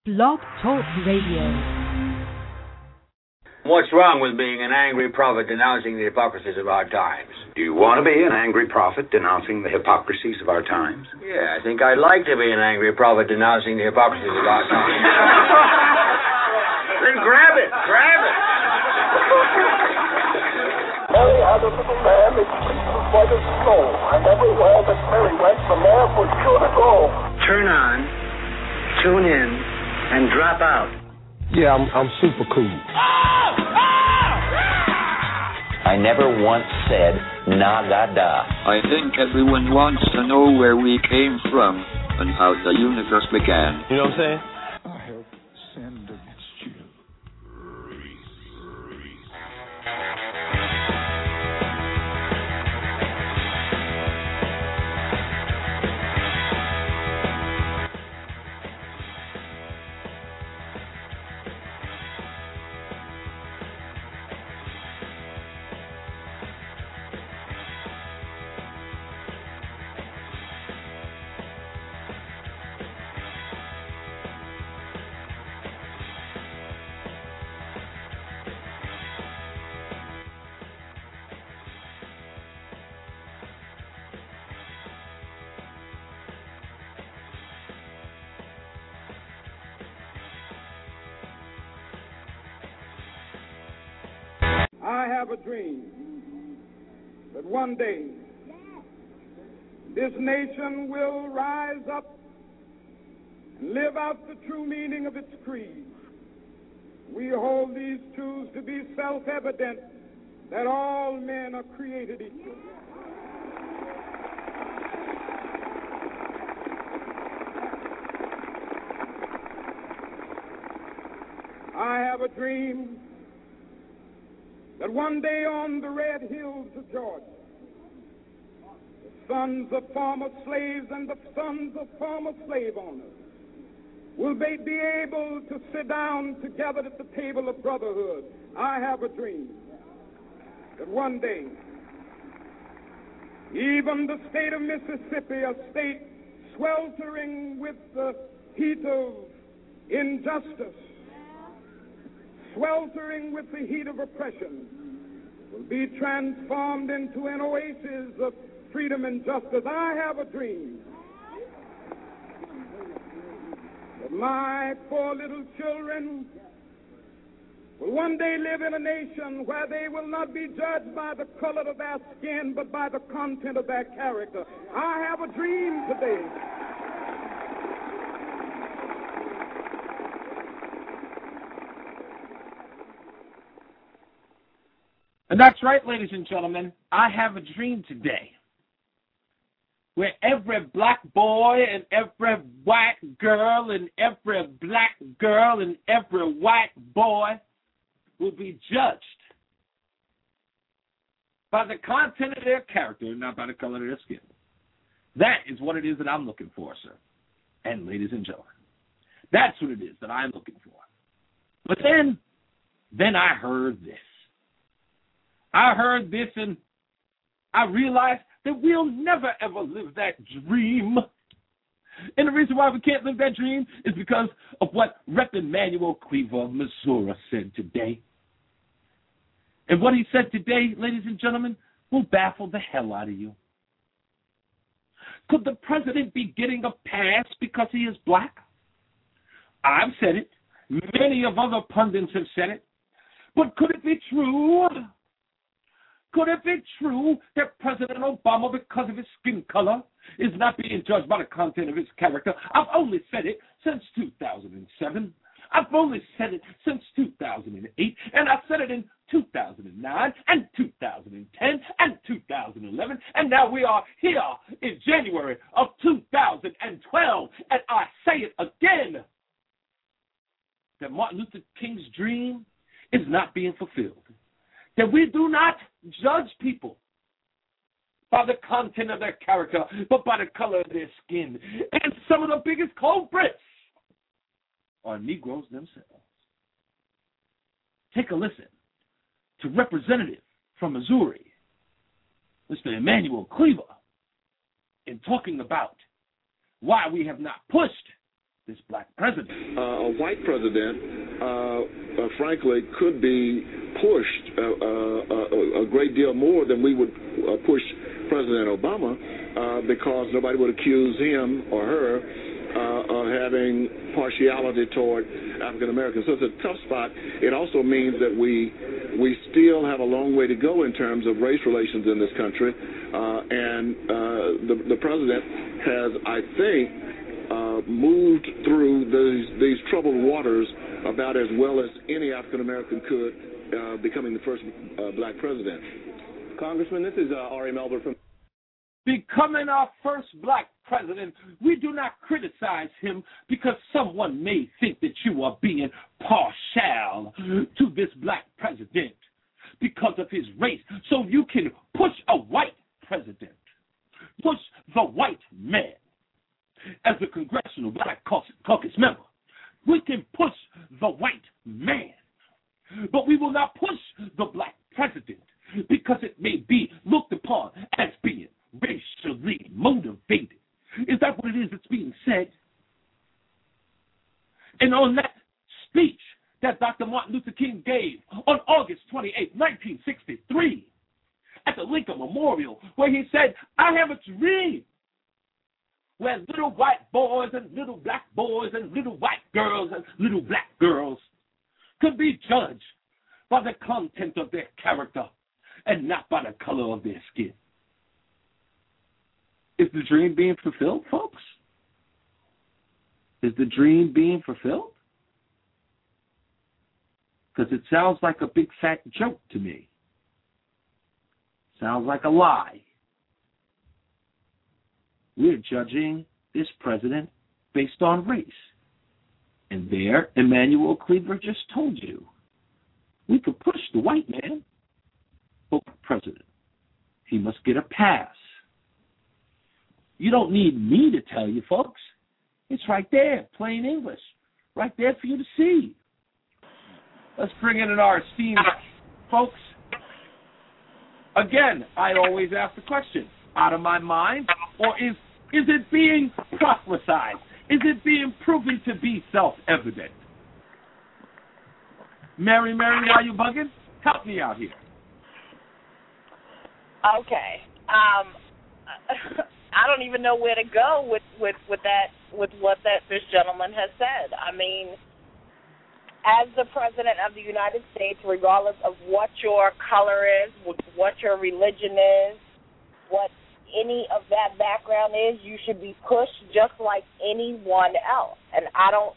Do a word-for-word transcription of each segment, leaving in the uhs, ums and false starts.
Blog Talk Radio. What's wrong with being an angry prophet denouncing the hypocrisies of our times? Do you want to be an angry prophet denouncing the hypocrisies of our times? Yeah, I think I'd like to be an angry prophet denouncing the hypocrisies of our times. Then grab it, grab it. Mary had a little lamb, its fleece was white as snow, and everywhere that Mary went, the lamb was sure to go. Turn on, tune in, and drop out. Yeah, I'm, I'm super cool. I never once said nagada. I think everyone wants to know where we came from and how the universe began. You know what I'm saying? I have sinned against you. I have a dream that one day this nation will rise up and live out the true meaning of its creed. We hold these truths to be self-evident, that all men are created equal. I have a dream that one day on the red hills of Georgia, the sons of former slaves and the sons of former slave owners will be, be able to sit down together at the table of brotherhood. I have a dream that one day, even the state of Mississippi, a state sweltering with the heat of injustice, sweltering with the heat of oppression, will be transformed into an oasis of freedom and justice. I have a dream that my four little children will one day live in a nation where they will not be judged by the color of their skin, but by the content of their character. I have a dream today. And that's right, ladies and gentlemen. I have a dream today where every black boy and every white girl and every black girl and every white boy will be judged by the content of their character, not by the color of their skin. That is what it is that I'm looking for, sir. And ladies and gentlemen, that's what it is that I'm looking for. But then, then I heard this. I heard this and I realized that we'll never ever live that dream. And the reason why we can't live that dream is because of what Reverend Emanuel Cleaver of Missouri said today. And what he said today, ladies and gentlemen, will baffle the hell out of you. Could the president be getting a pass because he is black? I've said it. Many of other pundits have said it. But could it be true? Could it be true that President Obama, because of his skin color, is not being judged by the content of his character? I've only said it since two thousand seven. I've only said it since two thousand eight, and I said it in two thousand nine and two thousand ten and two thousand eleven, and now we are here in January of two thousand twelve, and I say it again, that Martin Luther King's dream is not being fulfilled. That we do not judge people by the content of their character, but by the color of their skin. And some of the biggest culprits are Negroes themselves. Take a listen to Representative from Missouri, Mister Emanuel Cleaver, in talking about why we have not pushed this black president. Uh, a white president, uh, uh, frankly, could be pushed uh, uh, a great deal more than we would uh, push President Obama uh, because nobody would accuse him or her uh, of having partiality toward African Americans. So it's a tough spot. It also means that we we still have a long way to go in terms of race relations in this country, uh, and uh, the, the president has, I think, uh, moved through these, these troubled waters about as well as any African American could, uh, becoming the first uh, black president. Congressman, this is uh, Ari Melber from. Becoming our first black president, we do not criticize him because someone may think that you are being partial to this black president because of his race. So you can push a white president, push the white man as the Congressional Black Caucus member. We can push the white man, but we will not push the black president because it may be looked upon as being racially motivated. Is that what it is that's being said? And on that speech that Doctor Martin Luther King gave on August twenty-eighth, nineteen sixty-three, at the Lincoln Memorial, where he said, I have a dream where little white boys and little black boys and little white girls and little black girls could be judged by the content of their character and not by the color of their skin. Is the dream being fulfilled, folks? Is the dream being fulfilled? Because it sounds like a big fat joke to me. Sounds like a lie. We're judging this president based on race. And there, Emmanuel Cleaver just told you, we could push the white man over the president. He must get a pass. You don't need me to tell you, folks. It's right there, plain English, right there for you to see. Let's bring in our esteemed folks. Again, I always ask the question, out of my mind, or is is it being prophesied? Is it being proven to be self-evident? Mary, Mary, are you bugging? Help me out here. Okay. Um, I don't even know where to go with, with, with that, with what that this gentleman has said. I mean, as the President of the United States, regardless of what your color is, what your religion is, what any of that background is, you should be pushed just like anyone else. And I don't,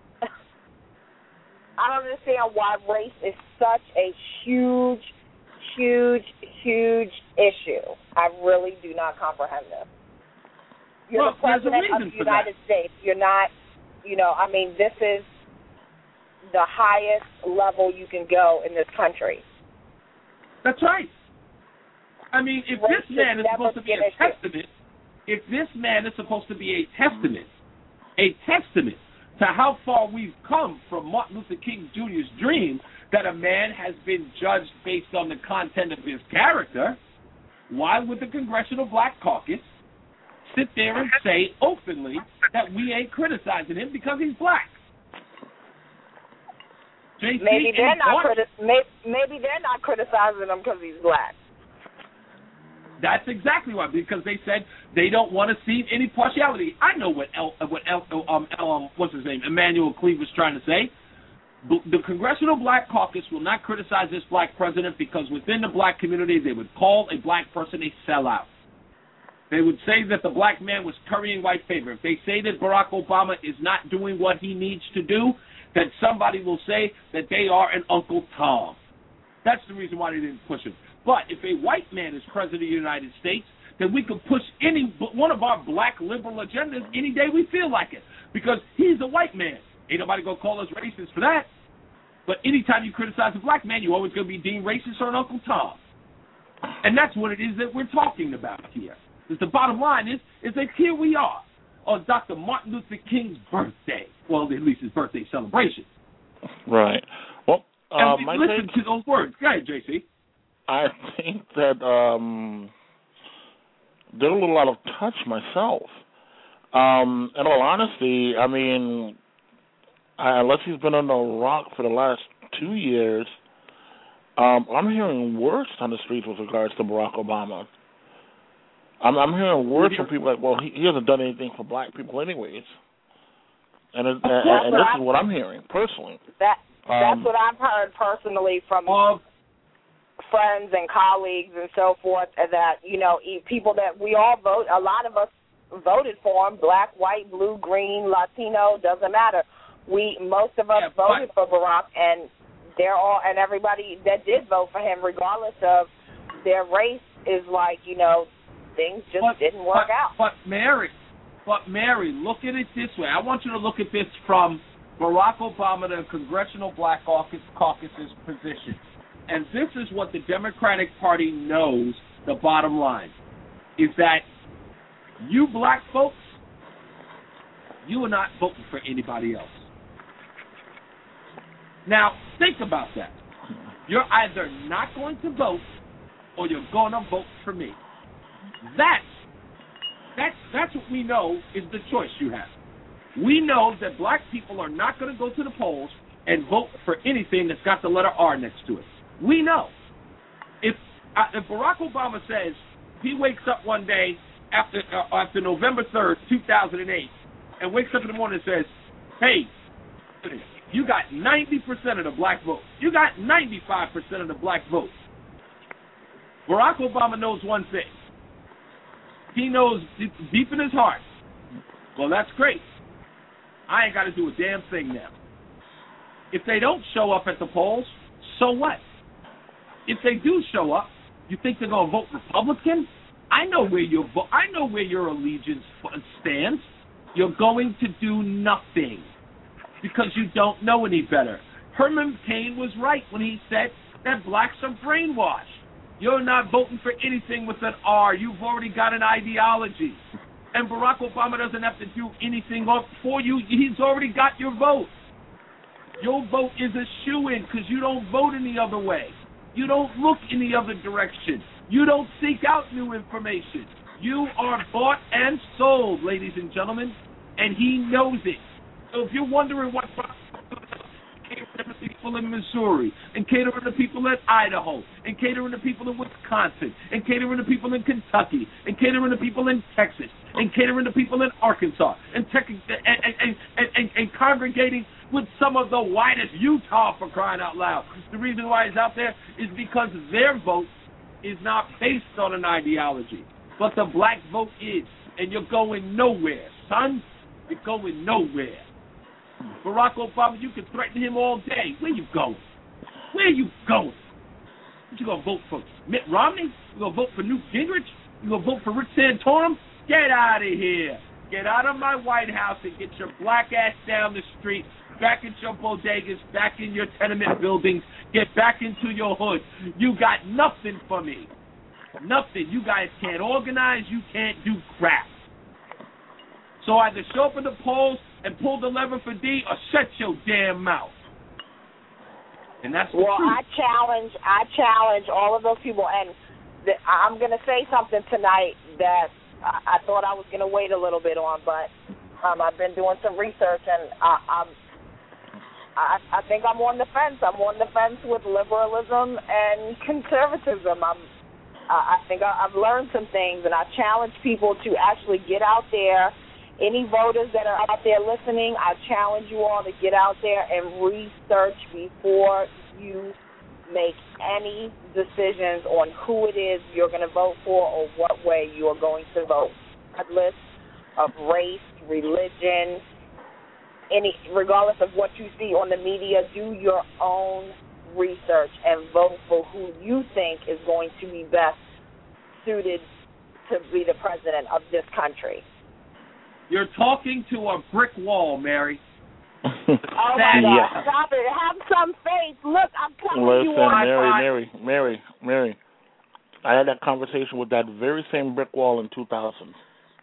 I don't understand why race is such a huge, huge, huge issue. I really do not comprehend this. You're well, the President of the United States. You're not, you know, I mean, this is the highest level you can go in this country. That's right. I mean, if Race this man is supposed to be a issue. testament, if this man is supposed to be a testament, a testament to how far we've come from Martin Luther King Junior's dream that a man has been judged based on the content of his character, why would the Congressional Black Caucus sit there and say openly that we ain't criticizing him because he's black? J C, maybe they're not criti- maybe, maybe they're not criticizing him because he's black. That's exactly why, because they said they don't want to see any partiality. I know what El, what El, um, um what's his name, Emmanuel Cleaver's trying to say. The Congressional Black Caucus will not criticize this black president because within the black community they would call a black person a sellout. They would say that the black man was currying white favor. If they say that Barack Obama is not doing what he needs to do, then somebody will say that they are an Uncle Tom. That's the reason why they didn't push him. But if a white man is president of the United States, then we can push any one of our black liberal agendas any day we feel like it because he's a white man. Ain't nobody going to call us racist for that. But anytime you criticize a black man, you're always going to be deemed racist or an Uncle Tom. And that's what it is that we're talking about here. Because the bottom line is, is that here we are on Doctor Martin Luther King's birthday. Well, at least his birthday celebration. Right. Well, uh, and my listen take, to those words. Go ahead, J C. I think that um, they're a little out of touch myself. Um, in all honesty, I mean, uh, unless he's been on the rock for the last two years, um, I'm hearing worse on the streets with regards to Barack Obama. I'm, I'm hearing worse from people like, well, he, he hasn't done anything for black people anyways. And, it, and, and this is what I'm hearing, personally. That That's um, what I've heard personally from uh, friends and colleagues and so forth, that, you know, people that we all vote, a lot of us voted for him, black, white, blue, green, Latino, doesn't matter. We, most of us yeah, voted but, for Barack, and they're all, and everybody that did vote for him, regardless of their race, is like, you know, things just but, didn't work but, out. But Mary, but Mary, look at it this way. I want you to look at this from Barack Obama, the Congressional Black Caucus, Caucus's position. And this is what the Democratic Party knows, the bottom line, is that you black folks, you are not voting for anybody else. Now, think about that. You're either not going to vote or you're going to vote for me. That's, that's, that's what we know is the choice you have. We know that black people are not going to go to the polls and vote for anything that's got the letter R next to it. We know. If, uh, if Barack Obama says he wakes up one day after uh, after November third, two thousand eight, and wakes up in the morning and says, hey, you got ninety percent of the black vote. You got ninety-five percent of the black vote. Barack Obama knows one thing. He knows deep, deep in his heart, well, that's great. I ain't got to do a damn thing now. If they don't show up at the polls, so what? If they do show up, you think they're going to vote Republican? I know where your vo- I know where your allegiance stands. You're going to do nothing because you don't know any better. Herman Cain was right when he said that blacks are brainwashed. You're not voting for anything with an R. You've already got an ideology. And Barack Obama doesn't have to do anything for you. He's already got your vote. Your vote is a shoo-in because you don't vote any other way. You don't look any other direction. You don't seek out new information. You are bought and sold, ladies and gentlemen, and he knows it. So if you're wondering what catering to people in Missouri, and catering to people in Idaho, and catering to people in Wisconsin, and catering to people in Kentucky, and catering to people in Texas, and catering to people in Arkansas, and, tech, and, and, and, and, and congregating with some of the whitest Utah, for crying out loud. The reason why he's out there is because their vote is not based on an ideology, but the black vote is, and you're going nowhere, son. You're going nowhere. Barack Obama, you can threaten him all day. Where you going? Where you going? What, you going to vote for Mitt Romney? You going to vote for Newt Gingrich? You going to vote for Rick Santorum? Get out of here. Get out of my White House and get your black ass down the street, back into your bodegas, back in your tenement buildings, get back into your hood. You got nothing for me. Nothing. You guys can't organize. You can't do crap. So either show up in the polls and pull the lever for D or shut your damn mouth. And that's the well, truth. I challenge, I challenge all of those people, and the, I'm going to say something tonight that I, I thought I was going to wait a little bit on, but um, I've been doing some research, and I, I'm, I, I think I'm on the fence. I'm on the fence with liberalism and conservatism. I'm, I think I, I've learned some things, and I challenge people to actually get out there. Any voters that are out there listening, I challenge you all to get out there and research before you make any decisions on who it is you're going to vote for or what way you are going to vote, regardless of race, religion, any, regardless of what you see on the media. Do your own research and vote for who you think is going to be best suited to be the president of this country. You're talking to a brick wall, Mary. Oh, my God. Yeah. Stop it. Have some faith. Look, I'm telling Listen, you on Mary, Mary, Mary, Mary. I had that conversation with that very same brick wall in two thousand.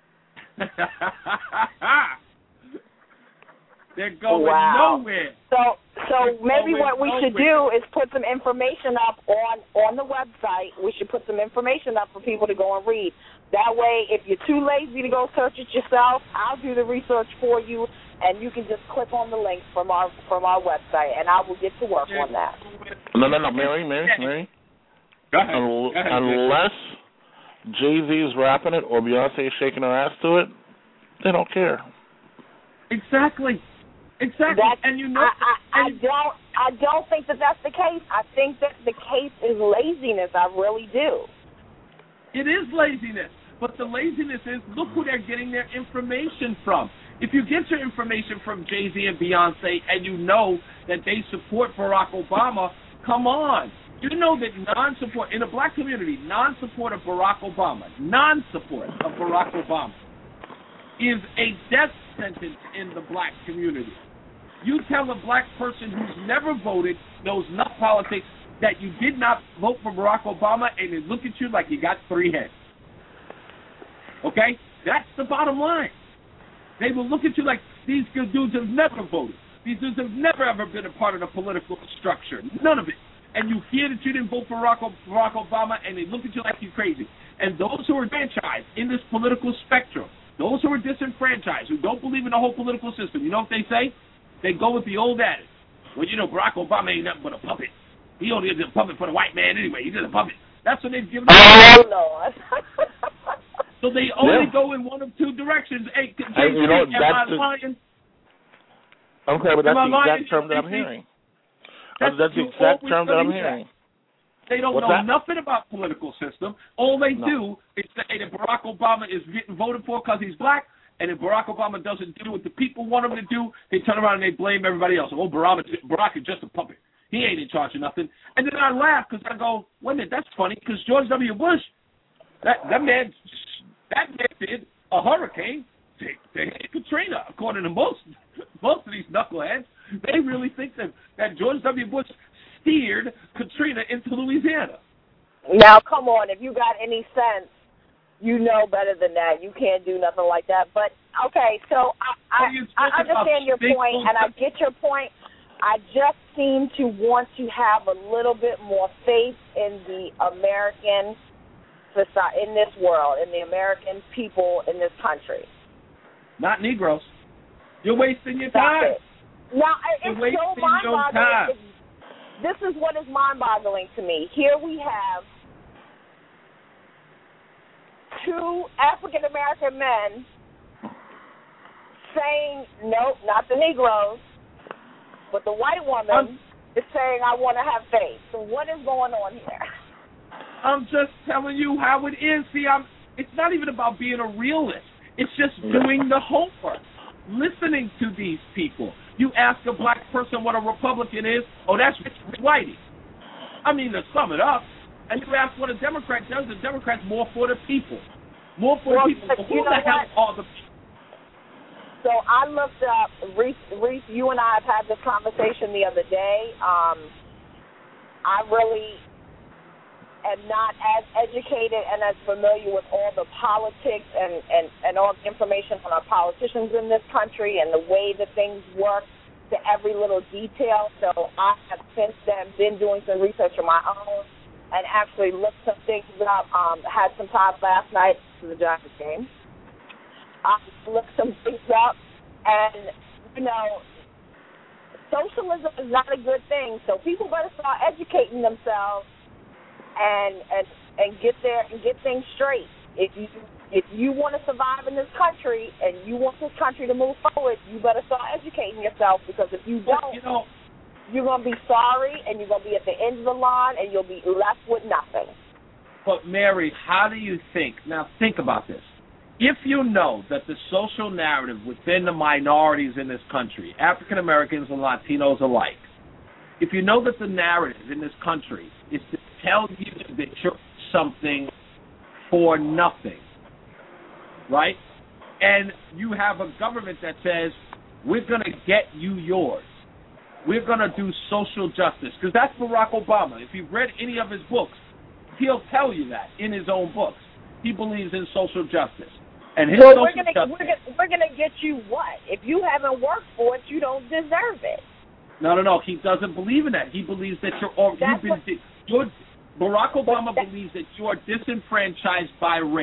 They're going wow. nowhere. So, so maybe going what we nowhere. should do is put some information up on, on the website. We should put some information up for people to go and read. That way, if you're too lazy to go search it yourself, I'll do the research for you, and you can just click on the link from our from our website, and I will get to work on that. No, no, no, Mary, Mary, Mary. Go ahead. Un- Go ahead. Unless Jay-Z is rapping it or Beyonce is shaking her ass to it, they don't care. Exactly. Exactly. That's, and you know, I, I, I don't I don't think that that's the case. I think that the case is laziness. I really do. It is laziness. But the laziness is, look who they're getting their information from. If you get your information from Jay-Z and Beyonce and you know that they support Barack Obama, come on. You know that non-support, in the black community, non-support of Barack Obama, non-support of Barack Obama is a death sentence in the black community. You tell a black person who's never voted, knows enough politics, that you did not vote for Barack Obama, and they look at you like you got three heads. Okay? That's the bottom line. They will look at you like these dudes have never voted. These dudes have never, ever been a part of the political structure. None of it. And you hear that you didn't vote for Barack Obama, and they look at you like you're crazy. And those who are franchised in this political spectrum, those who are disenfranchised, who don't believe in the whole political system, you know what they say? They go with the old adage. Well, you know, Barack Obama ain't nothing but a puppet. He only is a puppet for the white man anyway. He's just a puppet. That's what they've given us. Oh, Lord. So they only Yeah. go in one of two directions. Hey, J C, Hey, you know, am that's I the- lying? Okay, but that's Am I the lying, exact term that I'm J C? hearing. That's, That's the you exact always term that I'm believe hearing. They don't What's know that? nothing about political system. All they No. do is say that Barack Obama is getting voted for because he's black, and if Barack Obama doesn't do what the people want him to do, they turn around and they blame everybody else. Oh, Barack, Barack is just a puppet. He ain't in charge of nothing. And then I laugh because I go, wait a minute, that's funny because George W. Bush, that that man, that man did a hurricane to, to hit Katrina, according to most most of these knuckleheads. They really think that, that George W. Bush steered Katrina into Louisiana. Now, come on, if you got any sense, you know better than that. You can't do nothing like that. But, okay, so I, I, I understand your point, and I get your point. I just seem to want to have a little bit more faith in the American society, in this world, in the American people in this country. Not Negroes. You're wasting your Stop time. it. Now, You're it's wasting so your time. mind-boggling. This is what is mind-boggling to me. Here we have two African-American men saying, nope, not the Negroes, but the white woman I'm, is saying, I want to have faith. So what is going on here? I'm just telling you how it is. See, I'm. It's not even about being a realist. It's just doing the homework, listening to these people. You ask a black person what a Republican is, oh, that's Rich Whitey. I mean, to sum it up, and you ask what a Democrat does, the Democrat's more for the people. More for well, the people. So who you know the hell what? are the people? So I looked up, Reese, Reese, you and I have had this conversation the other day. Um, I really am not as educated and as familiar with all the politics and, and, and all the information from our politicians in this country and the way that things work to every little detail. So I have since then been doing some research of my own and actually looked some things up. Um, had some time last night for the Giants game. I looked some things up, and, you know, socialism is not a good thing, so people better start educating themselves and and and get there and get things straight. If you if you want to survive in this country and you want this country to move forward, you better start educating yourself, because if you don't, you know, you're going to be sorry and you're going to be at the end of the line and you'll be left with nothing. But, Mary, how do you think? Now, think about this. If you know that the social narrative within the minorities in this country, African Americans and Latinos alike, if you know that the narrative in this country is to tell you that you're something for nothing, right? And you have a government that says, we're going to get you yours. We're going to do social justice. Because that's Barack Obama. If you've read any of his books, he'll tell you that in his own books. He believes in social justice. And his so social we're gonna, justice. We're gonna, we're gonna get you what? If you haven't worked for it, you don't deserve it. No, no, no. He doesn't believe in that. He believes that you're. Or, you've been, what, you're Barack Obama that, believes that you are disenfranchised by race.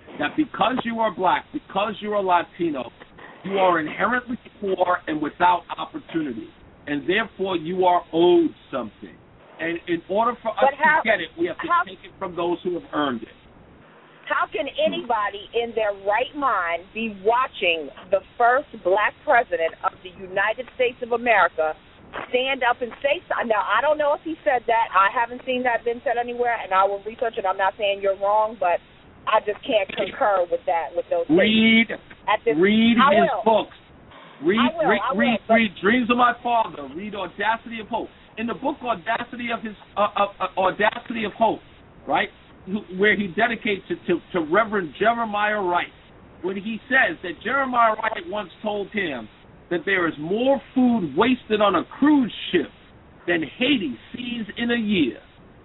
that because you are black, because you are Latino, you are inherently poor and without opportunity, and therefore you are owed something. And in order for us how, to get it, we have to how, take it from those who have earned it. How can anybody in their right mind be watching the first black president of the United States of America stand up and say something? Now, I don't know if he said that. I haven't seen that been said anywhere, and I will research it. I'm not saying you're wrong, but I just can't concur with that, with those Read, At this, read I his will. books. Read, I will, read, I will, read, but... read Dreams of My Father. Read Audacity of Hope. In the book Audacity of his uh, uh, uh, Audacity of Hope, right, where he dedicates it to, to Reverend Jeremiah Wright, when he says that Jeremiah Wright once told him that there is more food wasted on a cruise ship than Haiti sees in a year.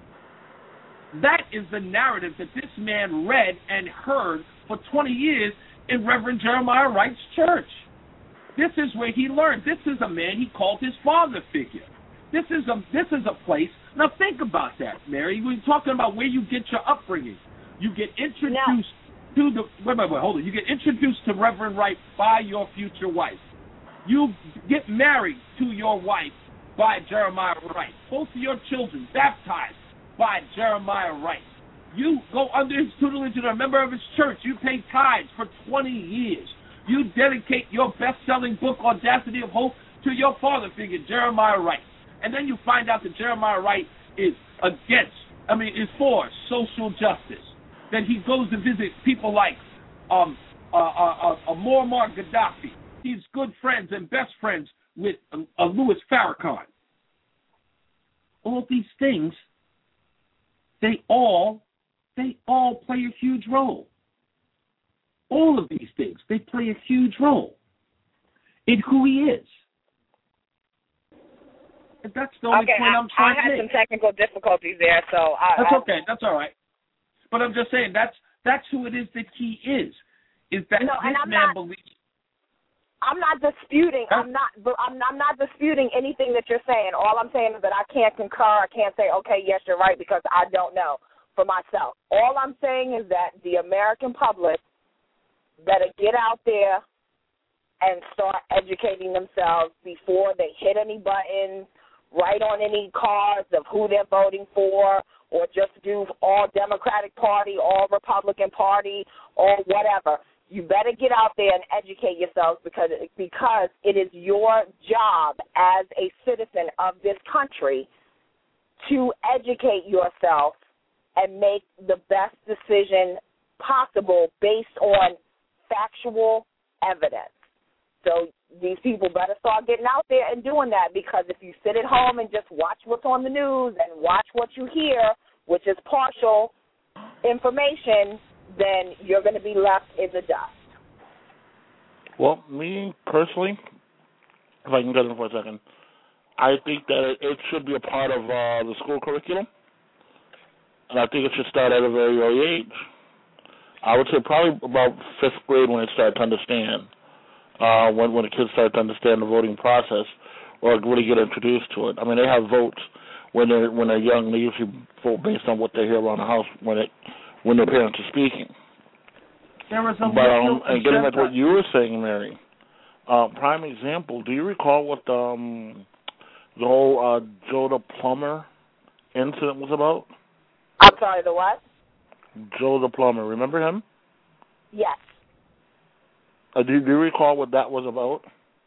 That is the narrative that this man read and heard for twenty years in Reverend Jeremiah Wright's church. This is where he learned. This is a man he called his father figure. This is a this is a place. Now think about that, Mary. We're talking about where you get your upbringing. You get introduced no. to the wait, wait, wait, hold on. You get introduced to Reverend Wright by your future wife. You get married to your wife by Jeremiah Wright. Both of your children baptized by Jeremiah Wright. You go under his tutelage and a member of his church. You pay tithes for twenty years. You dedicate your best-selling book, Audacity of Hope, to your father figure, Jeremiah Wright. And then you find out that Jeremiah Wright is against, I mean, is for social justice. Then he goes to visit people like um, uh, uh, uh, Muammar Gaddafi. He's good friends and best friends with uh, uh, Louis Farrakhan. All these things, they all, they all play a huge role. All of these things, they play a huge role in who he is. And that's the only okay, point I, I'm trying I had to make. some technical difficulties there, so I, that's I, okay. That's all right. But I'm just saying that's that's who it is that he is. Is that no, this and I'm man not, believes? I'm not disputing. Huh? I'm not. I'm, I'm not disputing anything that you're saying. All I'm saying is that I can't concur. I can't say, okay, yes, you're right, because I don't know for myself. All I'm saying is that the American public better get out there and start educating themselves before they hit any buttons, write on any cards of who they're voting for, or just do all Democratic Party, all Republican Party, or whatever. You better get out there and educate yourselves because because it is your job as a citizen of this country to educate yourself and make the best decision possible based on factual evidence. So these people better start getting out there and doing that, because if you sit at home and just watch what's on the news and watch what you hear, which is partial information, then you're going to be left in the dust. Well, me personally, if I can get in for a second, I think that it should be a part of uh, the school curriculum, and I think it should start at a very early age. I would say probably about fifth grade when they start to understand. Uh, when when the kids start to understand the voting process or really get introduced to it. I mean, they have votes when they're when they're young. They usually vote based on what they hear around the house when it when their parents are speaking. There was a but um, and getting back to what you were saying, Mary, uh, prime example. Do you recall what um, the whole uh, Joe the Plumber incident was about? I'm sorry, the what? Joe the Plumber. Remember him? Yes. Uh, do, do you recall what that was about?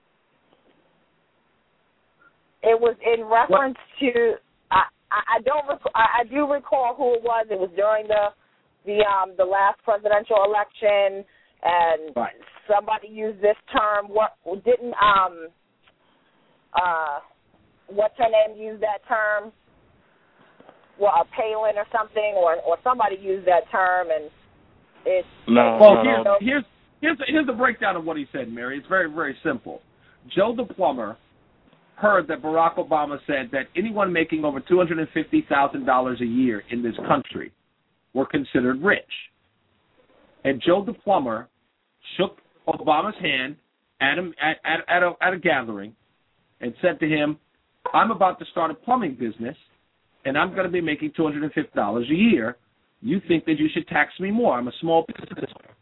It was in reference what? to. I, I don't. Rec- I do recall who it was. It was during the the um the last presidential election, and right. somebody used this term. What didn't um uh what's her name use that term? Well, a Palin or something, or or somebody used that term, and it's no. Well, no, here's no. here's. Here's the, here's the breakdown of what he said, Mary. It's very, very simple. Joe the Plumber heard that Barack Obama said that anyone making over two hundred fifty thousand dollars a year in this country were considered rich. And Joe the Plumber shook Obama's hand at, him, at, at, at, a, at a gathering and said to him, I'm about to start a plumbing business, and I'm going to be making two hundred fifty dollars a year. You think that you should tax me more. I'm a small business owner.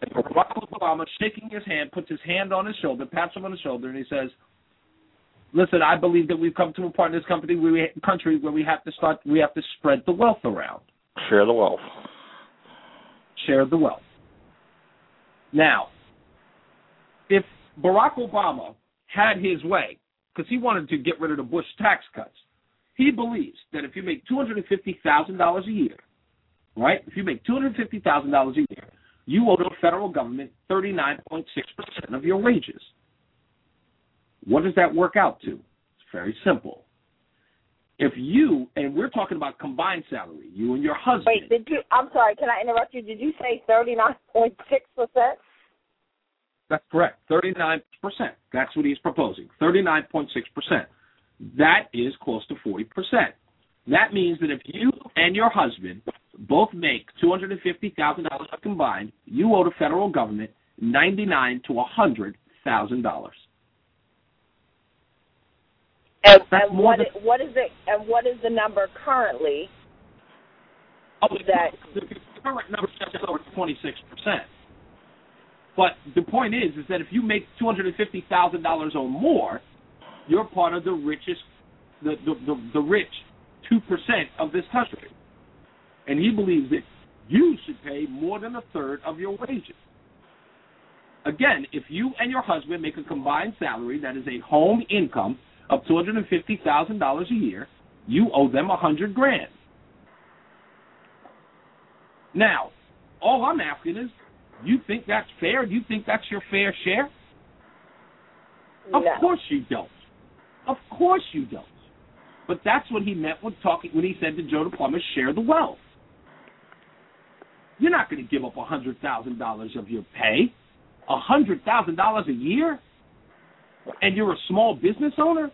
Barack Obama shaking his hand, puts his hand on his shoulder, pats him on the shoulder, and he says, listen, I believe that we've come to a part in this company where we, country where we have to start, we have to spread the wealth around. Share the wealth. Share the wealth. Now, if Barack Obama had his way, because he wanted to get rid of the Bush tax cuts, he believes that if you make two hundred fifty thousand dollars a year, right? If you make two hundred fifty thousand dollars a year, you owe the federal government thirty-nine point six percent of your wages. What does that work out to? It's very simple. If you, and we're talking about combined salary, you and your husband. Wait, did you, I'm sorry, can I interrupt you? Did you say thirty-nine point six percent? That's correct, thirty-nine percent. That's what he's proposing, thirty-nine point six percent. That is close to forty percent. That means that if you and your husband both make two hundred fifty thousand dollars combined, you owe the federal government ninety-nine thousand to one hundred thousand dollars. And, and what, than, what is it? And what is the number currently? Oh, that the current number is just over twenty-six percent. But the point is, is that if you make two hundred fifty thousand dollars or more, you're part of the richest, the the, the, the rich two percent of this country. And he believes that you should pay more than a third of your wages. Again, if you and your husband make a combined salary that is a home income of two hundred fifty thousand dollars a year, you owe them a hundred grand. Now, all I'm asking is, you think that's fair? You think that's your fair share? No. Of course you don't. Of course you don't. But that's what he meant when talking when he said to Joe DePlummer, share the wealth. You're not going to give up a hundred thousand dollars of your pay, a hundred thousand dollars a year, and you're a small business owner.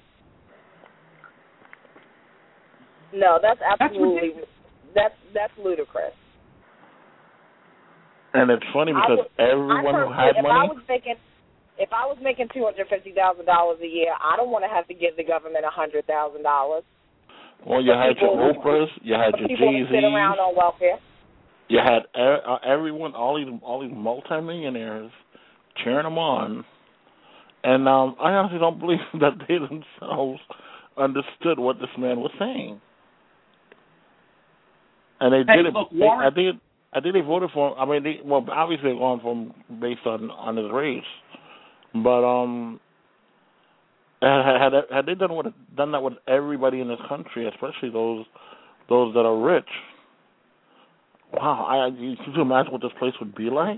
No, that's absolutely that's that's ludicrous. And it's funny because would, everyone who had if money. I was making, if I was making two hundred fifty thousand dollars a year, I don't want to have to give the government a hundred thousand dollars. Well, you had your Oprahs, you had your Jay-Z's, sit around on welfare. You had er, everyone, all these, all these multimillionaires cheering them on, and um, I honestly don't believe that they themselves understood what this man was saying. And they hey, did it. Look, they, I think. I think they voted for him. I mean, they, well, obviously they're going for him based on, on his race, but um, had, had had they done what done that with everybody in this country, especially those those that are rich, wow! I you, can you imagine what this place would be like?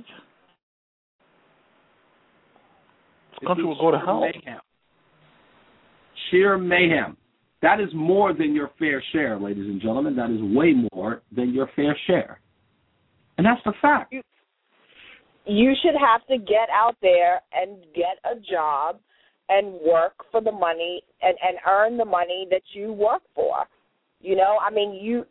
This country would go to hell. Mayhem. Sheer mayhem. That is more than your fair share, ladies and gentlemen. That is way more than your fair share. And that's the fact. You, you should have to get out there and get a job and work for the money and, and earn the money that you work for. You know, I mean, you.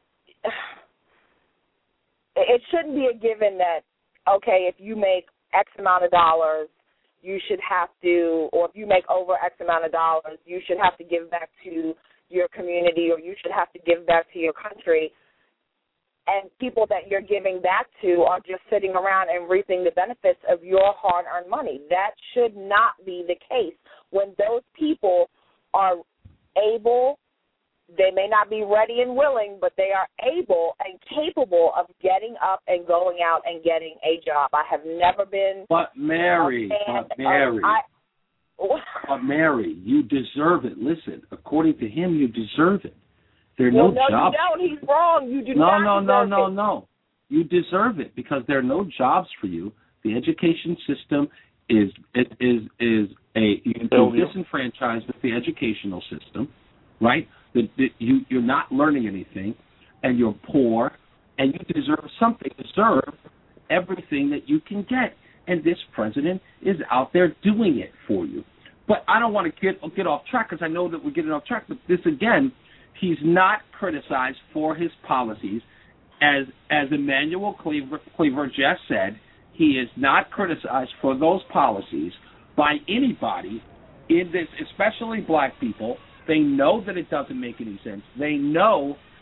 It shouldn't be a given that, okay, if you make X amount of dollars, you should have to, or if you make over X amount of dollars, you should have to give back to your community or you should have to give back to your country. And people that you're giving back to are just sitting around and reaping the benefits of your hard-earned money. That should not be the case. When those people are able, they may not be ready and willing, but they are able and capable of getting up and going out and getting a job. I have never been. But Mary, but Mary, I, but Mary, you deserve it. Listen, according to him, you deserve it. There are well, no, no jobs. No, you don't. He's wrong. You do no, not no, deserve no, no, it. no, no. You deserve it because there are no jobs for you. The education system is is is, is a you feel disenfranchised with the educational system, right? The, the, you you're not learning anything, and you're poor, and you deserve something. You deserve everything that you can get, and this president is out there doing it for you. But I don't want to get get off track because I know that we're getting off track. But this again. He's not criticized for his policies. As as Emmanuel Cleaver, Cleaver just said, he is not criticized for those policies by anybody in this, especially black people. They know that it doesn't make any sense. They know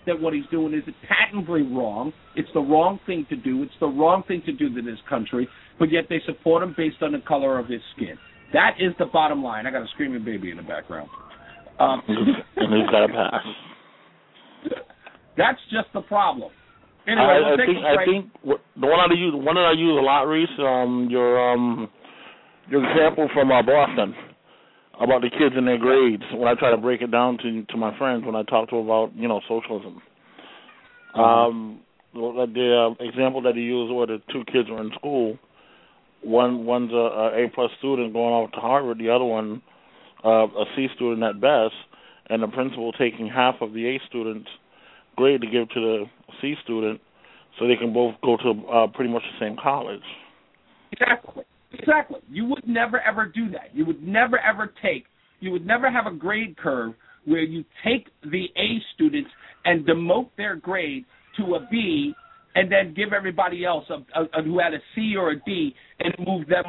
that what he's doing is patently wrong. It's the wrong thing to do. It's the wrong thing to do to this country, but yet they support him based on the color of his skin. That is the bottom line. I got a screaming baby in the background. Um, and he's got a pass. That's just the problem. Anyway, I, we'll I take think a break. I think what, the one I use one that I use a lot, Reese. Um, your um, your example from uh, Boston about the kids and their grades. When I try to break it down to to my friends, when I talk to them about you know socialism. Mm-hmm. Um, the, the uh, example that he used where the two kids were in school. One one's a, a A plus student going off to Harvard. The other one uh, a C student at best, and the principal taking half of the A student's grade to give to the C student, so they can both go to uh, pretty much the same college. Exactly. Exactly. You would never ever do that. You would never ever take. You would never have a grade curve where you take the A students and demote their grade to a B, and then give everybody else a, a, a, who had a C or a D and move them.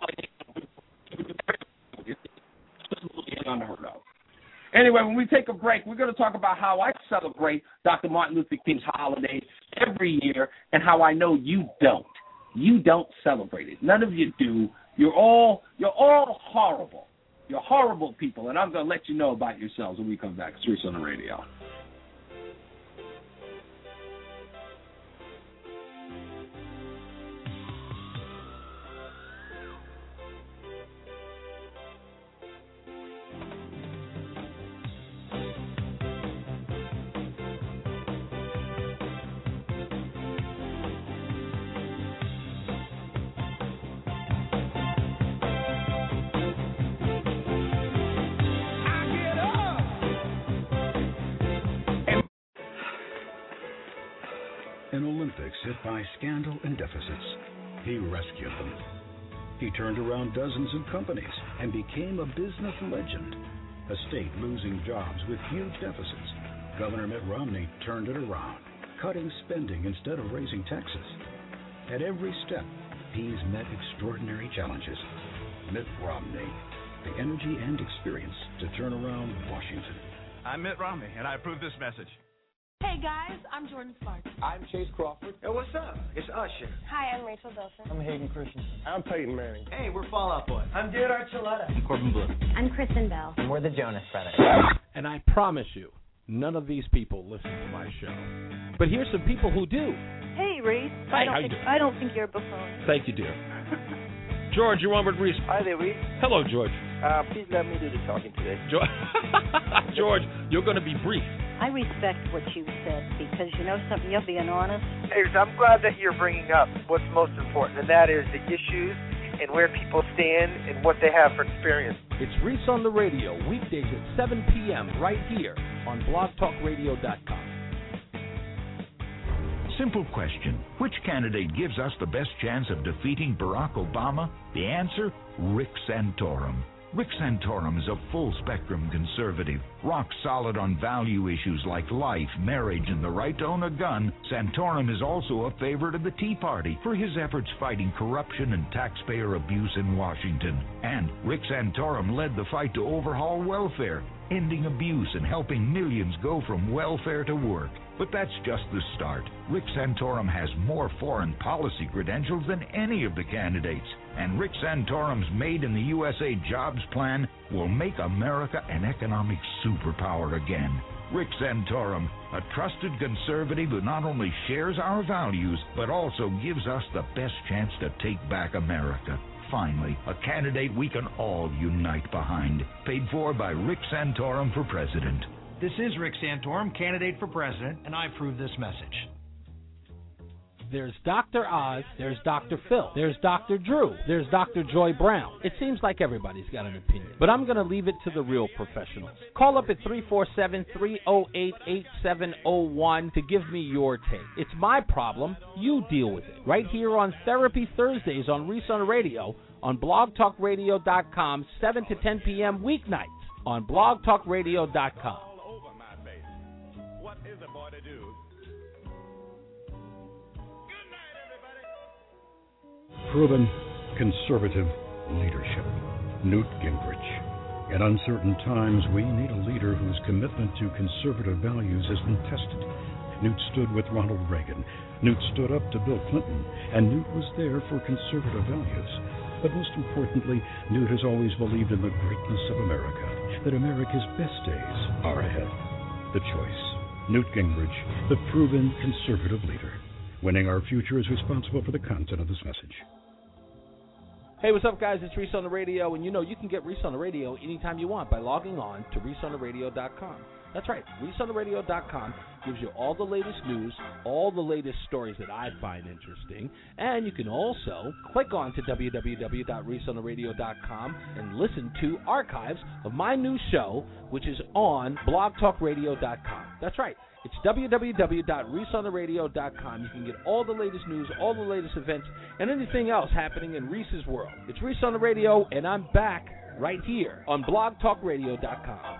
It's unheard of. Anyway, when we take a break, we're going to talk about how I celebrate Doctor Martin Luther King's holiday every year and how I know you don't. You don't celebrate it. None of you do. You're all you're all horrible. You're horrible people, and I'm going to let you know about yourselves when we come back. It's Reese on the Radio. An Olympics hit by scandal and deficits, he rescued them. He turned around dozens of companies and became a business legend. A state losing jobs with huge deficits. Governor Mitt Romney turned it around, cutting spending instead of raising taxes. At every step, he's met extraordinary challenges. Mitt Romney, the energy and experience to turn around Washington. I'm Mitt Romney, and I approve this message. Hey guys, I'm Jordan Sparks. I'm Chase Crawford. Hey, what's up? It's Usher. Hi, I'm Rachel Bilson. I'm Hayden Christensen. I'm Peyton Manning. Hey, we're Fall Out Boy. I'm Jared Archuleta. I'm Corbin Blue. I'm Kristen Bell. And we're the Jonas Brothers. And I promise you, none of these people listen to my show. But here's some people who do. Hey, Reese. Hi, I don't how think, you doing? I don't think you're a buffoon. Thank you, dear. George, you're on with Reese. Hi there, Reese. Hello, George. Uh, please let me do the talking today. George, George you're going to be brief. I respect what you said because you know something, you're being honest. Hey, I'm glad that you're bringing up what's most important, and that is the issues and where people stand and what they have for experience. It's Reese on the Radio, weekdays at seven p.m. right here on blog talk radio dot com. Simple question. Which candidate gives us the best chance of defeating Barack Obama? The answer, Rick Santorum. Rick Santorum is a full-spectrum conservative, rock-solid on value issues like life, marriage, and the right to own a gun. Santorum is also a favorite of the Tea Party for his efforts fighting corruption and taxpayer abuse in Washington. And Rick Santorum led the fight to overhaul welfare, ending abuse and helping millions go from welfare to work. But that's just the start. Rick Santorum has more foreign policy credentials than any of the candidates. And Rick Santorum's Made in the U S A jobs plan will make America an economic superpower again. Rick Santorum, a trusted conservative who not only shares our values, but also gives us the best chance to take back America. Finally, a candidate we can all unite behind. Paid for by Rick Santorum for president. This is Rick Santorum, candidate for president, and I approve this message. There's Doctor Oz, there's Doctor Phil, there's Doctor Drew, there's Doctor Joy Brown. It seems like everybody's got an opinion, but I'm going to leave it to the real professionals. Call up at three four seven, three oh eight, eight seven oh one to give me your take. It's my problem. You deal with it. Right here on Therapy Thursdays on Reese on the Radio on blog talk radio dot com, seven to ten p.m. weeknights on blog talk radio dot com. Proven conservative leadership. Newt Gingrich. In uncertain times, we need a leader whose commitment to conservative values has been tested. Newt stood with Ronald Reagan. Newt stood up to Bill Clinton, and Newt was there for conservative values. But most importantly, Newt has always believed in the greatness of America, that America's best days are ahead. The choice. Newt Gingrich, the proven conservative leader. Winning our future is responsible for the content of this message. Hey, what's up, guys? It's Reese on the Radio, and you know you can get Reese on the Radio anytime you want by logging on to reese on the radio dot com. That's right, reese on the radio dot com gives you all the latest news, all the latest stories that I find interesting, and you can also click on to w w w dot reese on the radio dot com and listen to archives of my new show, which is on blog talk radio dot com. That's right. It's w w w dot reese on the radio dot com. You can get all the latest news, all the latest events, and anything else happening in Reese's world. It's Reese on the Radio, and I'm back right here on blog talk radio dot com.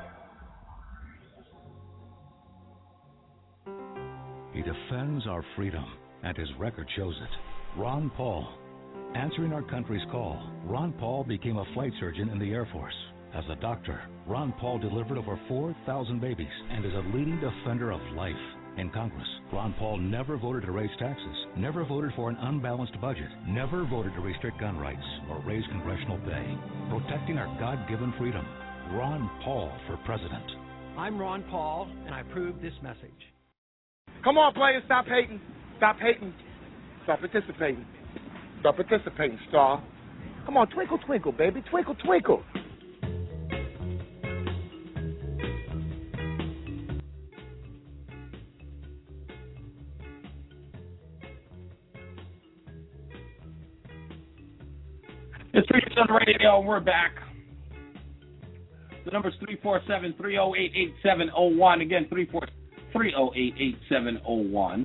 He defends our freedom, and his record shows it. Ron Paul. Answering our country's call, Ron Paul became a flight surgeon in the Air Force. As a doctor, Ron Paul delivered over four thousand babies and is a leading defender of life. In Congress, Ron Paul never voted to raise taxes, never voted for an unbalanced budget, never voted to restrict gun rights or raise congressional pay. Protecting our God-given freedom. Ron Paul for president. I'm Ron Paul, and I approve this message. Come on, players, stop hating. Stop hating. Start participating. Start participating, Star. Come on, twinkle, twinkle, baby. Twinkle, twinkle. It's Reese on the Radio, and we're back. The number's three four seven, three oh eight, eight seven oh one. Again, three four seven, three oh eight, eight seven oh one.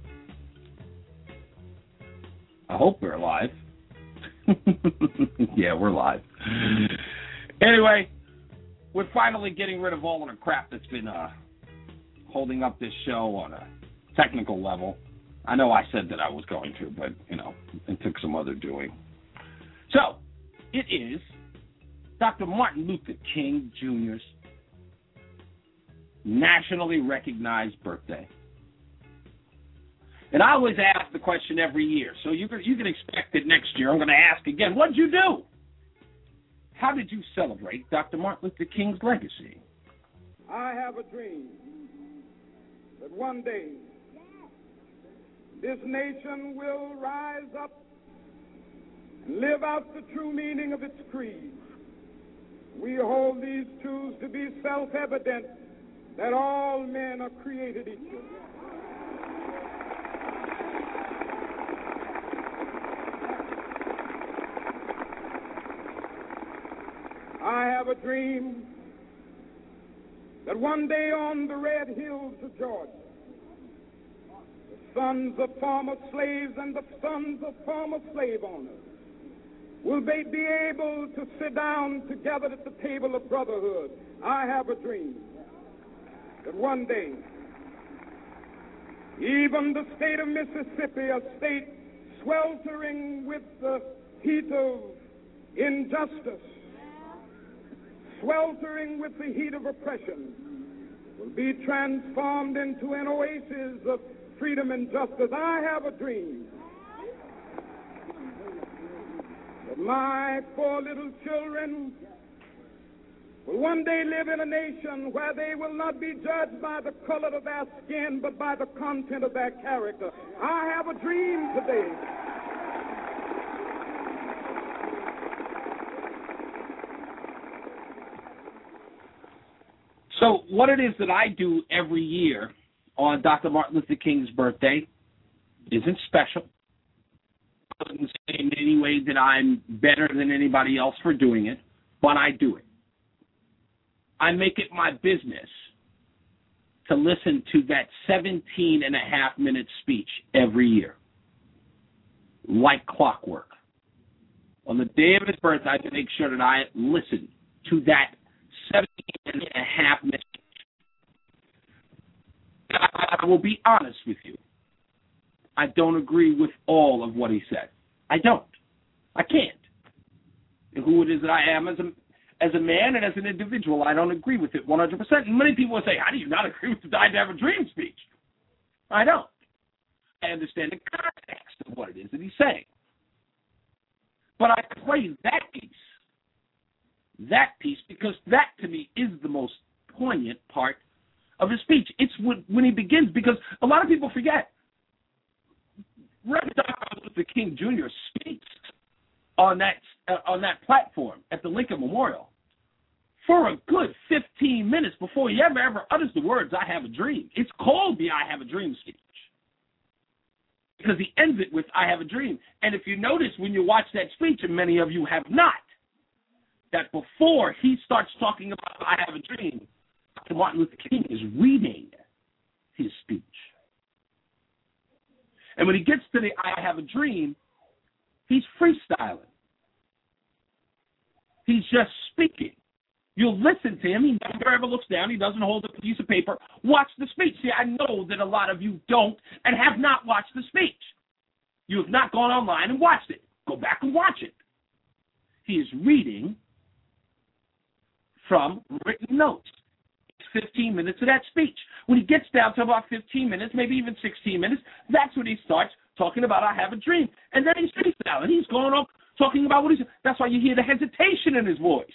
I hope we're live. Yeah, we're live. Anyway, we're finally getting rid of all of the crap that's been uh, holding up this show on a technical level. I know I said that I was going to, but, you know, it took some other doing. So, it is Doctor Martin Luther King Junior's nationally recognized birthday. And I always ask the question every year, so you can, you can expect it next year. I'm going to ask again, what did you do? How did you celebrate Doctor Martin Luther King's legacy? I have a dream that one day this nation will rise up and live out the true meaning of its creed. We hold these truths to be self-evident, that all men are created equal. I have a dream that one day on the red hills of Georgia, the sons of former slaves and the sons of former slave owners will they be able to sit down together at the table of brotherhood. I have a dream that one day, even the state of Mississippi, a state sweltering with the heat of injustice, sweltering with the heat of oppression, will be transformed into an oasis of freedom and justice. I have a dream that my four little children will one day live in a nation where they will not be judged by the color of their skin, but by the content of their character. I have a dream today. So what it is that I do every year on Doctor Martin Luther King's birthday isn't special. I wouldn't say in any way that I'm better than anybody else for doing it, but I do it. I make it my business to listen to that seventeen and a half minute speech every year, like clockwork. On the day of his birthday, I make sure that I listen to that seventeen and a half minutes. I will be honest with you. I don't agree with all of what he said. I don't. I can't. And who it is that I am as a as a man and as an individual, I don't agree with it one hundred percent. And many people will say, how do you not agree with the I Have a Dream speech? I don't. I understand the context of what it is that he's saying. But I play that piece, that piece, because that to me is the most poignant part of his speech. It's when, when he begins, because a lot of people forget. Reverend Doctor Luther King Junior speaks on that uh, on that platform at the Lincoln Memorial for a good fifteen minutes before he ever, ever utters the words, I have a dream. It's called the I have a dream speech, because he ends it with, I have a dream. And if you notice when you watch that speech, and many of you have not, that before he starts talking about I have a dream, Doctor Martin Luther King is reading his speech. And when he gets to the I have a dream, he's freestyling. He's just speaking. You'll listen to him. He never ever looks down. He doesn't hold a piece of paper. Watch the speech. See, I know that a lot of you don't and have not watched the speech. You have not gone online and watched it. Go back and watch it. He is reading from written notes. It's fifteen minutes of that speech. When he gets down to about fifteen minutes, maybe even sixteen minutes, that's when he starts talking about I have a dream. And then he's freestyling. He's going up talking about what he's... That's why you hear the hesitation in his voice,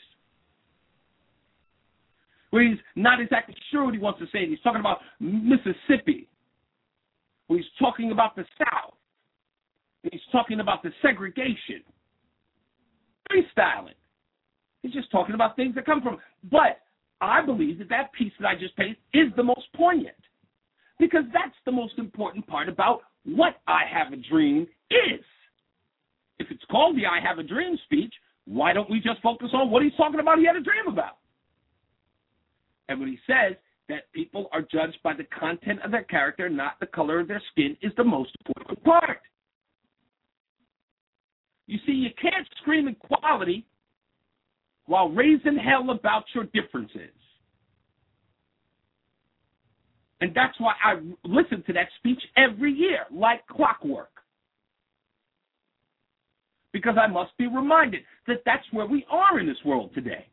where he's not exactly sure what he wants to say. He's talking about Mississippi, where he's talking about the South. He's talking about the segregation. Freestyling. He's just talking about things that come from. But I believe that that piece that I just played is the most poignant, because that's the most important part about what I have a dream is. If it's called the I have a dream speech, why don't we just focus on what he's talking about he had a dream about? And when he says that people are judged by the content of their character, not the color of their skin, is the most important part. You see, you can't scream equality while raising hell about your differences. And that's why I listen to that speech every year, like clockwork. Because I must be reminded that that's where we are in this world today.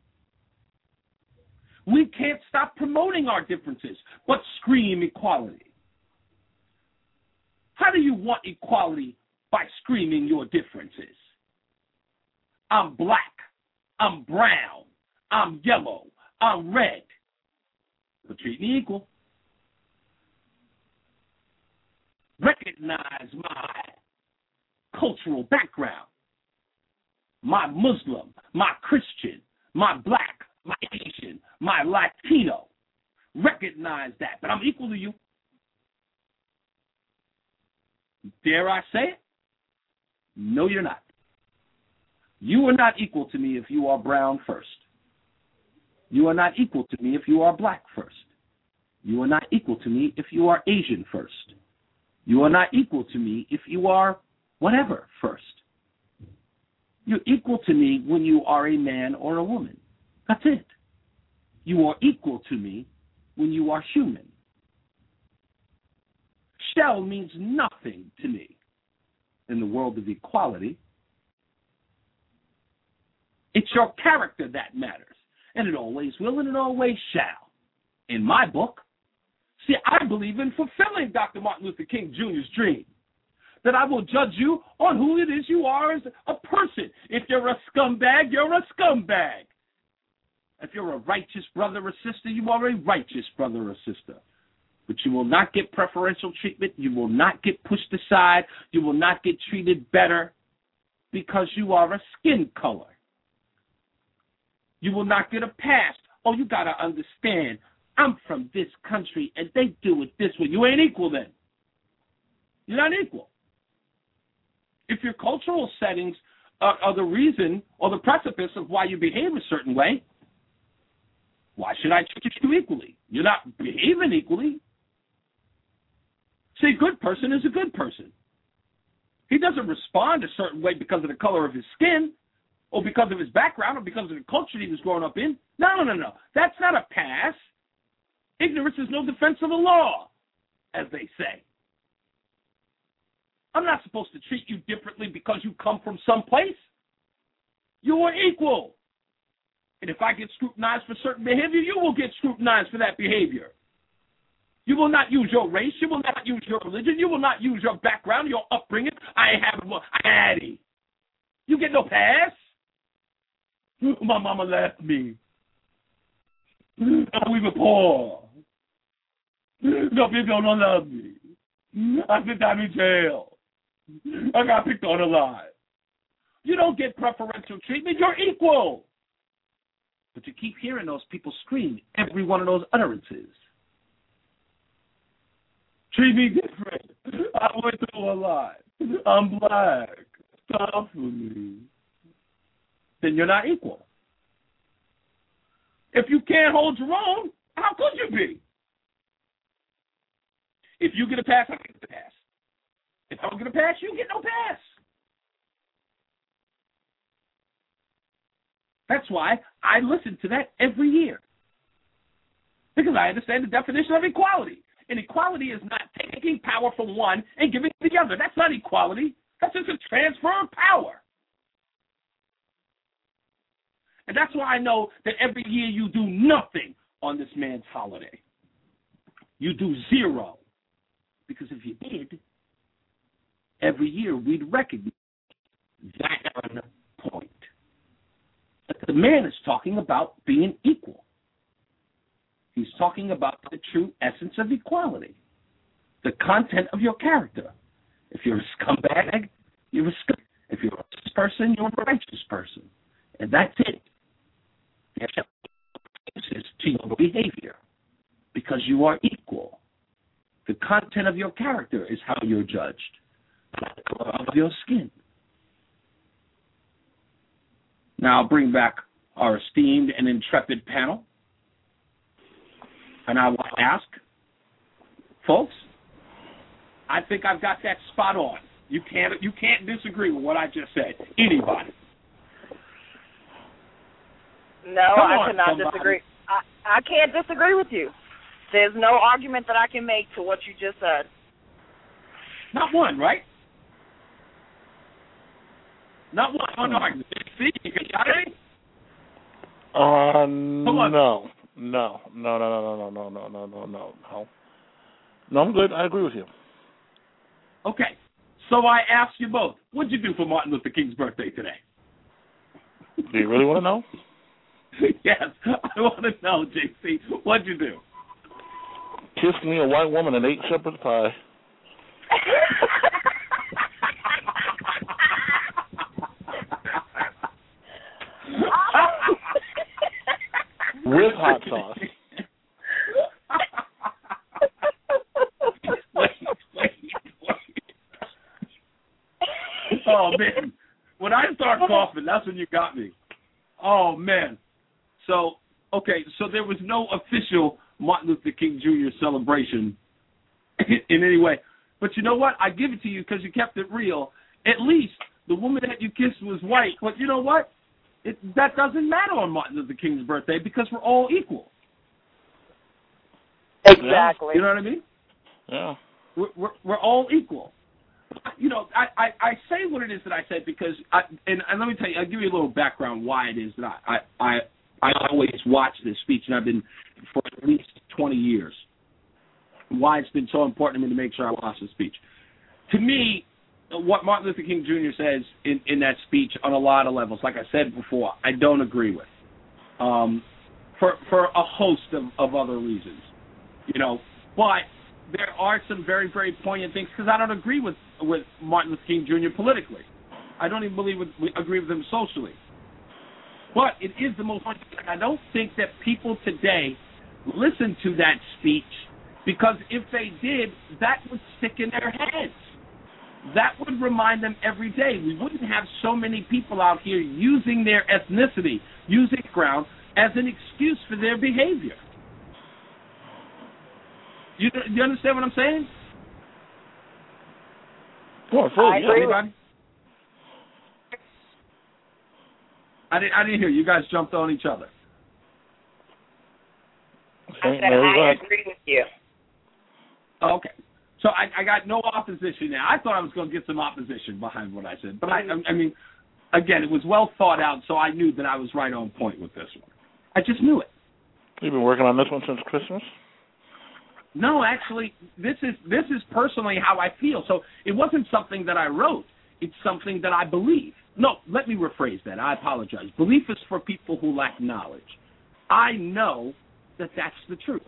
We can't stop promoting our differences, but scream equality. How do you want equality? By screaming your differences. I'm black. I'm brown. I'm yellow. I'm red. But treat me equal. Recognize my cultural background. My Muslim, my Christian, my black, my Asian, my Latino. Recognize that. But I'm equal to you. Dare I say it? No, you're not. You are not equal to me if you are brown first. You are not equal to me if you are black first. You are not equal to me if you are Asian first. You are not equal to me if you are whatever first. You're equal to me when you are a man or a woman. That's it. You are equal to me when you are human. Shell means nothing to me in the world of equality. It's your character that matters, and it always will and it always shall. In my book, see, I believe in fulfilling Doctor Martin Luther King Junior's dream, that I will judge you on who it is you are as a person. If you're a scumbag, you're a scumbag. If you're a righteous brother or sister, you are a righteous brother or sister. But you will not get preferential treatment. You will not get pushed aside. You will not get treated better because you are a skin color. You will not get a pass. Oh, you got to understand, I'm from this country and they do it this way. You ain't equal then. You're not equal. If your cultural settings are, are the reason or the precipice of why you behave a certain way, why should I treat you equally? You're not behaving equally. See, a good person is a good person. He doesn't respond a certain way because of the color of his skin or because of his background or because of the culture he was growing up in. No, no, no, no. That's not a pass. Ignorance is no defense of the law, as they say. I'm not supposed to treat you differently because you come from someplace. You are equal. And if I get scrutinized for certain behavior, you will get scrutinized for that behavior. You will not use your race. You will not use your religion. You will not use your background, your upbringing. I have a daddy. You get no pass. My mama left me. We were poor. No people don't love me. I spent time in jail. I got picked on alive. You don't get preferential treatment. You're equal. But you keep hearing those people scream every one of those utterances. Treat me different. I went through a lot. I'm black. Stop for me. Then you're not equal. If you can't hold your own, how could you be? If you get a pass, I get a pass. If I don't get a pass, you get no pass. That's why I listen to that every year. Because I understand the definition of equality. And equality is not taking power from one and giving it to the other. That's not equality. That's just a transfer of power. And that's why I know that every year you do nothing on this man's holiday. You do zero. Because if you did, every year we'd recognize that point. The man is talking about being equal. He's talking about the true essence of equality, the content of your character. If you're a scumbag, you're a scumbag. If you're a righteous person, you're a righteous person. And that's it. There's no to your behavior because you are equal. The content of your character is how you're judged, not the color of your skin. Now I'll bring back our esteemed and intrepid panel. And I will ask, folks, I think I've got that spot on. You can't you can't disagree with what I just said. Anybody? No, Come I on, cannot somebody. disagree. I, I can't disagree with you. There's no argument that I can make to what you just said. Not one, right? Not one, one argument. See, you got it? Uh, no. No, no, no, no, no, no, no, no, no, no, no, no. No, I'm good. I agree with you. Okay. So I ask you both, what'd you do for Martin Luther King's birthday today? Do you really want to know? Yes, I want to know, J C. What'd you do? Kissed me a white woman and ate shepherd's pie. With hot sauce. wait, wait, wait. Oh, man. When I start coughing, that's when you got me. Oh, man. So, okay, so there was no official Martin Luther King Junior celebration in any way. But you know what? I give it to you because you kept it real. At least the woman that you kissed was white. But you know what? It, that doesn't matter on Martin Luther King's birthday because we're all equal. Exactly. You know what I mean? Yeah. We're, we're, we're all equal. You know, I, I, I say what it is that I said because, I, and, and let me tell you, I'll give you a little background why it is that I, I, I, I always watch this speech, and I've been for at least twenty years. Why it's been so important to me to make sure I watch the speech. To me, what Martin Luther King Junior says in, in that speech on a lot of levels, like I said before, I don't agree with, um, for for a host of, of other reasons, you know. But there are some very, very poignant things because I don't agree with, with Martin Luther King Junior politically. I don't even believe with, agree with him socially. But it is the most important thing. I don't think that people today listen to that speech because if they did, that would stick in their heads. That would remind them every day. We wouldn't have so many people out here using their ethnicity, using ground as an excuse for their behavior. You, you understand what I'm saying? Well, so, I yeah. agree. Anybody? I didn't, I didn't hear you. You guys jumped on each other. I said I agree with you. Okay. So I, I got no opposition now. I thought I was going to get some opposition behind what I said. But, I, I mean, again, it was well thought out, so I knew that I was right on point with this one. I just knew it. You've been working on this one since Christmas? No, actually, this is this is personally how I feel. So it wasn't something that I wrote. It's something that I believe. No, let me rephrase that. I apologize. Belief is for people who lack knowledge. I know that that's the truth.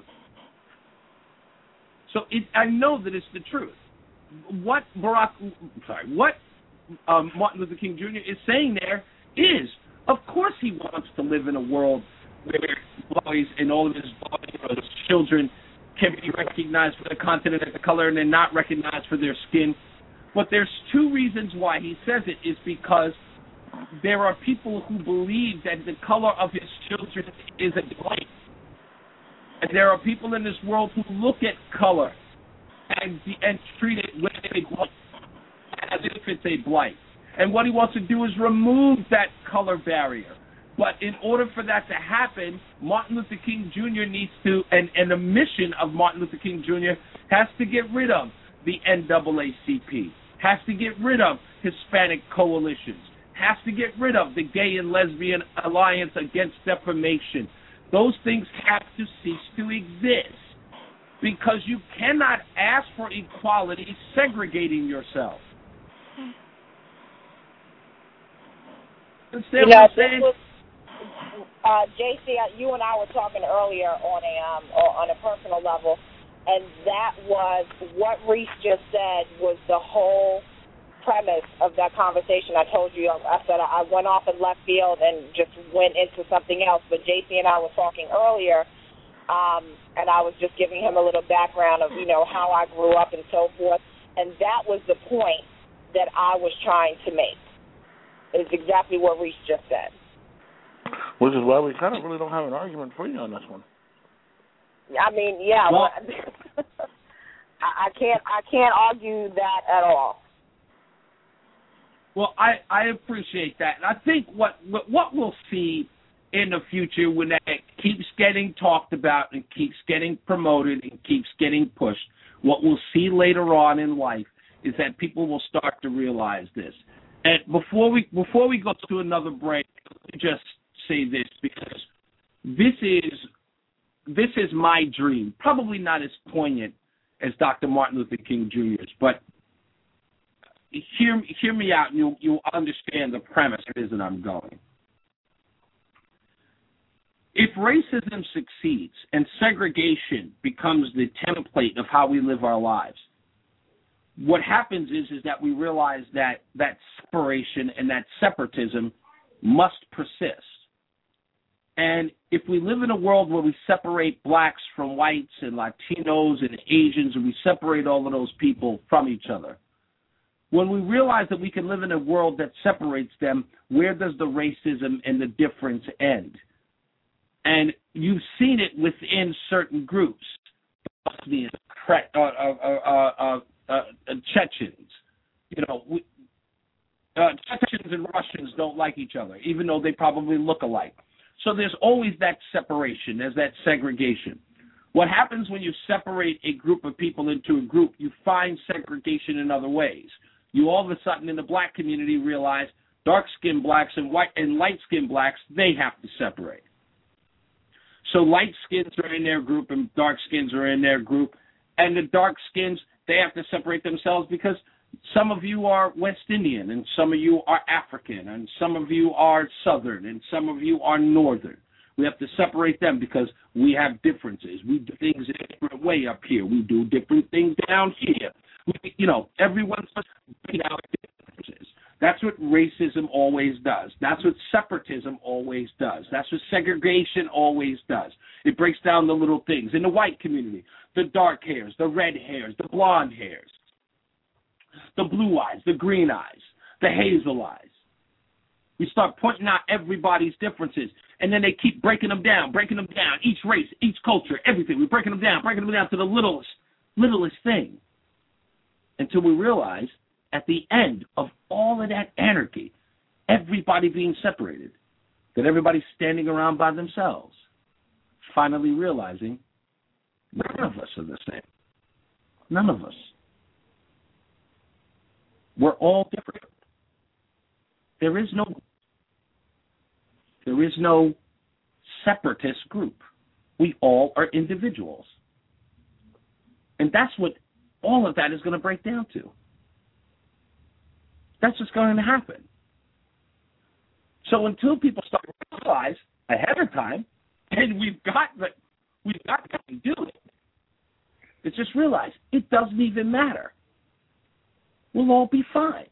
So it, I know that it's the truth. What Barack, sorry, what um, Martin Luther King Junior is saying there is, of course, he wants to live in a world where boys and all of his boys, his children can be recognized for the continent and the color, and they're not recognized for their skin. But there's two reasons why he says it is because there are people who believe that the color of his children is a blight. And there are people in this world who look at color and and treat it with a blight, as if it's a blight. And what he wants to do is remove that color barrier. But in order for that to happen, Martin Luther King Junior needs to, and, and the mission of Martin Luther King Junior has to get rid of the N double A C P, has to get rid of Hispanic coalitions, has to get rid of the Gay and Lesbian Alliance Against Defamation. Those things have to cease to exist because you cannot ask for equality segregating yourself. You know, this was, uh, J C, you and I were talking earlier on a um, on a personal level, and that was what Reese just said was the whole premise of that conversation. I told you, I said I went off in left field and just went into something else, but J C and I were talking earlier, um, and I was just giving him a little background of, you know, how I grew up and so forth, and that was the point that I was trying to make. It's exactly what Reese just said. Which is why we kind of really don't have an argument for you on this one. I mean, yeah, well, I, I can't I can't argue that at all. Well, I, I appreciate that. And I think what, what what we'll see in the future when that keeps getting talked about and keeps getting promoted and keeps getting pushed, what we'll see later on in life is that people will start to realize this. And before we before we go to another break, let me just say this, because this is this is my dream. Probably not as poignant as Doctor Martin Luther King Junior's, but hear hear me out, and you'll you'll understand the premise it is that I'm going. If racism succeeds and segregation becomes the template of how we live our lives, what happens is, is that we realize that that separation and that separatism must persist. And if we live in a world where we separate blacks from whites and Latinos and Asians, and we separate all of those people from each other, when we realize that we can live in a world that separates them, where does the racism and the difference end? And you've seen it within certain groups. Bosnians, uh, uh, uh, uh, Uh, uh, Chechens, you know, we, uh, Chechens and Russians don't like each other, even though they probably look alike. So there's always that separation, there's that segregation. What happens when you separate a group of people into a group, you find segregation in other ways. You all of a sudden in the black community realize dark-skinned blacks and white and light-skinned blacks, they have to separate. So light skins are in their group and dark skins are in their group, and the dark skins, they have to separate themselves because some of you are West Indian and some of you are African and some of you are Southern and some of you are Northern. We have to separate them because we have differences. We do things in a different way up here. We do different things down here. We, you know, everyone's bringing out differences. That's what racism always does. That's what separatism always does. That's what segregation always does. It breaks down the little things. In the white community, the dark hairs, the red hairs, the blonde hairs, the blue eyes, the green eyes, the hazel eyes. We start pointing out everybody's differences, and then they keep breaking them down, breaking them down, each race, each culture, everything. We're breaking them down, breaking them down to the littlest, littlest thing, until we realize at the end of all of that anarchy, everybody being separated, that everybody's standing around by themselves, finally realizing none of us are the same. None of us. We're all different. There is no there is no separatist group. We all are individuals. And that's what all of that is going to break down to. That's what's going to happen. So until people start to realize ahead of time, and we've got the, we've got to do it, it's just realize it doesn't even matter. We'll all be fine.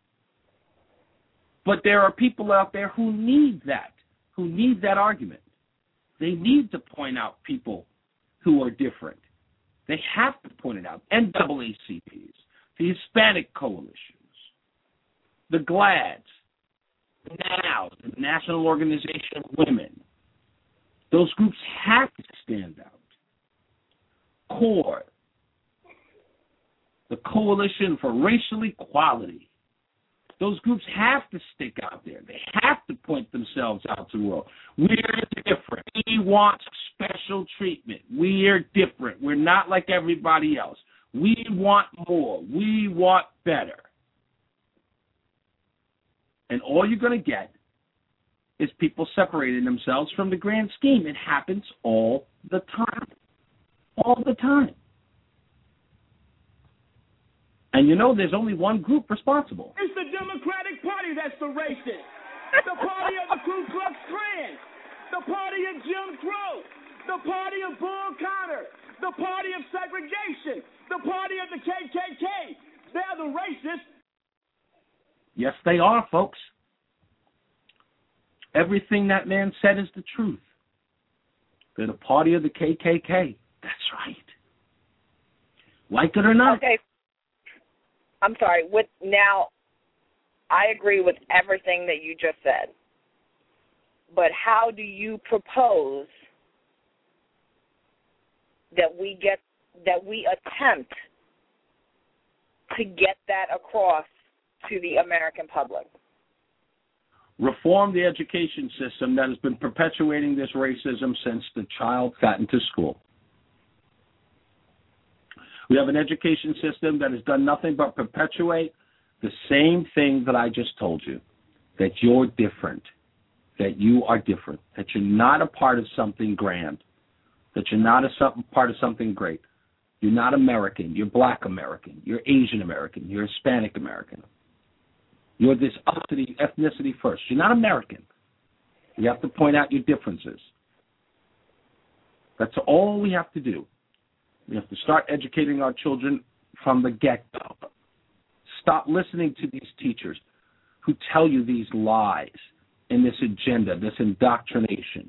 But there are people out there who need that, who need that argument. They need to point out people who are different. They have to point it out. N double A C Ps, the Hispanic coalitions, the GLADs, NOW, the National Organization of Women. Those groups have to stand out. CORE, the Coalition for Racial Equality. Those groups have to stick out there. They have to point themselves out to the world. We're different. We want special treatment. We're different. We're not like everybody else. We want more. We want better. And all you're going to get is people separating themselves from the grand scheme. It happens all the time. All the time. And you know there's only one group responsible. It's the Democratic Party that's the racist. The party of the Ku Klux Klan. The party of Jim Crow. The party of Bull Connor. The party of segregation. The party of the K K K. They're the racists. Yes, they are, folks. Everything that man said is the truth. They're the party of the K K K. That's right. Like it or not. Okay. I'm sorry. With now, I agree with everything that you just said. But how do you propose that we get that we attempt to get that across to the American public? Reform the education system that has been perpetuating this racism since the child got into school. We have an education system that has done nothing but perpetuate the same thing that I just told you, that you're different, that you are different, that you're not a part of something grand, that you're not a some, part of something great. You're not American. You're Black American. You're Asian American. You're Hispanic American. You're this ethnicity, ethnicity first. You're not American. You have to point out your differences. That's all we have to do. We have to start educating our children from the get-go. Stop listening to these teachers who tell you these lies and this agenda, this indoctrination.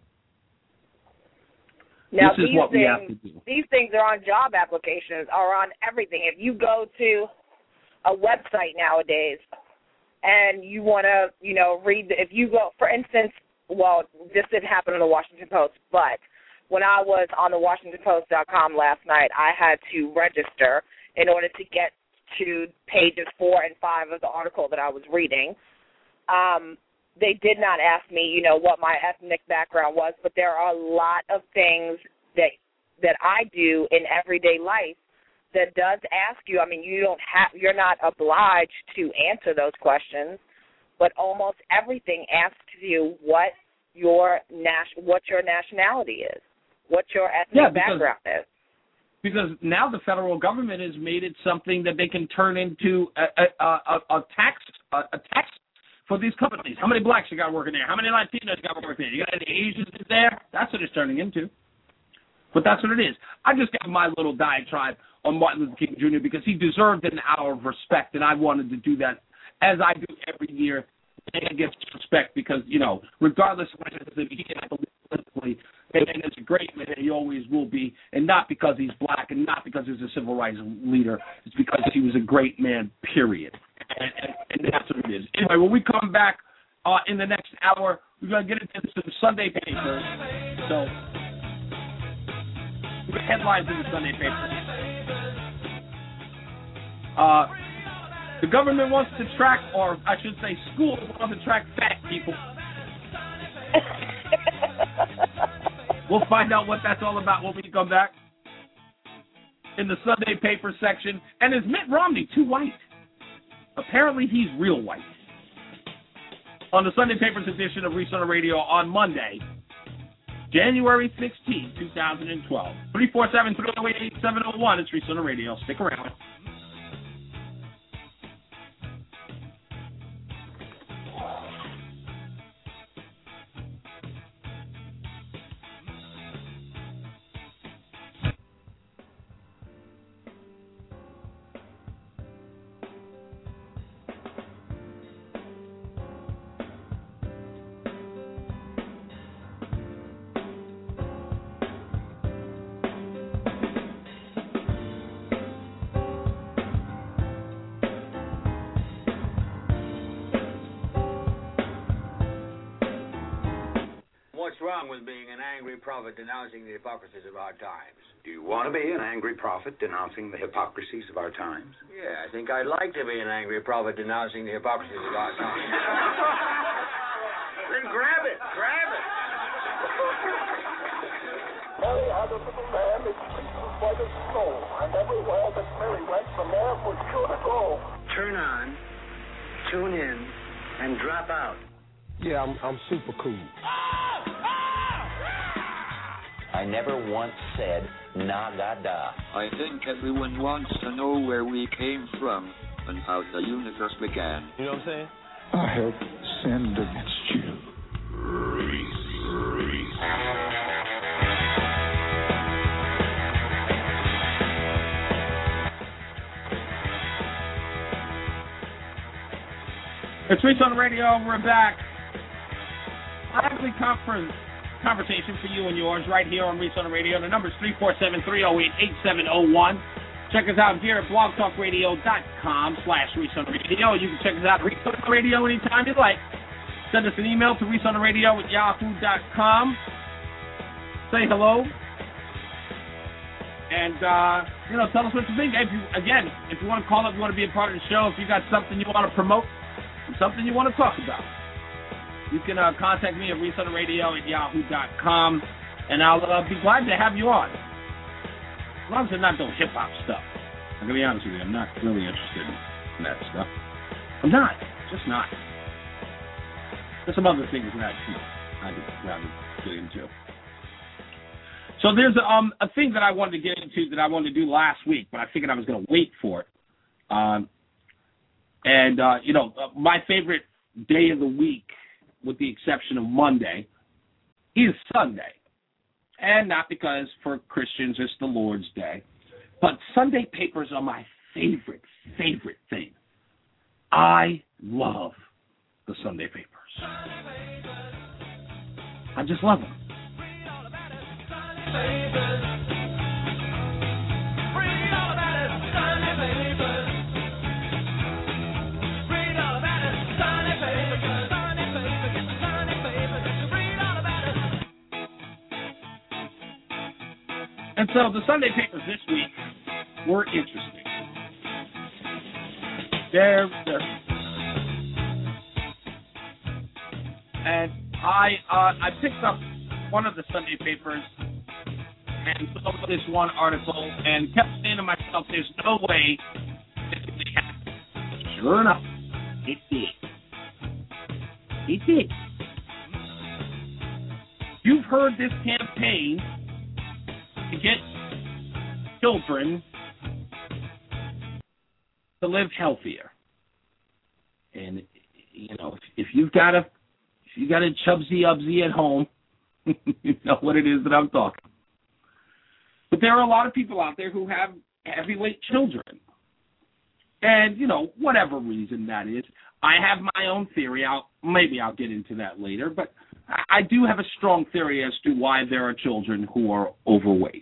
Now, this is these what things, we have to do. These things are on job applications, are on everything. If you go to a website nowadays and you want to, you know, read, the, if you go, for instance, well, this didn't happen in the Washington Post, but when I was on the Washington Post dot com last night, I had to register in order to get to pages four and five of the article that I was reading. Um, they did not ask me, you know, what my ethnic background was, but there are a lot of things that that I do in everyday life that does ask you. I mean, you don't have, you're not obliged to answer those questions, but almost everything asks you what your nas- what your nationality is. What your ethnic yeah, because, background is. Because now the federal government has made it something that they can turn into a, a, a, a tax a, a tax for these companies. How many blacks you got working there? How many Latinos you got working there? You got any Asians in there? That's what it's turning into. But that's what it is. I just got my little diatribe on Martin Luther King Junior because he deserved an hour of respect, and I wanted to do that as I do every year. And gets respect because, you know, regardless of what he can believe politically, and is a great man, he always will be, and not because he's black and not because he's a civil rights leader. It's because he was a great man, period. And, and, and that's what it is. Anyway, when we come back uh, in the next hour, we're going to get into some Sunday papers. So, we got headlines in the Sunday papers. Uh... The government wants to track, or I should say schools want to track fat people. We'll find out what that's all about when we come back in the Sunday paper section. And is Mitt Romney too white? Apparently he's real white. On the Sunday Papers edition of Reese on the Radio on Monday, January sixteenth, twenty twelve. three four seven, three oh eight, eight seven oh one. It's Reese on the Radio. Stick around. What's wrong with being an angry prophet denouncing the hypocrisies of our times? Do you want to be an angry prophet denouncing the hypocrisies of our times? Yeah, I think I'd like to be an angry prophet denouncing the hypocrisies of our times. Then grab it, grab it. Mary had a little lamb, its fleece was white as snow, and everywhere that Mary went, the lamb was sure to go. Turn on, tune in, and drop out. Yeah, I'm, I'm super cool. I never once said na-ga-da. I think everyone wants to know where we came from and how the universe began. You know what I'm saying? I have sinned against you. Reese, Reese. It's Reese on the Radio. We're back. Lively conference. Conversation for you and yours right here on Reese on the Radio. The number is three four seven, three oh eight, eight seven oh one. Check us out here at blogtalkradio.com slash Reese on the Radio. You can check us out at Reese on the Radio anytime you'd like. Send us an email to Reese on the Radio at yahoo dot com. Say hello. And, uh, you know, tell us what you think. If you, again, if you want to call up, you want to be a part of the show, if you got something you want to promote, something you want to talk about, you can uh, contact me at Reese on the Radio at yahoo dot com, and I'll uh, be glad to have you on. As long as they're not doing hip-hop stuff. I'm going to be honest with you, I'm not really interested in that stuff. I'm not. Just not. There's some other things that you know, I'd rather get into. So there's um, a thing that I wanted to get into that I wanted to do last week, but I figured I was going to wait for it. Um, and, uh, you know, uh, my favorite day of the week, with the exception of Monday, is Sunday. And not because for Christians it's the Lord's Day, but Sunday papers are my favorite, favorite thing. I love the Sunday papers. I just love them. And so the Sunday papers this week were interesting. They're, they're and I uh, I picked up one of the Sunday papers and saw this one article and kept saying to myself, "There's no way this really happened." Sure enough, it did. It did. You've heard this campaign to get children to live healthier, and you know if, if you've got a if you got a chubsy ubsy at home, you know what it is that I'm talking. But there are a lot of people out there who have heavyweight children, and you know whatever reason that is, I have my own theory. I'll maybe I'll get into that later, but I do have a strong theory as to why there are children who are overweight.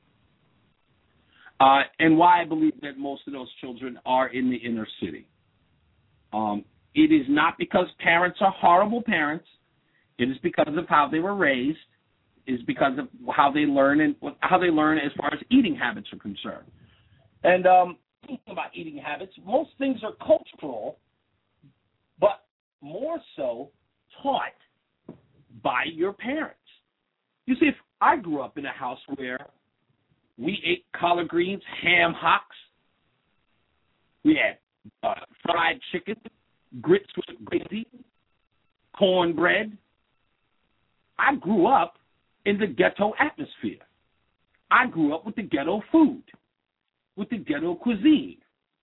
Uh, and why I believe that most of those children are in the inner city. Um, it is not because parents are horrible parents. It is because of how they were raised. It is because of how they learn and how they learn as far as eating habits are concerned. And um, thinking about eating habits, most things are cultural, but more so taught by your parents. You see, if I grew up in a house where we ate collard greens, ham hocks, we had uh, fried chicken, grits with gravy, cornbread, I grew up in the ghetto atmosphere. I grew up with the ghetto food, with the ghetto cuisine.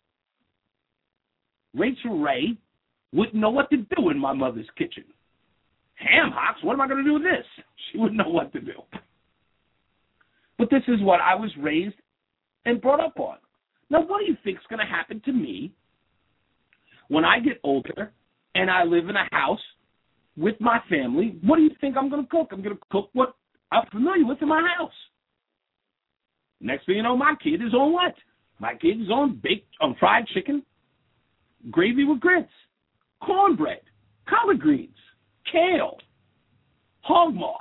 Rachel Ray wouldn't know what to do in my mother's kitchen. Ham hocks, what am I going to do with this? She wouldn't know what to do. But this is what I was raised and brought up on. Now, what do you think is going to happen to me when I get older and I live in a house with my family? What do you think I'm going to cook? I'm going to cook what I'm familiar with in my house. Next thing you know, my kid is on what? My kid is on baked, on fried chicken, gravy with grits, cornbread, collard greens, kale, hog moss,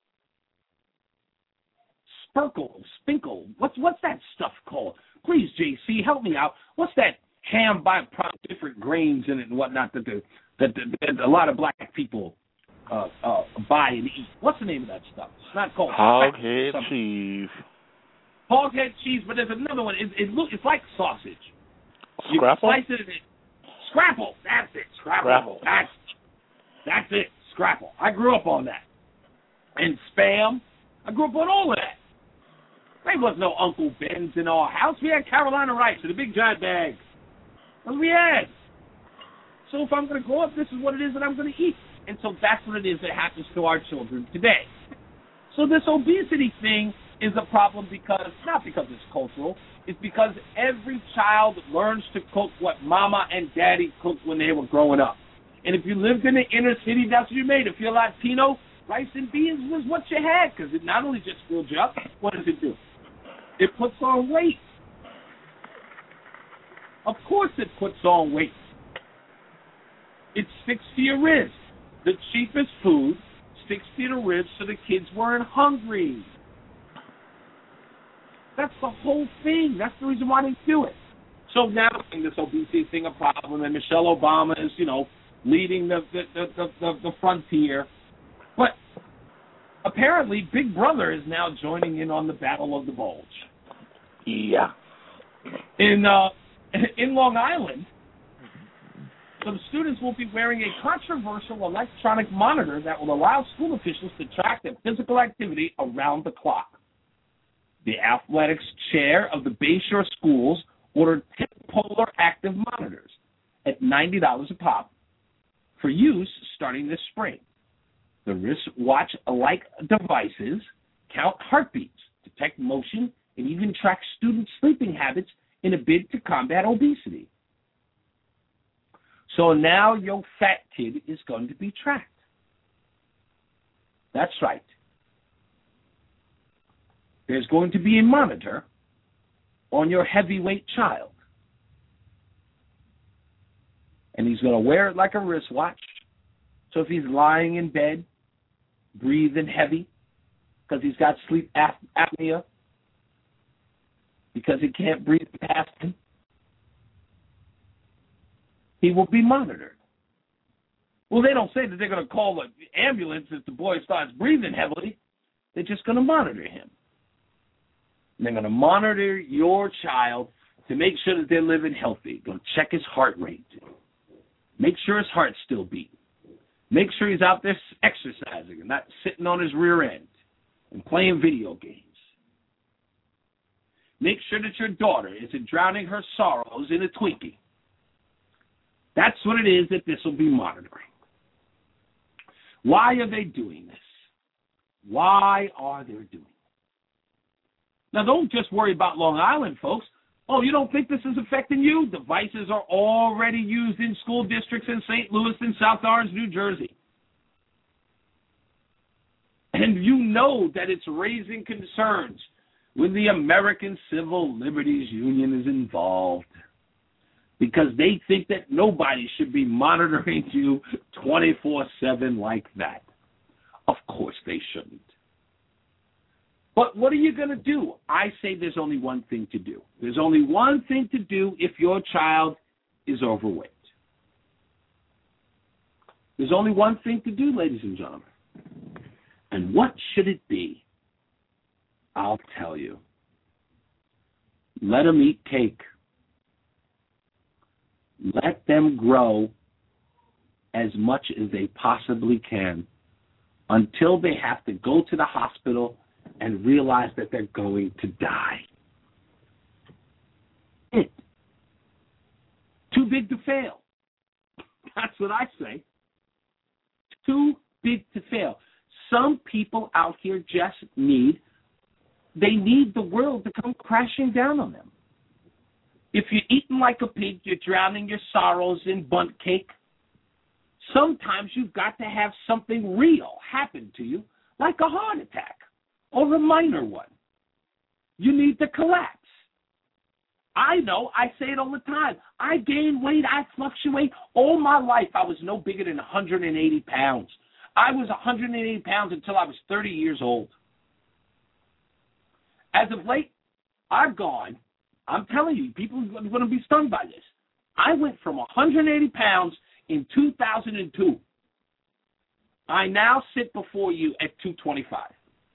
spurkle, spinkle. What's what's that stuff called? Please, J C, help me out. What's that ham by different grains in it and whatnot that the, that, the, that a lot of black people uh, uh, buy and eat? What's the name of that stuff? It's not called hoghead cheese. Hoghead cheese, but there's another one. It, it look, it's like sausage. You Scrapple? slice it in it. Scrapple. That's it. Scrapple. Scrapple. That's that's it. Scrapple. I grew up on that. And Spam. I grew up on all of that. There was no Uncle Ben's in our house. We had Carolina Rice in a big giant bag. That's what we had. So if I'm going to grow up, this is what it is that I'm going to eat. And so that's what it is that happens to our children today. So this obesity thing is a problem because, not because it's cultural, it's because every child learns to cook what mama and daddy cooked when they were growing up. And if you lived in the inner city, that's what you made. If you're Latino, rice and beans was what you had because it not only just filled you up, what does it do? It puts on weight. Of course it puts on weight. It sticks to your ribs. The cheapest food sticks to your ribs so the kids weren't hungry. That's the whole thing. That's the reason why they do it. So now this obesity thing a problem, and Michelle Obama is, you know, leading the the, the, the, the, the frontier. But apparently Big Brother is now joining in on the Battle of the Bulge. Yeah. In uh, in Long Island, some students will be wearing a controversial electronic monitor that will allow school officials to track their physical activity around the clock. The athletics chair of the Bayshore schools ordered ten polar active monitors at ninety dollars a pop for use starting this spring. The wristwatch-like devices count heartbeats, detect motion, and even track student sleeping habits in a bid to combat obesity. So now your fat kid is going to be tracked. That's right. There's going to be a monitor on your heavyweight child. And he's going to wear it like a wristwatch. So if he's lying in bed, breathing heavy, because he's got sleep apnea, because he can't breathe past him, he will be monitored. Well, they don't say that they're going to call the ambulance if the boy starts breathing heavily. They're just going to monitor him. And they're going to monitor your child to make sure that they're living healthy. Going to check his heart rate. Make sure his heart's still beating. Make sure he's out there exercising and not sitting on his rear end and playing video games. Make sure that your daughter isn't drowning her sorrows in a Twinkie. That's what it is that this will be monitoring. Why are they doing this? Why are they doing it? Now, don't just worry about Long Island, folks. Oh, you don't think this is affecting you? Devices are already used in school districts in Saint Louis and South Orange, New Jersey. And you know that it's raising concerns when the American Civil Liberties Union is involved, because they think that nobody should be monitoring you twenty-four seven like that. Of course they shouldn't. But what are you going to do? I say there's only one thing to do. There's only one thing to do if your child is overweight. There's only one thing to do, ladies and gentlemen. And what should it be? I'll tell you. Let them eat cake. Let them grow as much as they possibly can until they have to go to the hospital and realize that they're going to die. It. Too big to fail. That's what I say. Too big to fail. Some people out here just need, they need the world to come crashing down on them. If you're eating like a pig, you're drowning your sorrows in bundt cake. Sometimes you've got to have something real happen to you, like a heart attack or a minor one. You need to collapse. I know, I say it all the time. I gain weight, I fluctuate. All my life, I was no bigger than one hundred eighty pounds. I was one hundred eighty pounds until I was thirty years old. As of late, I've gone, I'm telling you, people are going to be stunned by this. I went from one hundred eighty pounds in two thousand two. I now sit before you at two twenty-five.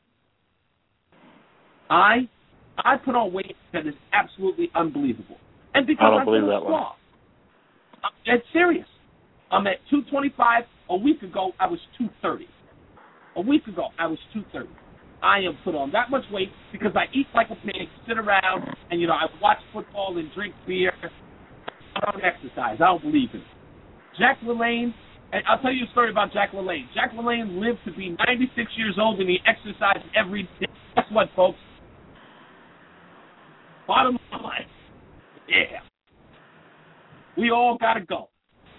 I I put on weight that is absolutely unbelievable. And because I don't I believe feel that one. small. I'm dead serious. I'm at two twenty-five. A week ago, I was two thirty. A week ago, I was two thirty. I am put on that much weight because I eat like a pig, sit around, and, you know, I watch football and drink beer. I don't exercise. I don't believe in it. Jack LaLanne, and I'll tell you a story about Jack LaLanne. Jack LaLanne lived to be ninety-six years old, and he exercised every day. Guess what, folks? Bottom line, yeah. We all got to go.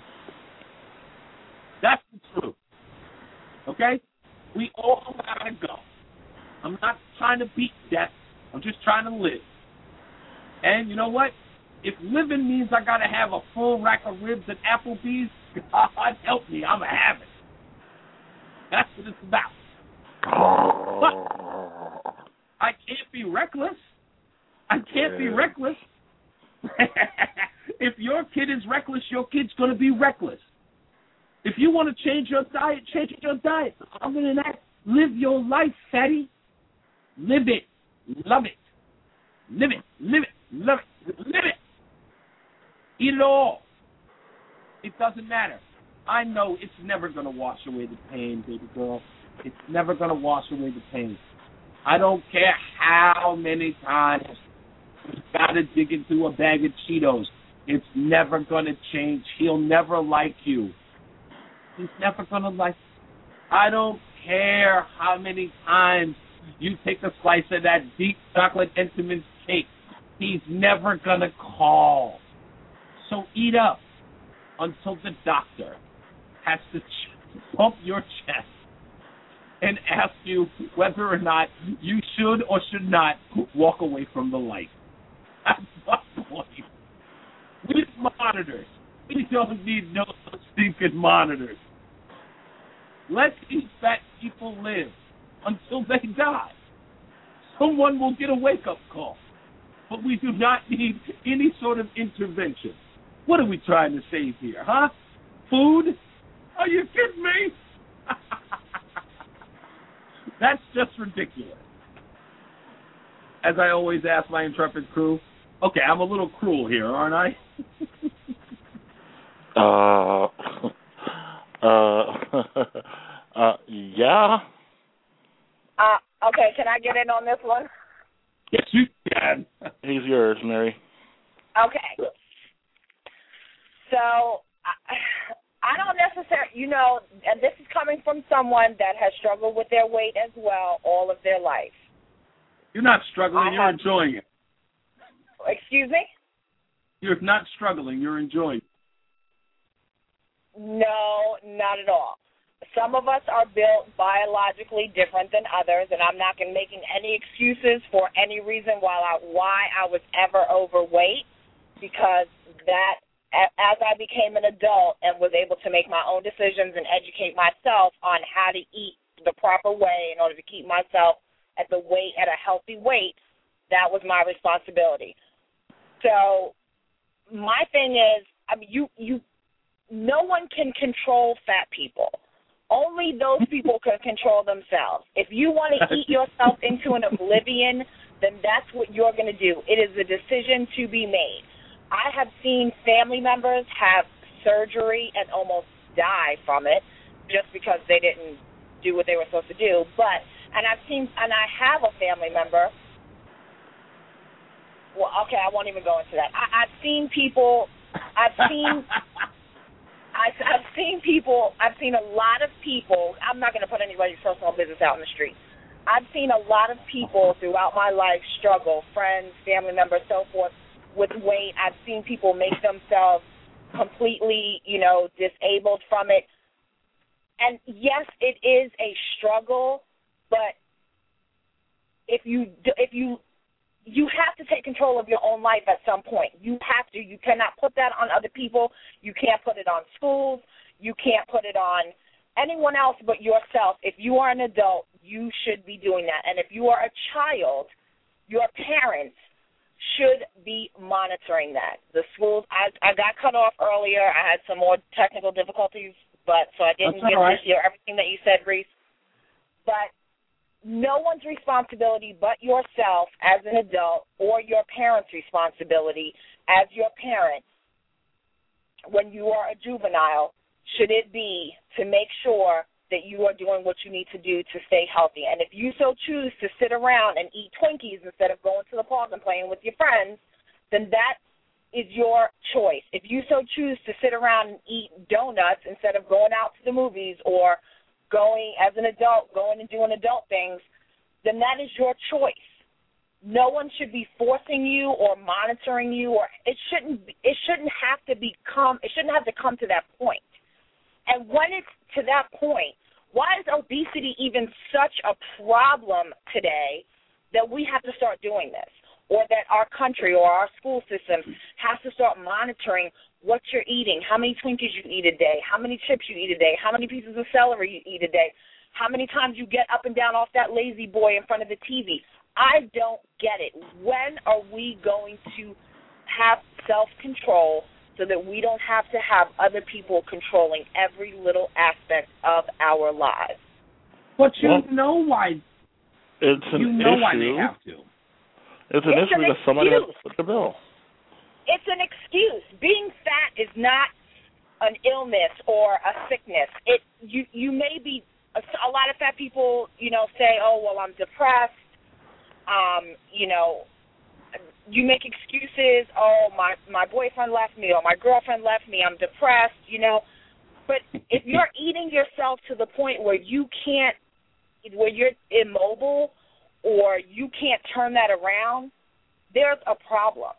That's the truth. Okay? We all got to go. I'm not trying to beat death. I'm just trying to live. And you know what? If living means I got to have a full rack of ribs at Applebee's, God help me, I'm going to have it. That's what it's about. But I can't be reckless. I can't be reckless. If your kid is reckless, your kid's going to be reckless. If you want to change your diet, change your diet. Other than that, live your life, fatty. Live it. Love it. Live it. Live it. Love it. Live it. Eat it all. It doesn't matter. I know it's never going to wash away the pain, baby girl. It's never going to wash away the pain. I don't care how many times you've got to dig into a bag of Cheetos. It's never going to change. He'll never like you. He's never going to like you. I don't care how many times you take a slice of that deep chocolate Entenmann's cake. He's never going to call. So eat up until the doctor has to pump your chest and ask you whether or not you should or should not walk away from the light. That's my point. We need monitors. We don't need no stinking monitors. Let these fat people live until they die. Someone will get a wake-up call. But we do not need any sort of intervention. What are we trying to save here, huh? Food? Are you kidding me? That's just ridiculous. As I always ask my intrepid crew, okay, I'm a little cruel here, aren't I? uh, uh, uh, yeah. Uh, okay, can I get in on this one? Yes, you can. He's yours, Mary. Okay. So, I, I don't necessarily, you know, and this is coming from someone that has struggled with their weight as well all of their life. You're not struggling, I you're have, enjoying it. Excuse me? You're not struggling, you're enjoying it. No, not at all. Some of us are built biologically different than others, and I'm not going to making any excuses for any reason why I, why I was ever overweight, because that, as I became an adult and was able to make my own decisions and educate myself on how to eat the proper way in order to keep myself at the weight, at a healthy weight, that was my responsibility. So my thing is, I mean, you, you, no one can control fat people. Only those people can control themselves. If you want to eat yourself into an oblivion, then that's what you're going to do. It is a decision to be made. I have seen family members have surgery and almost die from it just because they didn't do what they were supposed to do. But, and I've seen, and I have a family member. Well, okay, I won't even go into that. I, I've seen people, I've seen, I, I've seen people, I've seen a lot of people, I'm not going to put anybody's personal business out in the street. I've seen a lot of people throughout my life struggle, friends, family members, so forth, with weight. I've seen people make themselves completely, you know, disabled from it. And yes, it is a struggle, but if you, if you, you have to take control of your own life at some point. You have to. You cannot put that on other people. You can't put it on schools. You can't put it on anyone else but yourself. If you are an adult, you should be doing that. And if you are a child, your parents should be monitoring that. The schools, I, I got cut off earlier. I had some more technical difficulties, but so I didn't get right. to hear everything that you said, Reese. But no one's responsibility but yourself as an adult, or your parents' responsibility as your parent when you are a juvenile, should it be to make sure that you are doing what you need to do to stay healthy. And if you so choose to sit around and eat Twinkies instead of going to the park and playing with your friends, then that is your choice. If you so choose to sit around and eat donuts instead of going out to the movies or going as an adult, going and doing adult things, then that is your choice. No one should be forcing you or monitoring you, or it shouldn't it shouldn't have to become it shouldn't have to come to that point. And when it's to that point, why is obesity even such a problem today that we have to start doing this, or that our country or our school system has to start monitoring what you're eating, how many Twinkies you eat a day, how many chips you eat a day, how many pieces of celery you eat a day, how many times you get up and down off that lazy boy in front of the T V. I don't get it. When are we going to have self-control so that we don't have to have other people controlling every little aspect of our lives? But you well, know why. It's an you know issue. why they have to. It's an it's issue an because somebody has to foot the bill. It's an excuse. Being fat is not an illness or a sickness. It you you may be a, a lot of fat people, you know, say, "Oh, well, I'm depressed." Um, you know, you make excuses. Oh, my my boyfriend left me, or my girlfriend left me. I'm depressed. You know, but if you're eating yourself to the point where you can't, where you're immobile, or you can't turn that around, there's a problem.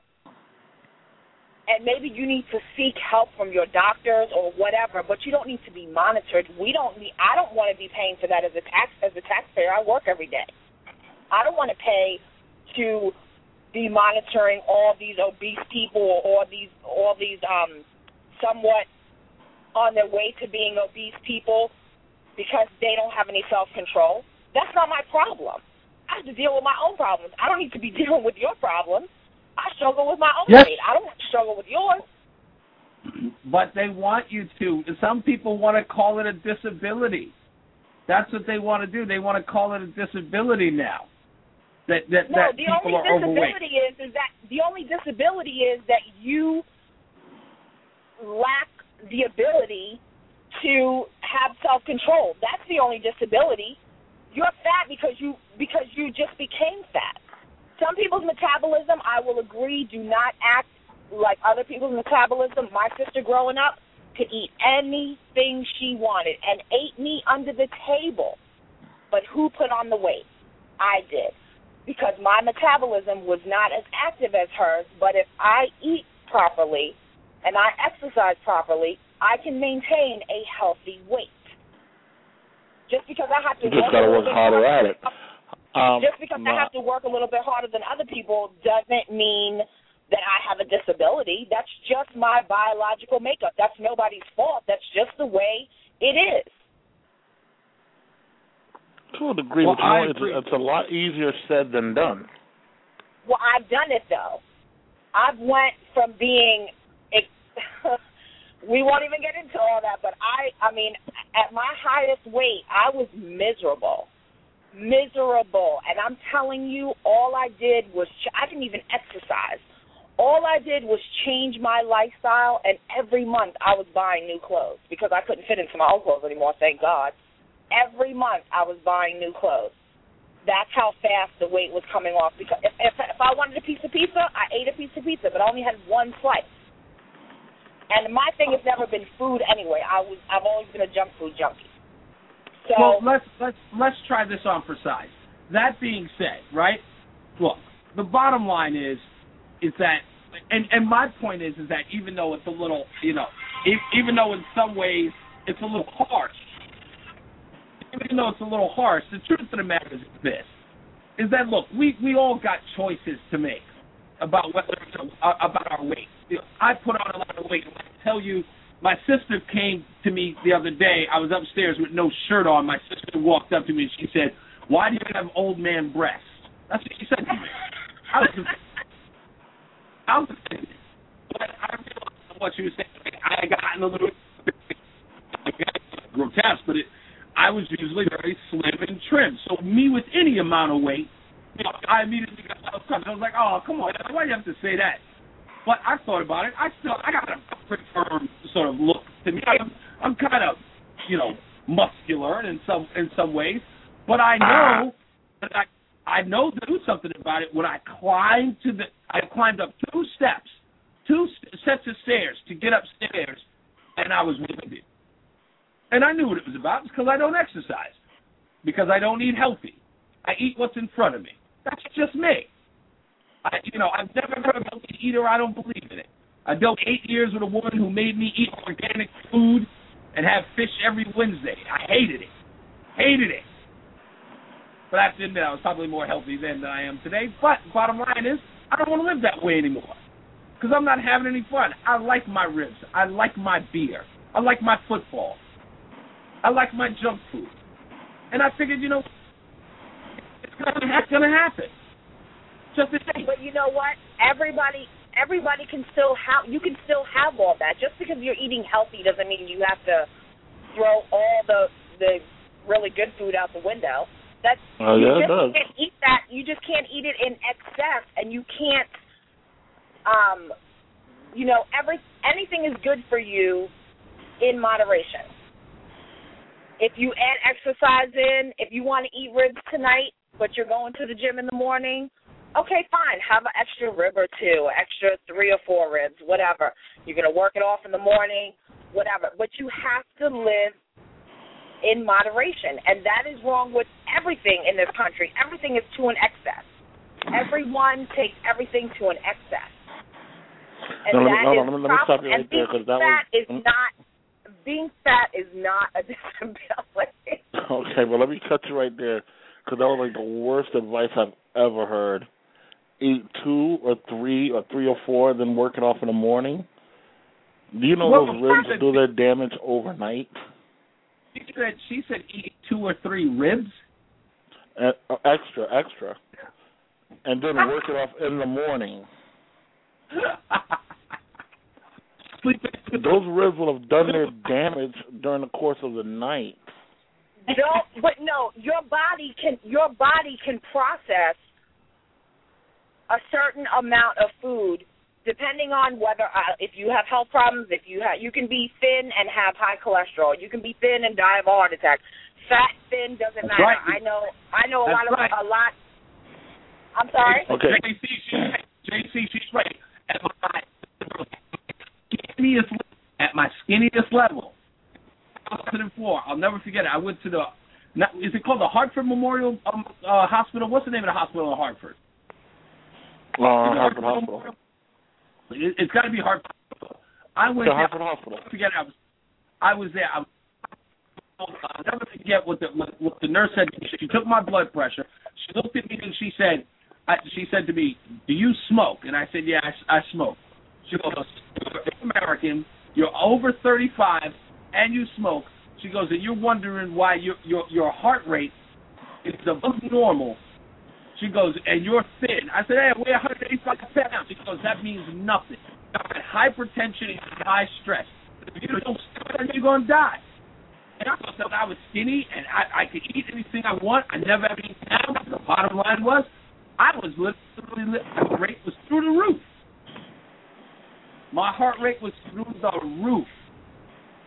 And maybe you need to seek help from your doctors or whatever, but you don't need to be monitored. We don't need. I don't want to be paying for that as a tax as a taxpayer. I work every day. I don't want to pay to be monitoring all these obese people or all these all these um, somewhat on their way to being obese people because they don't have any self-control. That's not my problem. I have to deal with my own problems. I don't need to be dealing with your problems. I struggle with my own Yes. weight. I don't want to struggle with yours. But they want you to. Some people want to call it a disability. That's what they want to do. They want to call it a disability now. That that, no, that the people only are overweight. disability is is that the only disability is that you lack the ability to have self-control. That's the only disability. You're fat because you because you just became fat. Some people's metabolism, I will agree, do not act like other people's metabolism. My sister growing up could eat anything she wanted and ate me under the table. But who put on the weight? I did. Because my metabolism was not as active as hers, but if I eat properly and I exercise properly, I can maintain a healthy weight. Just because I have to You just got to work harder at it. Um, just because my, I have to work a little bit harder than other people doesn't mean that I have a disability. That's just my biological makeup. That's nobody's fault. That's just the way it is. To a degree, Well, but you know, I it's, agree. it's a lot easier said than done. Well, I've done it, though. I've went from being we won't even get into all that, but I, I mean, at my highest weight, I was miserable. Miserable. And I'm telling you, all I did was, ch- I didn't even exercise. All I did was change my lifestyle, and every month I was buying new clothes because I couldn't fit into my old clothes anymore, thank God. every month I was buying new clothes. That's how fast the weight was coming off. Because if, if, if I wanted a piece of pizza, I ate a piece of pizza, but I only had one slice. And my thing has never been food anyway. I was I've always been a junk food junkie. So well, let's let's let's try this on for size. That being said, right? Look, the bottom line is is that, and and my point is is that even though it's a little, you know, even though in some ways it's a little harsh, even though it's a little harsh, the truth of the matter is this: is that look, we we all got choices to make about whether uh, about our weight. You know, I put on a lot of weight. I tell you, my sister came to me the other day. I was upstairs with no shirt on. My sister walked up to me and she said, "Why do you have old man breasts?" That's what she said to me. I was, I was offended. But I realized what she was saying. I got in a little grotesque, but it, I was usually very slim and trim. So me with any amount of weight, you know, I immediately got I was, I was like, "Oh, come on, why do you have to say that?" But I thought about it. I still, I got a pretty firm sort of look to me. I'm, I'm kind of, you know, muscular in some in some ways. But I know that I, I know to do something about it when I climbed to the, I climbed up two steps, two sets of stairs to get upstairs, and I was winded. And I knew what it was about. It's because I don't exercise, because I don't eat healthy. I eat what's in front of me. That's just me. I, you know, I've never heard of a healthy eater. I don't believe in it. I dealt eight years with a woman who made me eat organic food and have fish every Wednesday. I hated it. Hated it. But I have to admit, I was probably more healthy then than I am today. But bottom line is, I don't want to live that way anymore because I'm not having any fun. I like my ribs. I like my beer. I like my football. I like my junk food. And I figured, you know, it's going to happen. Just the same. But you know what? Everybody, everybody can still have. You can still have all that. Just because you're eating healthy doesn't mean you have to throw all the the really good food out the window. That's oh, you yeah, just it does. can't eat that. You just can't eat it in excess, and you can't. Um, you know, every anything is good for you in moderation. If you add exercise in, if you want to eat ribs tonight, but you're going to the gym in the morning. Okay, fine. Have an extra rib or two, extra three or four ribs, whatever. You're going to work it off in the morning, whatever. But you have to live in moderation, and that is wrong with everything in this country. Everything is to an excess. Everyone takes everything to an excess. And no, that no, is no, let me, let me stop you right there, because that fat was... is not, being fat is not a disability. Okay, well, let me cut you right there, because that was like the worst advice I've ever heard. Eat two or three or three or four, then work it off in the morning. Do you know well, those ribs do their damage overnight? She said she said eat two or three ribs. Uh, extra, extra, and then work it off in the morning. Those ribs will have done their damage during the course of the night. Don't, but no, your body can your body can process a certain amount of food, depending on whether uh, if you have health problems, if you have, you can be thin and have high cholesterol, you can be thin and die of a heart attack. Fat, thin doesn't That's matter. Right. I know, I know a That's lot of right. a lot. I'm sorry. Okay. J C, she's J C, she's right. At my skinniest, at my skinniest level, two thousand four. I'll never forget it. I went to the, not, is it called the Hartford Memorial um, uh, Hospital? What's the name of the hospital in Hartford? Uh, Hartford Hospital. It, it's got to be Hartford Hospital. I went the there. Hartford Hospital. I'll never forget. I was, I was there. I was, I'll never forget what the what, what the nurse said to me. She took my blood pressure. She looked at me and she said, I, she said to me, "Do you smoke?" And I said, "Yeah, I, I smoke." She goes, "You're American. You're over thirty-five, and you smoke." She goes, "And you're wondering why your your your heart rate is above normal." She goes, "And you're thin." I said, "Hey, I weigh one hundred eighty-five pounds." She goes, "That means nothing. You got hypertension and high stress. If you don't stop, you're going to die." And I thought that I was skinny and I, I could eat anything I want. I never had any pounds. The bottom line was, I was literally, my rate was through the roof. My heart rate was through the roof.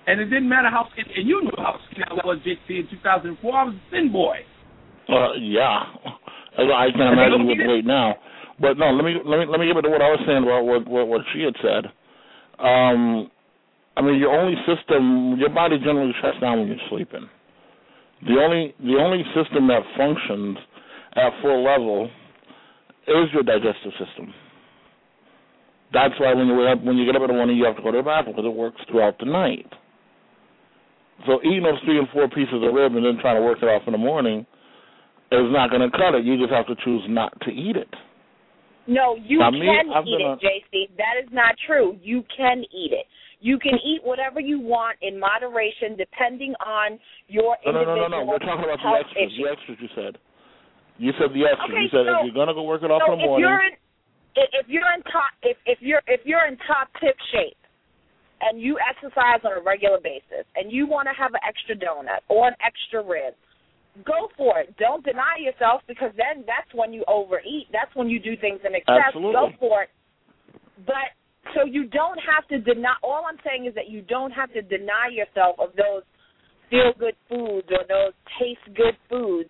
And it didn't matter how skinny, and you knew how skinny I was, J C, in two thousand four. I was a thin boy. Uh, yeah. I can't imagine you with weight now. But no, let me let me let me give it to what I was saying about what what, what she had said. Um, I mean, your only system, your body generally shuts down when you're sleeping. The only the only system that functions at full level is your digestive system. That's why when you wake up, when you get up in the morning, you have to go to the bathroom because it works throughout the night. So eating those three and four pieces of rib and then trying to work it off in the morning is not going to cut it. You just have to choose not to eat it. No, you now, can me, eat it, J C. That is not true. You can eat it. You can eat whatever you want in moderation, depending on your no, individual No, no, no, no. We're talking about the health extras. issues. The extras you said. You said the extras. Okay, you said so, if you're going to go work it off so in the morning. If you're in, if you're in top, if, if you're if you're in top tip shape, and you exercise on a regular basis, and you want to have an extra donut or an extra rib, go for it. Don't deny yourself, because then that's when you overeat. That's when you do things in excess. Absolutely. Go for it. But so you don't have to deny. All I'm saying is that you don't have to deny yourself of those feel-good foods or those taste-good foods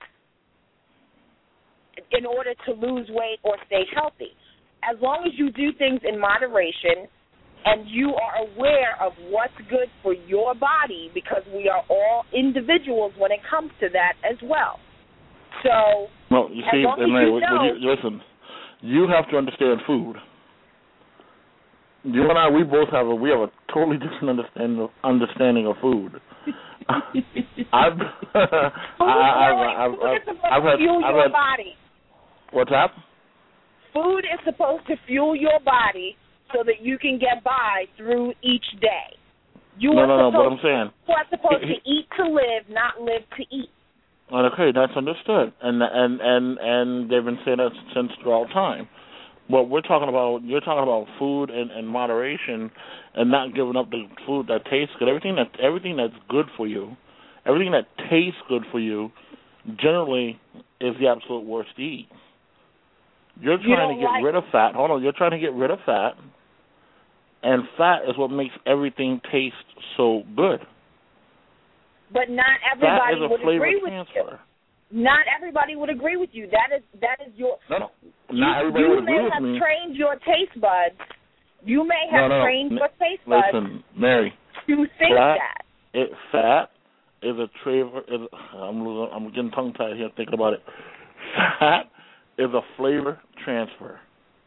in order to lose weight or stay healthy. As long as you do things in moderation and you are aware of what's good for your body, because we are all individuals when it comes to that as well. So, well, you see, as long as Mary, you know, you, listen, you have to understand food. You and I, we both have a we have a totally different understanding of, understanding of food. I've, I, I've, I've, I've, I've had, fuel I've your had, body. What's that? Food is supposed to fuel your body so that you can get by through each day. You no, are no, no. supposed, What I'm saying. You are supposed to eat to live, not live to eat. Okay, that's understood, and and and and they've been saying that since throughout time. What we're talking about, you're talking about food and, and moderation, and not giving up the food that tastes good. Everything that everything that's good for you, everything that tastes good for you, generally is the absolute worst to eat. You're trying you to get like- rid of fat. Hold on, you're trying to get rid of fat, and fat is what makes everything taste so good. But not everybody Fat is a would flavor agree with transfer. you. Not everybody would agree with you. That is that is your. No, no. You, Not everybody you would agree may with have me. trained your taste buds. You may have no, no, trained no. your taste buds. Listen, Mary. To think fat, that. It, fat is a flavor. Is, I'm losing, I'm getting tongue tied here thinking about it. Fat is a flavor transfer.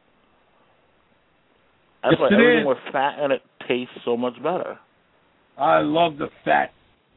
That's Yes, why it everything is. with fat in it tastes so much better. I love the fat.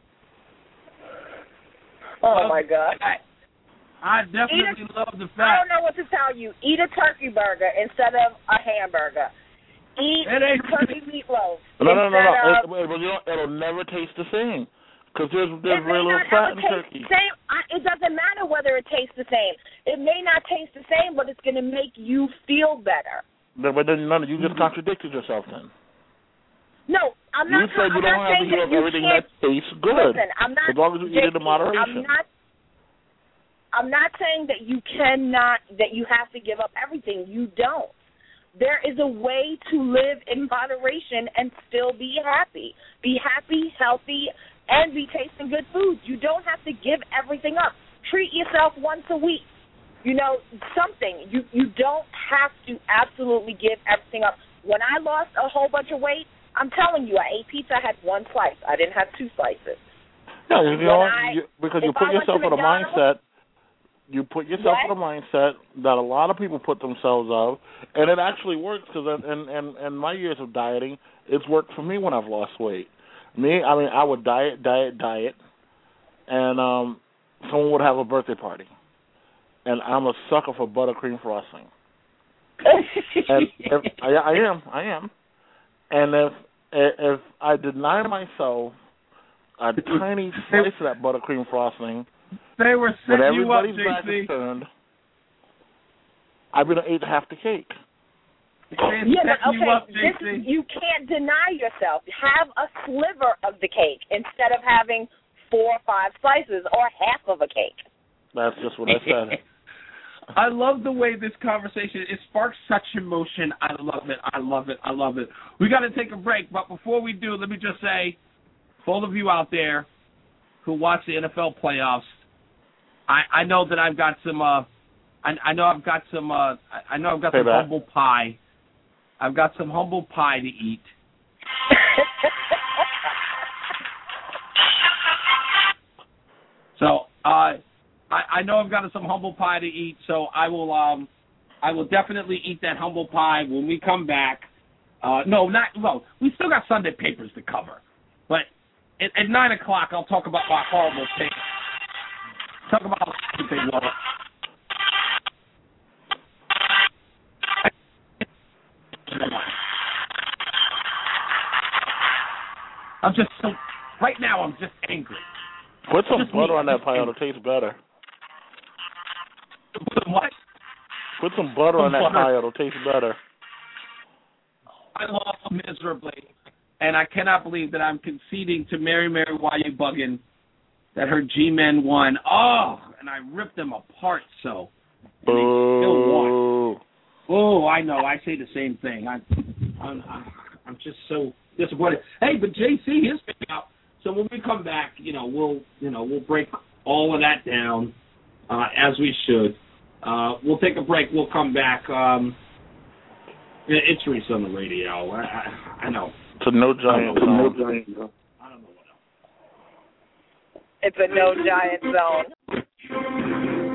Oh my God. Fat. I definitely a, love the I fat. don't know what to tell you. Eat a turkey burger instead of a hamburger. Eat turkey meatloaf. No, no, no, no. instead It, of- it, it, you know, it'll never taste the same because there's there's It may very little not fat ever in taste turkey. the same. I, it doesn't matter whether it tastes the same. It may not taste the same, but it's going to make you feel better. But, but then none, you just contradicted yourself then. No, I'm You not. said you I'm don't not have to saying give that up you everything can't. that tastes good. Listen, I'm not. As long as you eat it in J P, moderation. I'm not. I'm not saying that you cannot. That you have to give up everything. You don't. There is a way to live in moderation and still be happy. Be happy, healthy, and be tasting good foods. You don't have to give everything up. Treat yourself once a week. You know, something. You you don't have to absolutely give everything up. When I lost a whole bunch of weight, I'm telling you, I ate pizza, I had one slice. I didn't have two slices. No, you know, I, you, because you if put I went yourself to in a McDonald's- mindset. You put yourself What? in a mindset that a lot of people put themselves of, and it actually works because in, in, in my years of dieting, it's worked for me when I've lost weight. Me, I mean, I would diet, diet, diet, and um, someone would have a birthday party, and I'm a sucker for buttercream frosting. and if, I, I am, I am, and if if I deny myself a tiny slice of that buttercream frosting. They were When setting you up, everybody's back J C. is turned, I've been ate half the cake. They're Yeah, but setting you up, okay, J this C. is, you can't deny yourself. Have a sliver of the cake instead of having four or five slices or half of a cake. That's just what I said. I love the way this conversation, it sparks such emotion. I love it. I love it. I love it. We got to take a break, but before we do, let me just say, for all of you out there who watch the N F L playoffs, I, I know that I've got some. Uh, I, I know I've got some. Uh, I know I've got some back. humble pie. I've got some humble pie to eat. So uh, I, I know I've got some humble pie to eat. So I will. Um, I will definitely eat that humble pie when we come back. Uh, no, not well. We still got Sunday papers to cover, but at, at nine o'clock I'll talk about my horrible thing. Talk about how stupid they were. I'm just so. Right now, I'm just angry. Put some Just butter me. on that pie; it'll taste better. Put some what? Put some butter Some on that butter. pie; it'll taste better. I lost miserably, and I cannot believe that I'm conceding to Mary Mary Why You Buggin' that her G-Men won. Oh, and I ripped them apart so. And they still won. Oh, I know. I say the same thing. I, I'm, I'm just so disappointed. Hey, but J C is picking up. So when we come back, you know, we'll, you know, we'll break all of that down uh, as we should. Uh, we'll take a break. We'll come back. Um, it's Reese on the radio. I, I, I know. It's a no giant zone. No giant zone. I don't know what else. It's a no giant zone.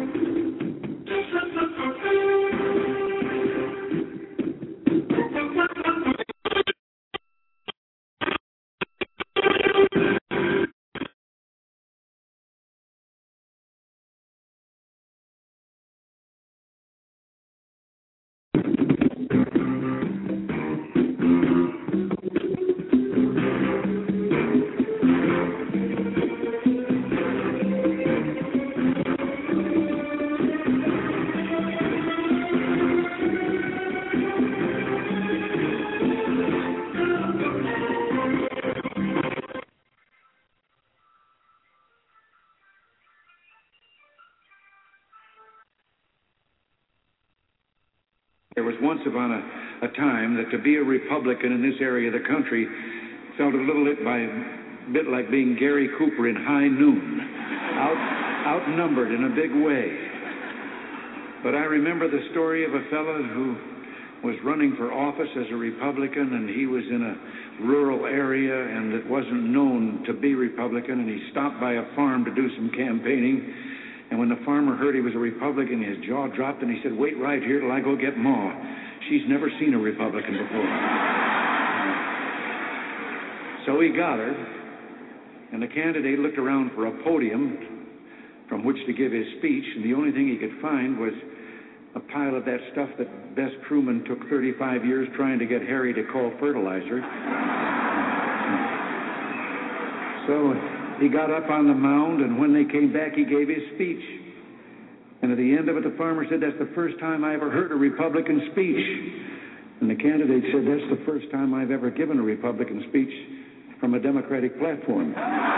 There was once upon a, a time that to be a Republican in this area of the country felt a little bit, by, bit like being Gary Cooper in High Noon, out, outnumbered in a big way. But I remember the story of a fellow who was running for office as a Republican, and he was in a rural area and it wasn't known to be Republican, and he stopped by a farm to do some campaigning. And when the farmer heard he was a Republican, his jaw dropped, and he said, "Wait right here till I go get Ma. She's never seen a Republican before." So he got her, and the candidate looked around for a podium from which to give his speech, and the only thing he could find was a pile of that stuff that Bess Truman took thirty-five years trying to get Harry to call fertilizer. So he got up on the mound, and when they came back, he gave his speech. And at the end of it, the farmer said, "That's the first time I ever heard a Republican speech." And the candidate said, "That's the first time I've ever given a Republican speech from a Democratic platform."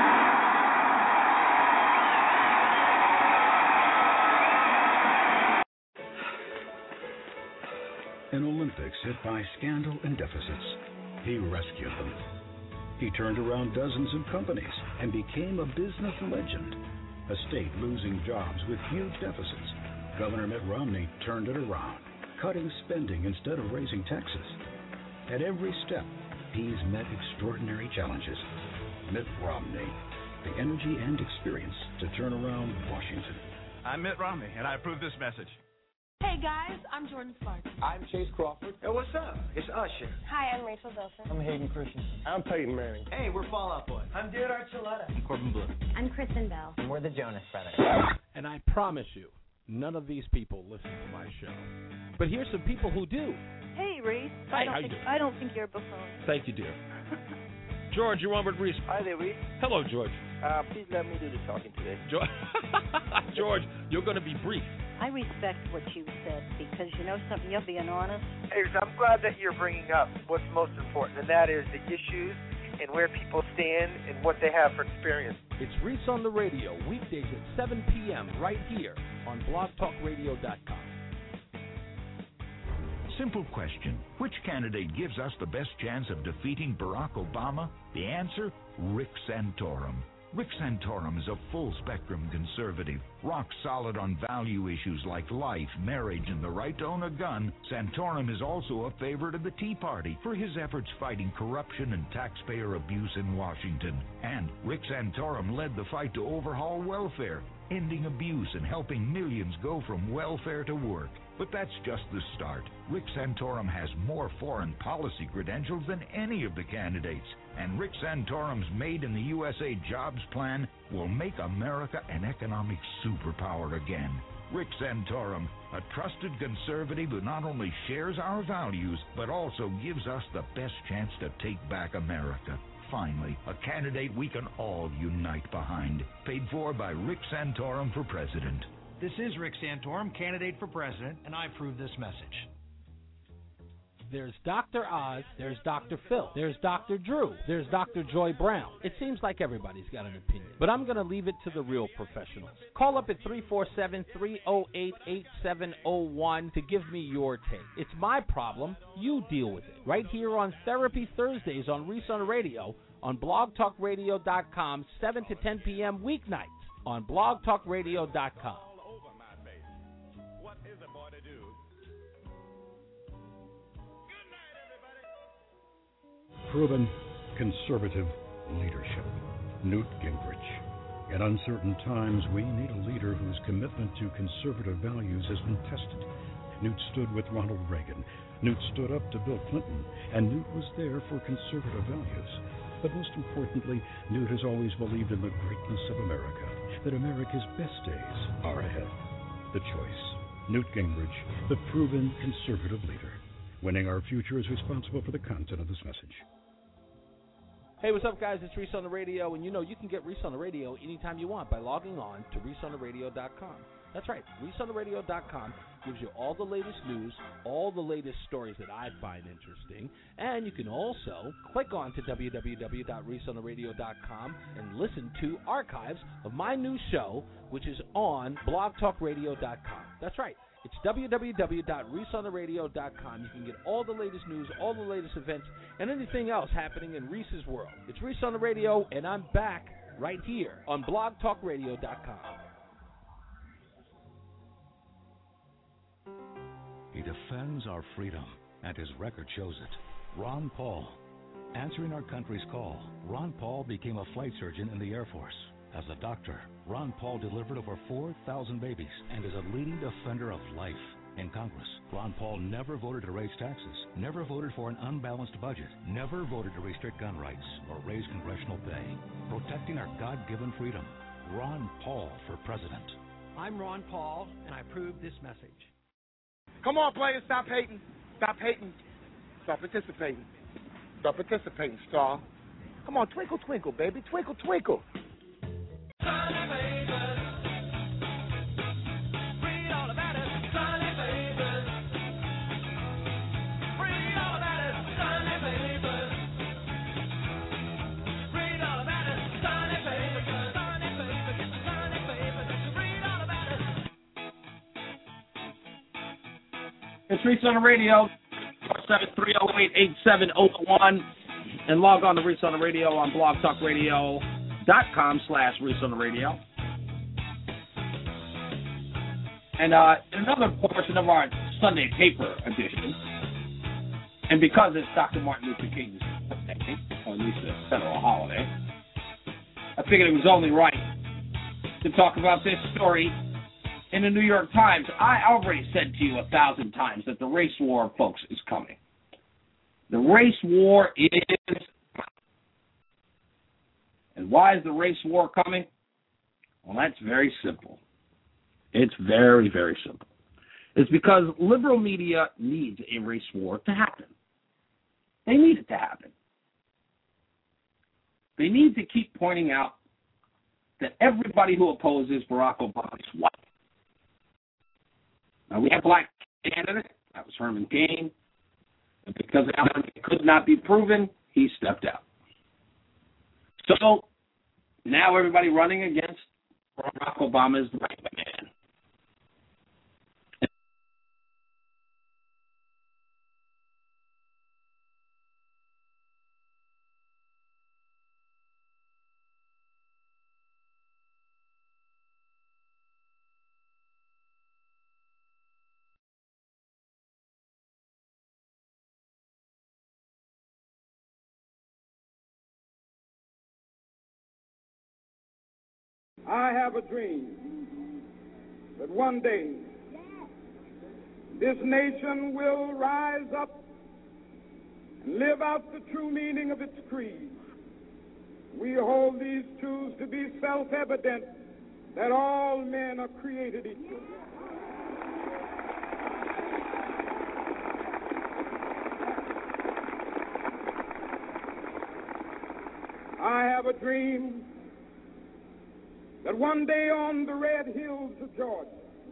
In Olympics hit by scandal and deficits, he rescued them. He turned around dozens of companies and became a business legend. A state losing jobs with huge deficits. Governor Mitt Romney turned it around, cutting spending instead of raising taxes. At every step, he's met extraordinary challenges. Mitt Romney, the energy and experience to turn around Washington. I'm Mitt Romney, and I approve this message. Hey guys, I'm Jordan Sparks. I'm Chase Crawford. Hey, what's up? It's Usher. Hi, I'm Rachel Bilson. I'm Hayden Christensen. I'm Peyton Manning. Hey, we're Fall Out Boy. I'm Dude Archuleta. I'm Corbin Bleu. I'm Kristen Bell. And we're the Jonas Brothers. And I promise you, none of these people listen to my show. But here's some people who do. Hey, Reese. Hi, I don't how you think, doing? I don't think you're a buffoon. Thank you, dear. George, you're on with Reese. Hi there, Reese. Hello, George. Uh, please let me do the talking today. George, George, you're going to be brief. I respect what you said because you know something, you're being honest. Hey, I'm glad that you're bringing up what's most important, and that is the issues and where people stand and what they have for experience. It's Reese on the Radio, weekdays at seven p.m. right here on blog talk radio dot com. Simple question. Which candidate gives us the best chance of defeating Barack Obama? The answer? Rick Santorum. Rick Santorum is a full-spectrum conservative. Rock solid on value issues like life, marriage, and the right to own a gun, Santorum is also a favorite of the Tea Party for his efforts fighting corruption and taxpayer abuse in Washington. And Rick Santorum led the fight to overhaul welfare, ending abuse and helping millions go from welfare to work. But that's just the start. Rick Santorum has more foreign policy credentials than any of the candidates. And Rick Santorum's Made in the U S A jobs plan will make America an economic superpower again. Rick Santorum, a trusted conservative who not only shares our values, but also gives us the best chance to take back America. Finally, a candidate we can all unite behind. Paid for by Rick Santorum for president. This is Rick Santorum, candidate for president, and I approve this message. There's Doctor Oz, there's Doctor Phil, there's Doctor Drew, there's Doctor Joy Brown. It seems like everybody's got an opinion, but I'm going to leave it to the real professionals. Call up at three four seven, three oh eight, eight seven oh one to give me your take. It's my problem, you deal with it. Right here on Therapy Thursdays on Reason Radio on blog talk radio dot com, seven to ten p.m. weeknights on blog talk radio dot com. Proven conservative leadership. Newt Gingrich. In uncertain times, we need a leader whose commitment to conservative values has been tested. Newt stood with Ronald Reagan. Newt stood up to Bill Clinton. And Newt was there for conservative values. But most importantly, Newt has always believed in the greatness of America, that America's best days are ahead. The choice. Newt Gingrich, the proven conservative leader. Winning our future is responsible for the content of this message. Hey, what's up, guys? It's Reese on the Radio, and you know you can get Reese on the Radio anytime you want by logging on to reese on the radio dot com. That's right, reese on the radio dot com gives you all the latest news, all the latest stories that I find interesting, and you can also click on to w w w dot reese on the radio dot com and listen to archives of my new show, which is on blog talk radio dot com. That's right. It's w w w dot reese on the radio dot com. You can get all the latest news, all the latest events, and anything else happening in Reese's world. It's Reese on the Radio, and I'm back right here on blog talk radio dot com. He defends our freedom, and his record shows it. Ron Paul. Answering our country's call, Ron Paul became a flight surgeon in the Air Force. As a doctor, Ron Paul delivered over four thousand babies and is a leading defender of life. In Congress, Ron Paul never voted to raise taxes, never voted for an unbalanced budget, never voted to restrict gun rights or raise congressional pay. Protecting our God-given freedom. Ron Paul for president. I'm Ron Paul, and I approve this message. Come on, players, stop hating. Stop hating. Stop participating. Stop participating, Star. Come on, twinkle, twinkle, baby. Twinkle, twinkle. It's Reese on the Radio, four seven three oh eight, eight seven oh one, and log on to Reese on the Radio on blog talk radio dot com slash Reese on the Radio. And uh, in another portion of our Sunday paper edition, and because it's Doctor Martin Luther King's birthday, or at least a federal holiday, I figured it was only right to talk about this story in the New York Times. I already said to you a thousand times that the race war, folks, is coming. The race war is coming. And why is the race war coming? Well, that's very simple. It's very, very simple. It's because liberal media needs a race war to happen. They need it to happen. They need to keep pointing out that everybody who opposes Barack Obama is white. Now, we have a black candidate. That was Herman Cain. And because it could not be proven, he stepped out. So now everybody running against Barack Obama is the white man. I have a dream that one day this nation will rise up and live out the true meaning of its creed. We hold these truths to be self-evident, that all men are created equal. I have a dream that one day on the red hills of Georgia,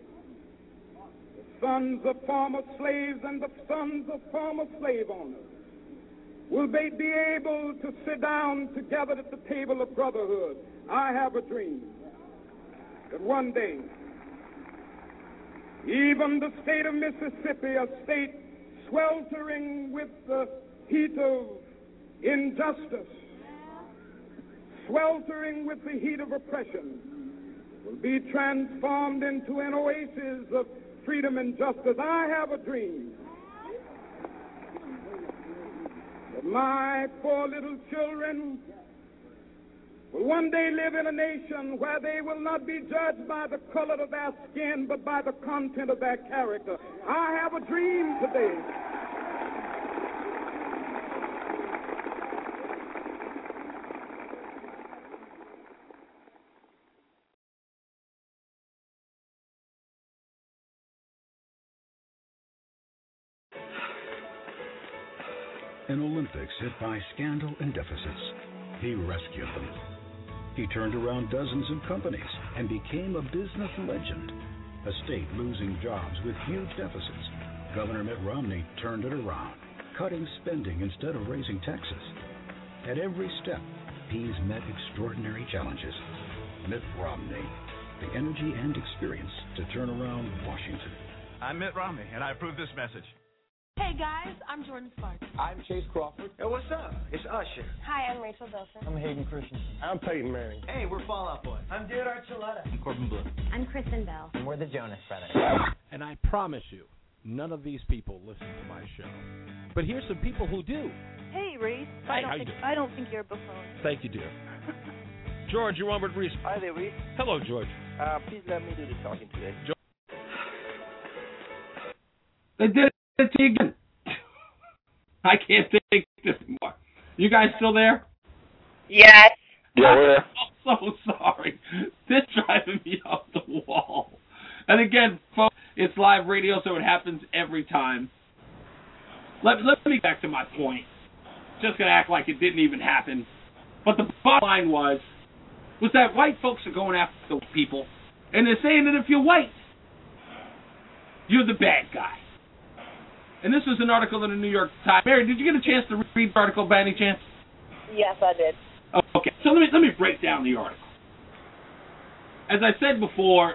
the sons of former slaves and the sons of former slave owners will they be able to sit down together at the table of brotherhood. I have a dream that one day even the state of Mississippi, a state sweltering with the heat of injustice, sweltering with the heat of oppression, will be transformed into an oasis of freedom and justice. I have a dream that my poor little children will one day live in a nation where they will not be judged by the color of their skin, but by the content of their character. I have a dream today. An Olympics hit by scandal and deficits, he rescued them. He turned around dozens of companies and became a business legend. A state losing jobs with huge deficits. Governor Mitt Romney turned it around, cutting spending instead of raising taxes. At every step, he's met extraordinary challenges. Mitt Romney, the energy and experience to turn around Washington. I'm Mitt Romney, and I approve this message. Hey guys, I'm Jordan Sparks. I'm Chase Crawford. Hey, what's up? It's Usher. Hi, I'm Rachel Bilson. I'm Hayden Christensen. I'm Peyton Manning. Hey, we're Fall Out Boy. I'm Dude Archuleta. I'm Corbin Bleu. I'm Kristen Bell. And we're the Jonas Brothers. And I promise you, none of these people listen to my show. But here's some people who do. Hey, Reese. Hi, I don't how you think doing? I don't think you're a buffoon. Thank you, dear. George, you're on with Reese. Hi there, Reese. Hello, George. Uh, please let me do the talking today. George. They did it to you again. I can't take this anymore. You guys still there? Yes. Yeah, we're there. I'm so sorry. This is driving me up the wall. And again, folks, it's live radio, so it happens every time. Let, let me get back to my point. Just going to act like it didn't even happen. But the bottom line was, was that white folks are going after the people, and they're saying that if you're white, you're the bad guy. And this was an article in the New York Times. Mary, did you get a chance to read the article by any chance? Yes, I did. Okay, so let me let me break down the article. As I said before,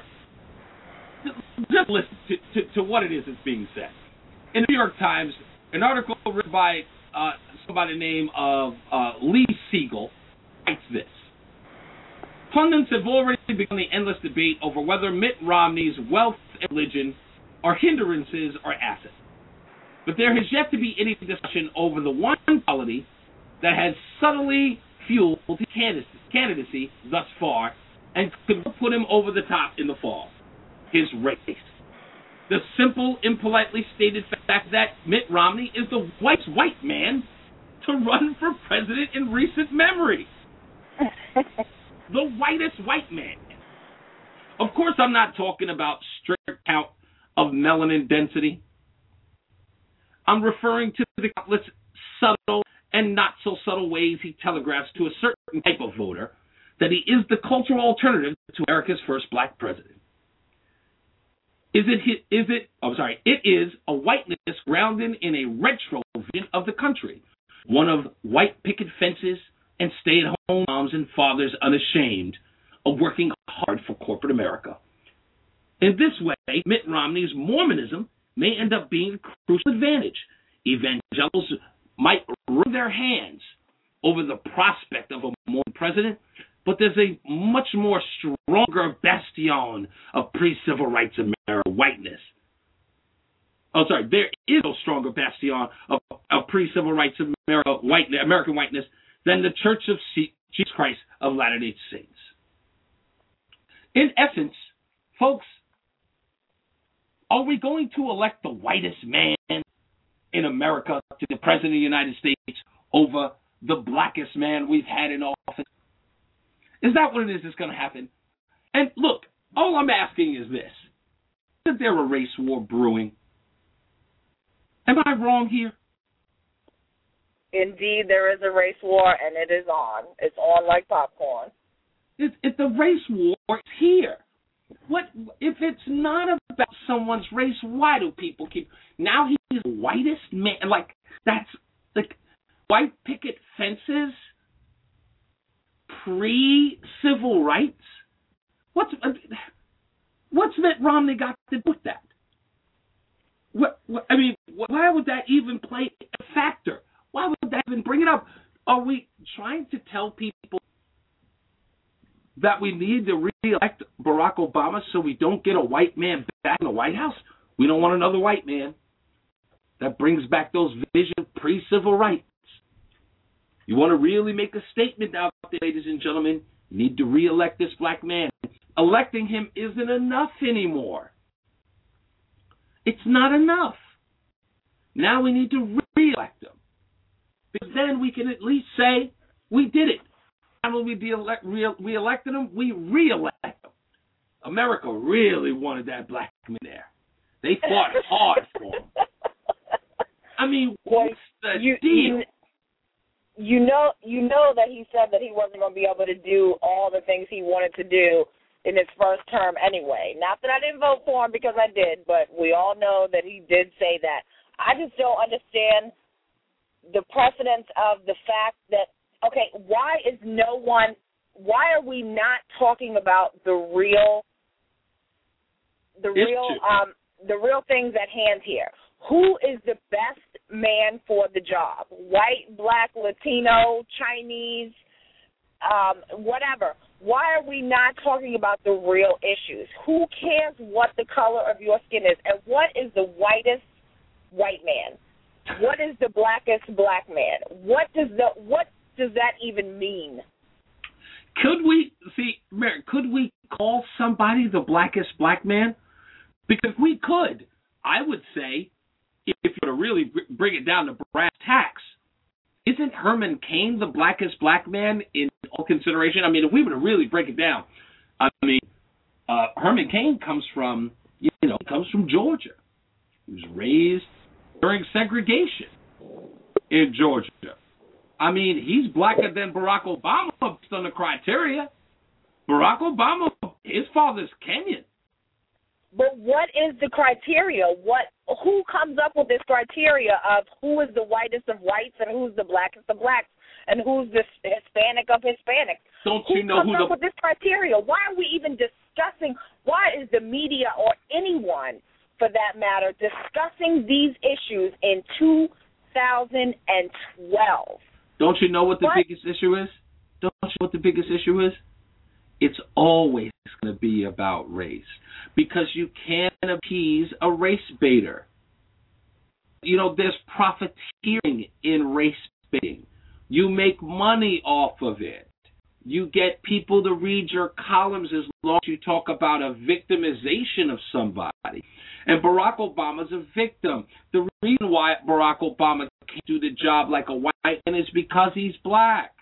just listen to, to, to what it is that's being said. In the New York Times, an article written by uh, somebody by the name of uh, Lee Siegel writes this. Pundits have already begun the endless debate over whether Mitt Romney's wealth and religion are hindrances or assets. But there has yet to be any discussion over the one quality that has subtly fueled his candidacy thus far and could put him over the top in the fall: his race. The simple, impolitely stated fact that Mitt Romney is the whitest white man to run for president in recent memory. The whitest white man. Of course, I'm not talking about strict count of melanin density. I'm referring to the countless subtle and not so subtle ways he telegraphs to a certain type of voter that he is the cultural alternative to America's first black president. Is it? Is it? I'm sorry. It is a whiteness grounded in a retro vision of the country, one of white picket fences and stay-at-home moms and fathers unashamed of working hard for corporate America. In this way, Mitt Romney's Mormonism may end up being a crucial advantage. Evangelicals might wring their hands over the prospect of a Mormon president, but there's a much more stronger bastion of pre-civil rights American whiteness. Oh, sorry, there is no stronger bastion of, of pre-civil rights America, white, American whiteness than the Church of Jesus Christ of Latter-day Saints. In essence, folks, are we going to elect the whitest man in America to the President of the United States over the blackest man we've had in office? Is that what it is that's going to happen? And look, all I'm asking is this. Isn't there a race war brewing? Am I wrong here? Indeed, there is a race war, and it is on. It's on like popcorn. It's, it's the race war is here. What if it's not about someone's race? Why do people keep? Now he's the whitest man. Like that's like white picket fences pre-civil rights. What's what's Mitt Romney got to do with that? What, what I mean, why would that even play a factor? Why would that even bring it up? Are we trying to tell people that we need to re-elect Barack Obama so we don't get a white man back in the White House? We don't want another white man. That brings back those visions pre-civil rights. You want to really make a statement out there, ladies and gentlemen, you need to re-elect this black man. Electing him isn't enough anymore. It's not enough. Now we need to re-elect him. Because then we can at least say, we did it. Not only we de-elect, re- re-elected him, we re-elected him. America really wanted that black man there. They fought hard for him. I mean, what's the you, deal? You, you know, you know that he said that he wasn't going to be able to do all the things he wanted to do in his first term anyway. Not that I didn't vote for him because I did, but we all know that he did say that. I just don't understand the precedence of the fact that, okay, why is no one, why are we not talking about the real, the It's real, true. um, the real things at hand here? Who is the best man for the job? White, black, Latino, Chinese, um, whatever. Why are we not talking about the real issues? Who cares what the color of your skin is? And what is the whitest white man? What is the blackest black man? What does the what does that even mean? Could we see, Mary, could we call somebody the blackest black man? Because we could. I would say, if you were to really bring it down to brass tacks, isn't Herman Cain the blackest black man in all consideration? I mean, if we were to really break it down, I mean, uh, Herman Cain comes from, you know, comes from Georgia. He was raised during segregation in Georgia. I mean, he's blacker than Barack Obama based on the criteria. Barack Obama, his father's Kenyan. But what is the criteria? What? Who comes up with this criteria of who is the whitest of whites and who's the blackest of blacks and who's the Hispanic of Hispanics? Don't who you know comes who up the... with this criteria? Why are we even discussing? Why is the media or anyone, for that matter, discussing these issues in two thousand twelve? Don't you know what the what? biggest issue is? Don't you know what the biggest issue is? It's always going to be about race because you can't appease a race baiter. You know, there's profiteering in race baiting. You make money off of it. You get people to read your columns as long as you talk about a victimization of somebody. And Barack Obama's a victim. The reason why Barack Obama can't do the job like a white man is because he's black.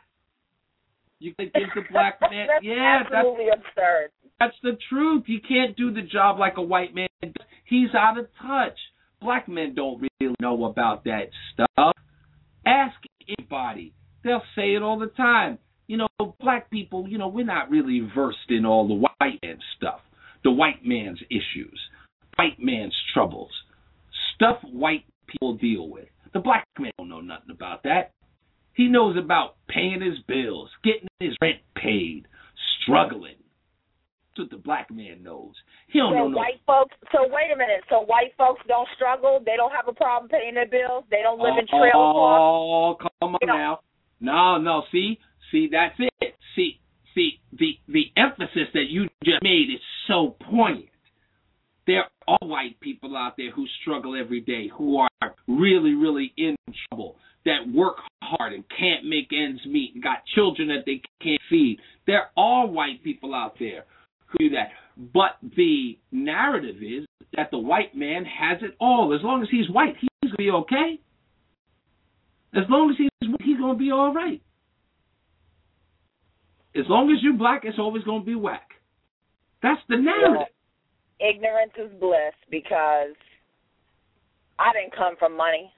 You can give the black man, that's yeah, absolutely that's absurd. That's the truth. You can't do the job like a white man. He's out of touch. Black men don't really know about that stuff. Ask anybody. They'll say it all the time. You know, black people, you know, we're not really versed in all the white man stuff, the white man's issues, white man's troubles, stuff white people deal with. The black man don't know nothing about that. He knows about paying his bills, getting his rent paid, struggling. That's what the black man knows. He don't so know no. white folks. So wait a minute. So white folks don't struggle. They don't have a problem paying their bills. They don't live in trailer parks. Oh, come on now. No, no. See, see, that's it. See, see, the the emphasis that you just made is so poignant. There are white people out there who struggle every day, who are really, really in trouble, that work hard and can't make ends meet and got children that they can't feed. There are white people out there do that. But the narrative is that the white man has it all. As long as he's white, he's going to be okay. As long as he's white, he's going to be all right. As long as you're black, it's always going to be whack. That's the narrative. Yeah. Ignorance is bliss, because I didn't come from money.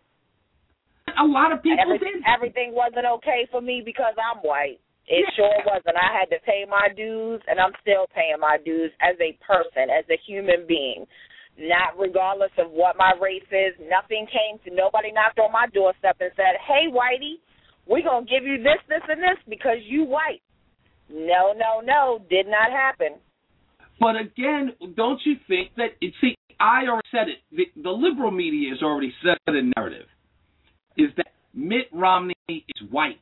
A lot of people everything, did. Everything wasn't okay for me because I'm white. It yeah. sure wasn't. I had to pay my dues, and I'm still paying my dues as a person, as a human being. Not regardless of what my race is. Nothing came to, nobody knocked on my doorstep and said, hey, whitey, we're going to give you this, this, and this because you white. No, no, no, did not happen. But again, don't you think that, see, I already said it, the, the liberal media has already said the narrative, is that Mitt Romney is white.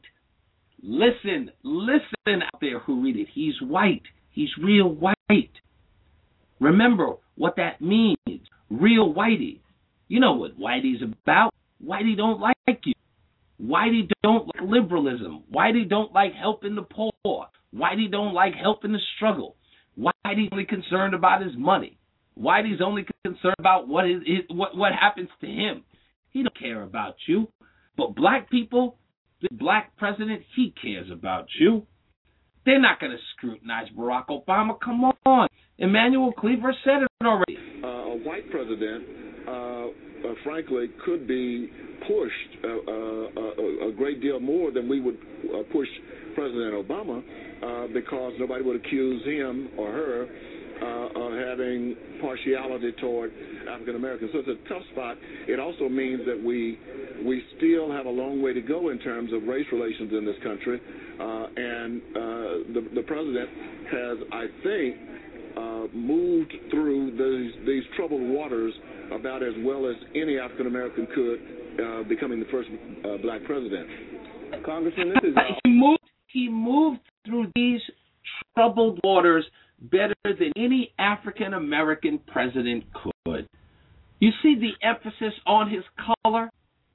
Listen, listen out there who read it. He's white. He's real white. Remember what that means. Real whitey. You know what whitey's about. Whitey don't like you. Whitey don't like liberalism. Whitey don't like helping the poor. Whitey don't like helping the struggle. Whitey's only concerned about his money. Whitey's only concerned about what is his, what what happens to him. He don't care about you. But black people, the black president, he cares about you. They're not going to scrutinize Barack Obama. Come on. Emanuel Cleaver said it already. Uh, a white president, uh, uh, frankly, could be pushed uh, uh, a, a great deal more than we would uh, push President Obama uh, because nobody would accuse him or her uh, of having partiality toward African Americans. So it's a tough spot. It also means that we we still have a long way to go in terms of race relations in this country, uh, and uh, the, the president has, I think, uh, moved through these, these troubled waters about as well as any African American could, uh, becoming the first uh, black president. Congressman, this is uh, he moved. He moved through these troubled waters better than any African American president could. You see the emphasis on his color?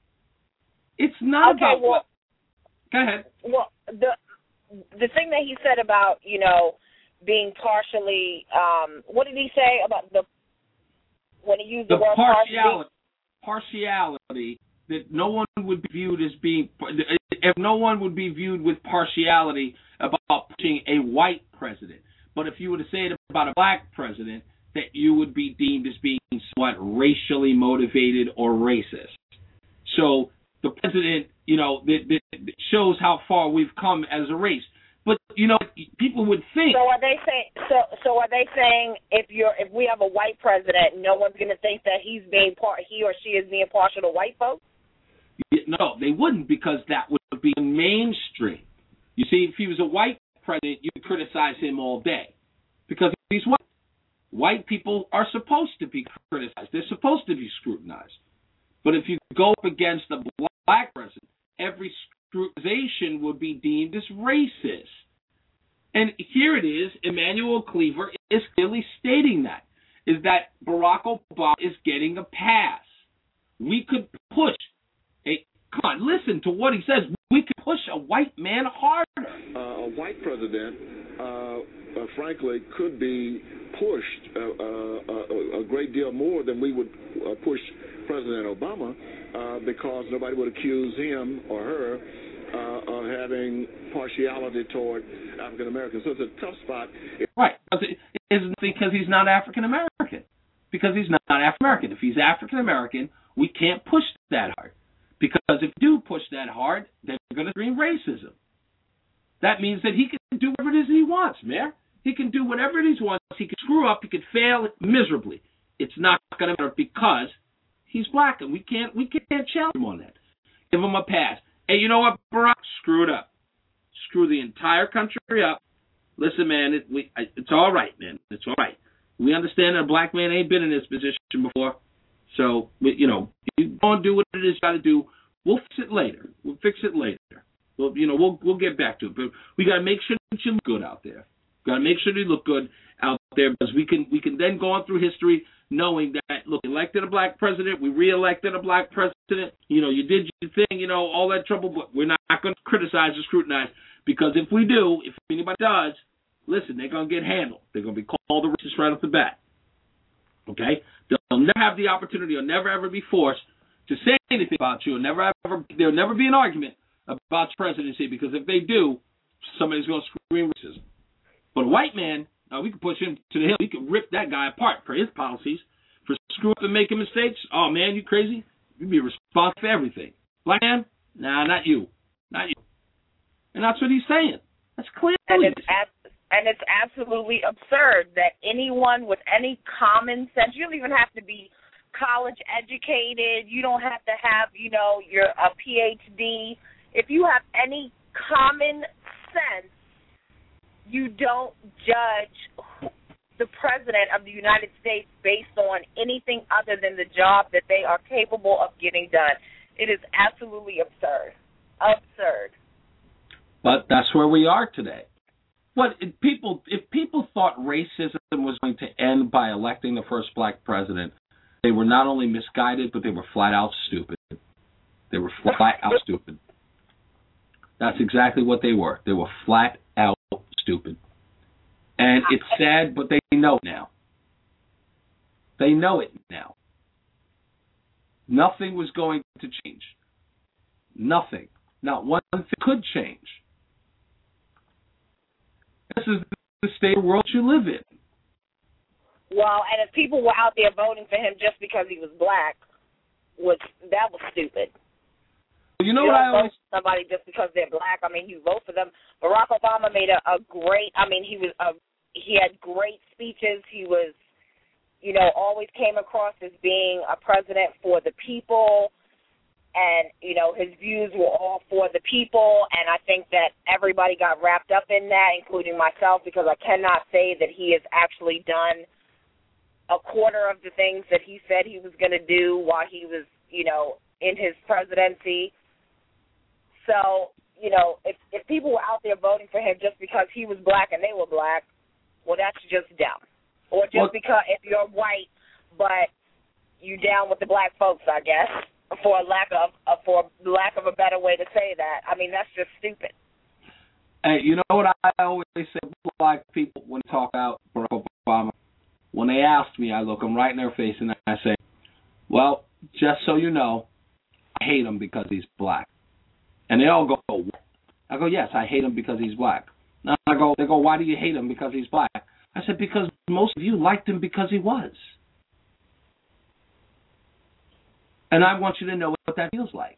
It's not okay, about well, what. Go ahead. Well, the the thing that he said about, you know, being partially, um, what did he say about the when he used the, the word partiality? Partiality that no one would be viewed as being, if no one would be viewed with partiality about pushing a white president. But if you were to say it about a black president, that you would be deemed as being somewhat racially motivated or racist. So the president, you know, that, that shows how far we've come as a race. But you know, people would think. So are they saying? So so are they saying if you're if we have a white president, no one's going to think that he's being part, he or she is being partial to white folks? No, they wouldn't, because that would be mainstream. You see, if he was a white president, you could criticize him all day because he's white. White people are supposed to be criticized. They're supposed to be scrutinized. But if you go up against a black president, every scrutinization would be deemed as racist. And here it is, Emanuel Cleaver is clearly stating that, is that Barack Obama is getting a pass. We could push a, come on, listen to what he says. We could push a white man harder. Uh, a white president, uh, uh, frankly, could be pushed uh, uh, a great deal more than we would uh, push President Obama uh, because nobody would accuse him or her uh, of having partiality toward African Americans. So it's a tough spot. Right. It's because he's not African American. Because he's not African American. If he's African American, we can't push that hard. Because if you do push that hard, then we're going to scream racism. That means that he can do whatever it is he wants, Mayor. He can do whatever it is he wants. He can screw up. He can fail miserably. It's not going to matter because he's black, and we can't we can't challenge him on that. Give him a pass. Hey, you know what, Barack? Screw it up. Screw the entire country up. Listen, man, it, we, it's all right, man. It's all right. We understand that a black man ain't been in this position before. So, we, you know, you go and do what it is you got to do. We'll fix it later. We'll fix it later. Well, you know, we'll we'll get back to it. But we got to make sure that you look good out there. Got to make sure you look good out there because we can we can then go on through history knowing that, look, elected a black president, we re-elected a black president. You know, you did your thing, you know, all that trouble, but we're not going to criticize or scrutinize because if we do, if anybody does, listen, they're going to get handled. They're going to be called a racist right off the bat. Okay? They'll never have the opportunity or never ever be forced to say anything about you. Or never ever, there'll never be an argument about your presidency, because if they do, somebody's going to scream racism. But a white man, uh, we can push him to the hill. We can rip that guy apart for his policies, for screwing up and making mistakes. Oh, man, you crazy? You'd be responsible for everything. Black man? Nah, not you. Not you. And that's what he's saying. That's clear. And it's, ab- and it's absolutely absurd that anyone with any common sense, you don't even have to be college educated, you don't have to have, you know, your a P H D. If you have any common sense, you don't judge the President of the United States based on anything other than the job that they are capable of getting done. It is absolutely absurd. Absurd. But that's where we are today. What if people if people thought racism was going to end by electing the first black president, they were not only misguided, but they were flat out stupid. They were flat out stupid. That's exactly what they were. They were flat out stupid. And it's sad, but they know it now. They know it now. Nothing was going to change. Nothing. Not one thing could change. This is the state of the world you live in. Well, and if people were out there voting for him just because he was black, was that was stupid. You know you what don't I vote always... for somebody just because they're black. I mean, you vote for them. Barack Obama made a, a great. I mean, he was a, he had great speeches. He was, you know, always came across as being a president for the people, and you know, his views were all for the people. And I think that everybody got wrapped up in that, including myself, because I cannot say that he has actually done a quarter of the things that he said he was going to do while he was, you know, in his presidency. So, you know, if if people were out there voting for him just because he was black and they were black, well, that's just dumb. Or just well, because if you're white, but you down with the black folks, I guess, for lack of uh, for lack of a better way to say that. I mean, that's just stupid. Hey, you know what I always say? Black people, when they talk about Barack Obama, when they ask me, I look them right in their face and I say, well, just so you know, I hate him because he's black. And they all go, oh. I go, yes, I hate him because he's black. And I go, they go, why do you hate him because he's black? I said, because most of you liked him because he was. And I want you to know what that feels like.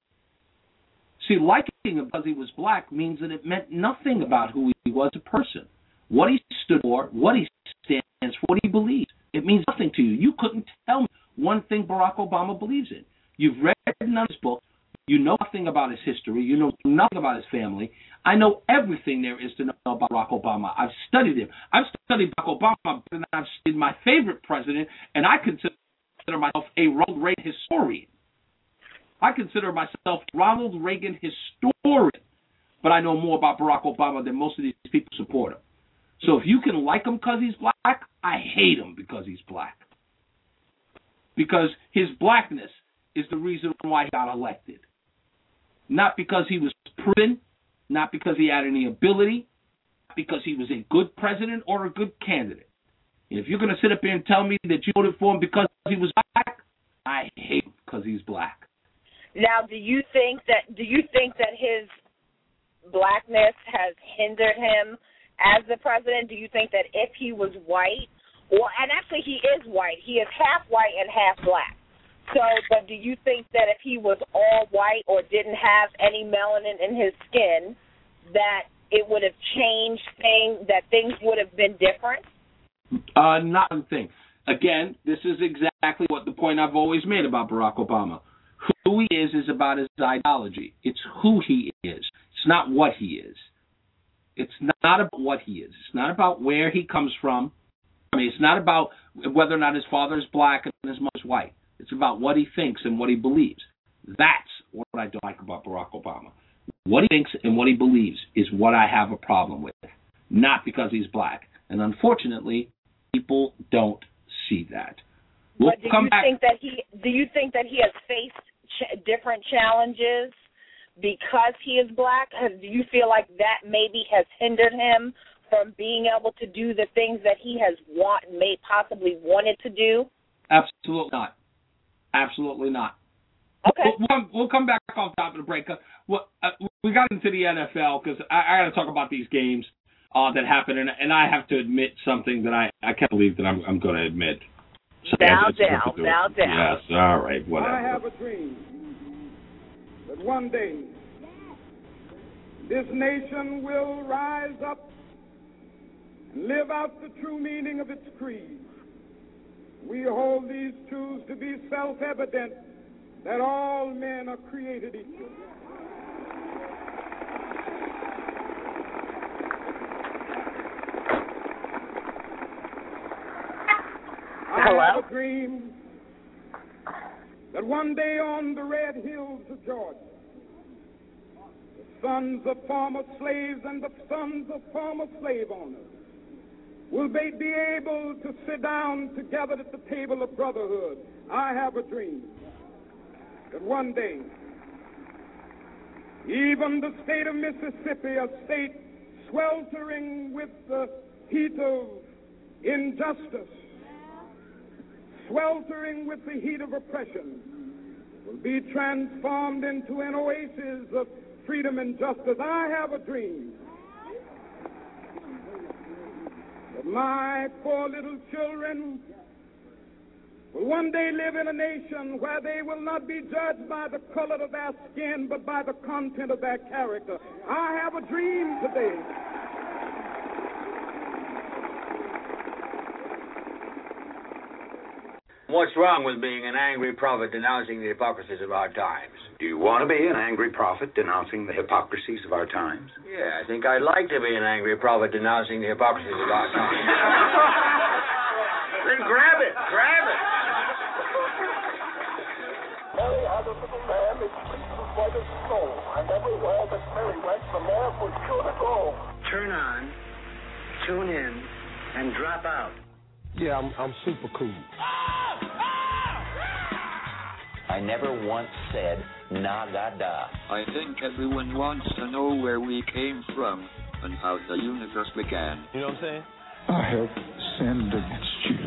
See, liking him because he was black means that it meant nothing about who he was as a person, what he stood for, what he stands for, what he believes. It means nothing to you. You couldn't tell me one thing Barack Obama believes in. You've read none of his book. You know nothing about his history. You know nothing about his family. I know everything there is to know about Barack Obama. I've studied him. I've studied Barack Obama, and I've studied my favorite president, and I consider myself a Ronald Reagan historian. I consider myself a Ronald Reagan historian, but I know more about Barack Obama than most of these people support him. So if you can like him because he's black, I hate him because he's black. Because his blackness is the reason why he got elected. Not because he was proven, not because he had any ability, not because he was a good president or a good candidate. And if you're going to sit up here and tell me that you voted for him because he was black, I hate him because he's black. Now, do you think that do you think that his blackness has hindered him as the president? Do you think that if he was white, or and actually he is white, he is half white and half black. So, but do you think that if he was all white or didn't have any melanin in his skin, that it would have changed things, that things would have been different? Uh, not one thing. Again, this is exactly what the point I've always made about Barack Obama. Who he is is about his ideology. It's who he is. It's not what he is. It's not about what he is. It's not about where he comes from. I mean, it's not about whether or not his father is black and his mother is white. It's about what he thinks and what he believes. That's what I don't like about Barack Obama. What he thinks and what he believes is what I have a problem with, not because he's black. And unfortunately, people don't see that. We'll but do come you back. think that he? Do you think that he has faced ch- different challenges because he is black? Do you feel like that maybe has hindered him from being able to do the things that he has want, may possibly wanted to do? Absolutely not. Absolutely not. Okay. We'll, we'll come back off top of the break. Uh, well, uh, we got into the N F L because I, I got to talk about these games uh, that happen, and, and I have to admit something that I, I can't believe that I'm, I'm going to admit. So bow down, bow down. Yes, all right, whatever. I have a dream that one day this nation will rise up and live out the true meaning of its creed. We hold these truths to be self-evident, that all men are created equal. Hello? I have a dream that one day on the red hills of Georgia, the sons of former slaves and the sons of former slave owners will they be able to sit down together at the table of brotherhood. I have a dream that one day, even the state of Mississippi, a state sweltering with the heat of injustice, sweltering with the heat of oppression, will be transformed into an oasis of freedom and justice. I have a dream that my poor little children will one day live in a nation where they will not be judged by the color of their skin, but by the content of their character. I have a dream today. What's wrong with being an angry prophet denouncing the hypocrisies of our times? Do you want to be an angry prophet denouncing the hypocrisies of our times? Yeah, I think I'd like to be an angry prophet denouncing the hypocrisies of our times. Then grab it, grab it. Mary had a little lamb, its fleece was white as snow, and everywhere that Mary went, the lamb was sure to go. Turn on, tune in, and drop out. Yeah, I'm, I'm super cool. I never once said nagada. I think everyone wants to know where we came from and how the universe began. You know what I'm saying? I have sinned against you.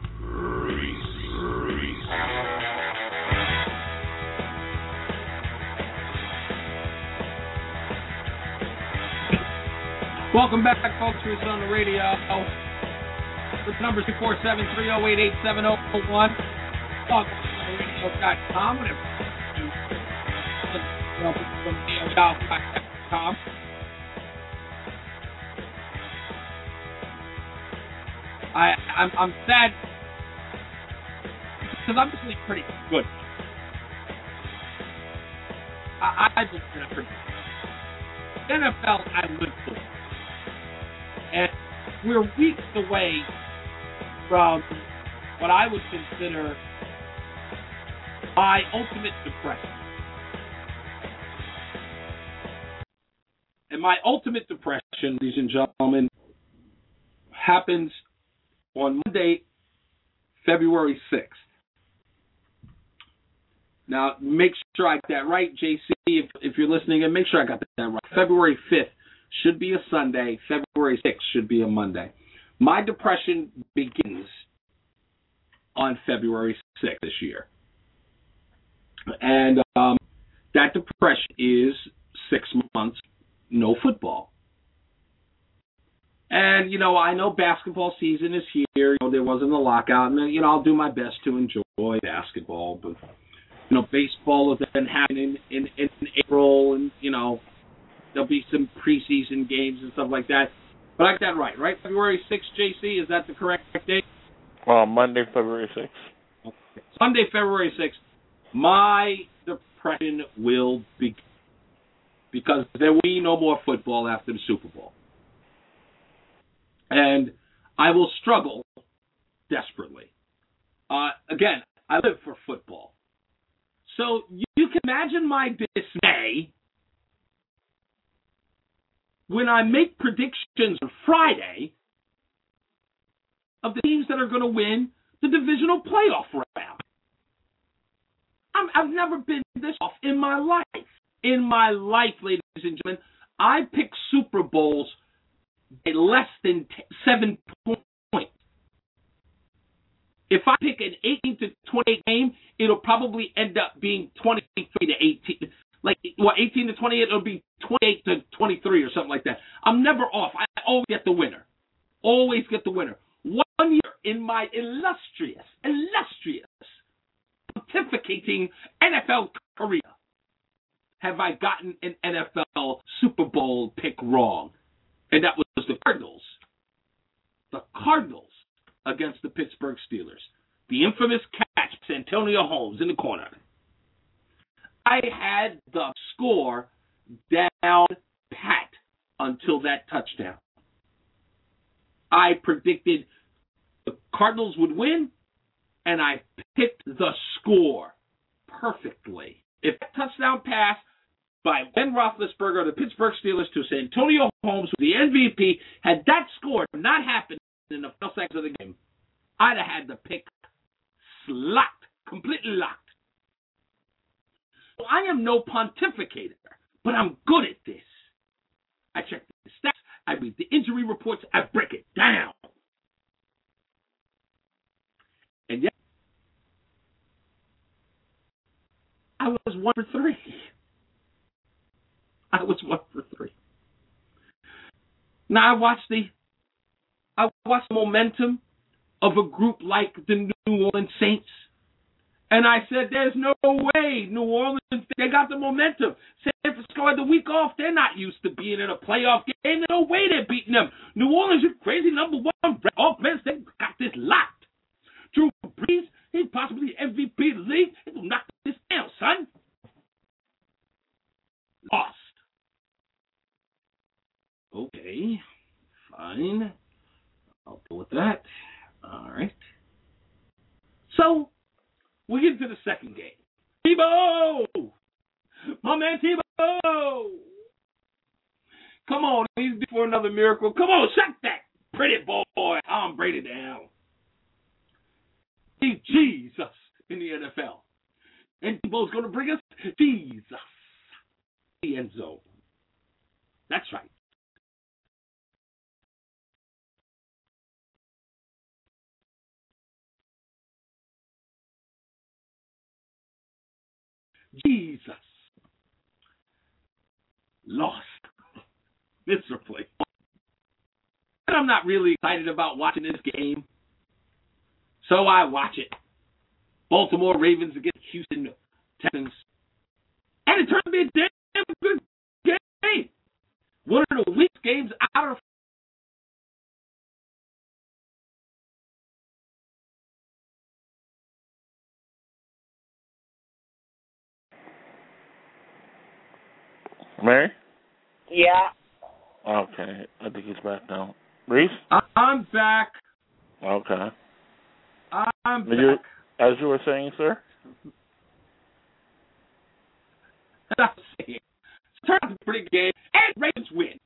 Welcome back, folks. We're on the radio. The number is two four seven, three oh eight, eight seven oh one. Talk radio dot com. I, I'm, I'm sad because I'm actually pretty good. I, I just been a pretty good. N F L, I live for. And we're weeks away from what I would consider my ultimate depression. And my ultimate depression, ladies and gentlemen, happens on Monday, February sixth. Now, make sure I got that right, J C, if, if you're listening, and make sure I got that right. February fifth should be a Sunday. February sixth should be a Monday. My depression begins on February sixth this year. And um, that depression is six months, no football. And, you know, I know basketball season is here. You know, there wasn't a lockout. And, you know, I'll do my best to enjoy basketball. But, you know, baseball has been happening in, in, in April. And, you know, there'll be some preseason games and stuff like that. But I got that right, right? February sixth, J C, is that the correct date? Uh, Monday, February sixth. Okay. Sunday, February sixth. My depression will begin. Because there will be no more football after the Super Bowl. And I will struggle desperately. Uh, again, I live for football. So you can imagine my dismay when I make predictions on Friday of the teams that are going to win the divisional playoff round. I'm, I've never been this off in my life. In my life, ladies and gentlemen, I pick Super Bowls by less than t- seven points. If I pick an eighteen to twenty-eight game, it'll probably end up being twenty-three to eighteen. Like, well, eighteen to twenty-eight, it'll be twenty-eight to twenty-three or something like that. I'm never off. I always get the winner. Always get the winner. One year in my illustrious, illustrious, pontificating N F L career have I gotten an N F L Super Bowl pick wrong. And that was the Cardinals. The Cardinals against the Pittsburgh Steelers. The infamous catch, Santonio Holmes in the corner. I had the score down pat until that touchdown. I predicted the Cardinals would win, and I picked the score perfectly. If that touchdown pass by Ben Roethlisberger of the Pittsburgh Steelers to Santonio Holmes, the M V P, had that score not happened in the final seconds of the game, I'd have had the pick locked, completely locked. Well, I am no pontificator, but I'm good at this. I check the stats, I read the injury reports, I break it down. And yet, I was one for three. I was one for three. Now I watched the, I watched the momentum of a group like the New Orleans Saints, and I said, "There's no way New Orleans, they got the momentum. San Francisco had the week off. They're not used to being in a playoff game. There's no way they're beating them. New Orleans is crazy number one offense. They got this locked. Drew Brees, he's possibly the M V P of the league. He will knock this down, son." Lost. Okay, fine. I'll deal with that. All right. So, we get to the second game. Tebow! My man Tebow! Come on, he's due for another miracle. Come on, shut that pretty boy Tom Brady down. He's Jesus in the N F L. And Tebow's going to bring us Jesus. The end zone. That's right. Jesus lost miserably. And I'm not really excited about watching this game, so I watch it. Baltimore Ravens against Houston Texans. And it turned to be a damn good game. One of the weakest games out of Mary? Yeah. Okay, I think he's back now. Reese? I'm back. Okay. I'm back. You, as you were saying, sir? As I was saying, it turned out to be a pretty good game, and Ravens win.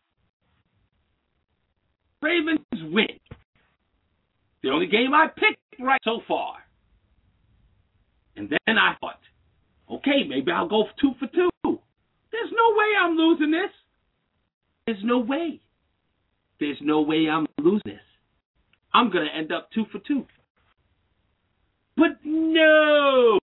Ravens win. The only game I picked right so far. And then I thought, okay, maybe I'll go two for two. There's no way I'm losing this. There's no way. There's no way I'm losing this. I'm going to end up two for two. But no.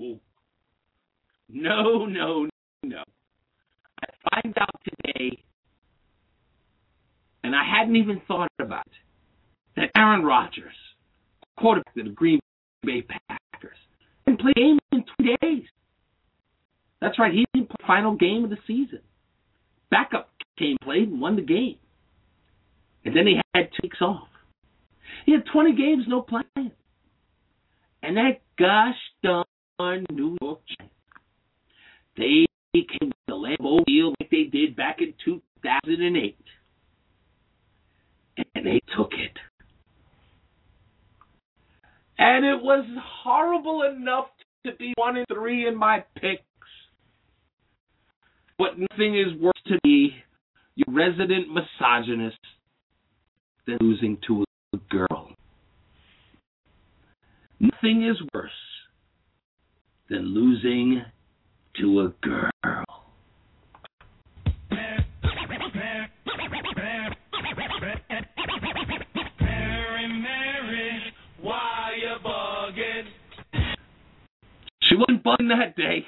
No, no, no. I find out today, and I hadn't even thought about it, that Aaron Rodgers, quarterback of the Green Bay Packers, didn't play a game in two days. That's right, he didn't play the final game of the season. Backup came, played, and won the game. And then he had two weeks off. He had twenty games, no playing. And that gosh darn New York Giants, they came to the Lambeau Field like they did back in two thousand eight. And they took it. And it was horrible enough to be one and three in my picks. But nothing is worse to me, you resident misogynist, than losing to a girl. Nothing is worse than losing to a girl. bugging that day.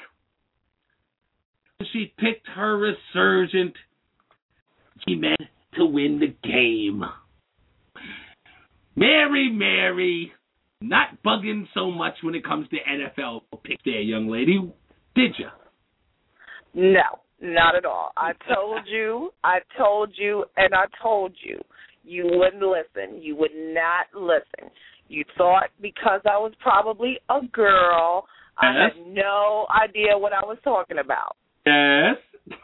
She picked her resurgent G-Men to win the game. Mary, Mary, not bugging so much when it comes to N F L picks there, young lady, did you? No, not at all. I told you, I told you, and I told you. You wouldn't listen. You would not listen. You thought because I was probably a girl, yes. I had no idea what I was talking about. Yes.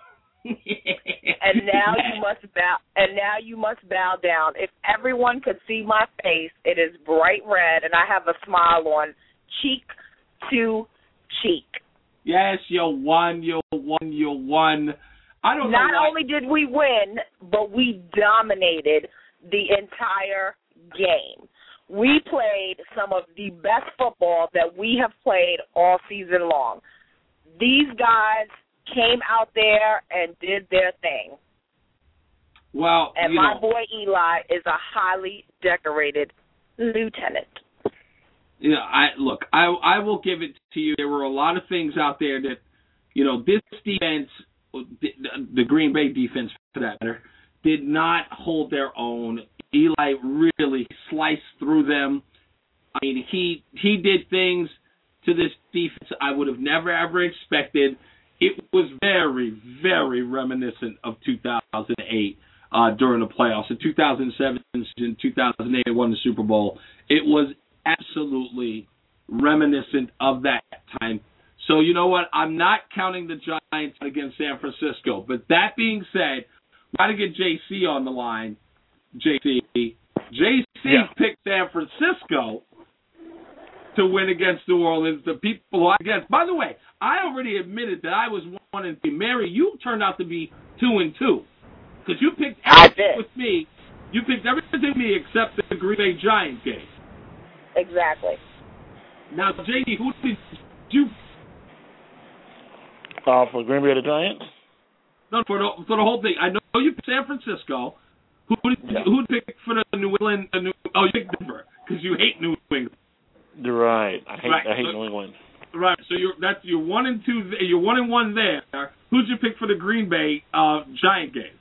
and now you must bow. And now you must bow down. If everyone could see my face, it is bright red, and I have a smile on cheek to cheek. Yes, you won. You won. You won. I don't Not know. Not only did we win, but we dominated the entire game. We played some of the best football that we have played all season long. These guys came out there and did their thing. Well, and you my know, boy Eli is a highly decorated lieutenant. Yeah, I look. I I will give it to you. There were a lot of things out there that, you know, this defense, the, the Green Bay defense for that matter, did not hold their own. Eli really sliced through them. I mean, he he did things to this defense I would have never ever expected. It was very, very reminiscent of two thousand eight uh, during the playoffs. In two thousand seven and two thousand eight, they won the Super Bowl. It was absolutely reminiscent of that time. So you know what? I'm not counting the Giants against San Francisco. But that being said, got to get J C on the line. J C. J C yeah. picked San Francisco to win against New Orleans. The people I guess. By the way, I already admitted that I was one and three. Mary, you turned out to be two and two because you picked everything with me. You picked everything with me except the Green Bay Giants game. Exactly. Now, J D, who did you? Uh, for Green Bay the Giants. No, for the for the whole thing. I know you picked San Francisco. Who did yeah. who picked for the New England? The New, oh, you picked Denver because you hate New England. You're right. I hate right. I hate so, New England. Right. So you're that's you're one and two. You're one and one there. Who'd you pick for the Green Bay uh, Giant game?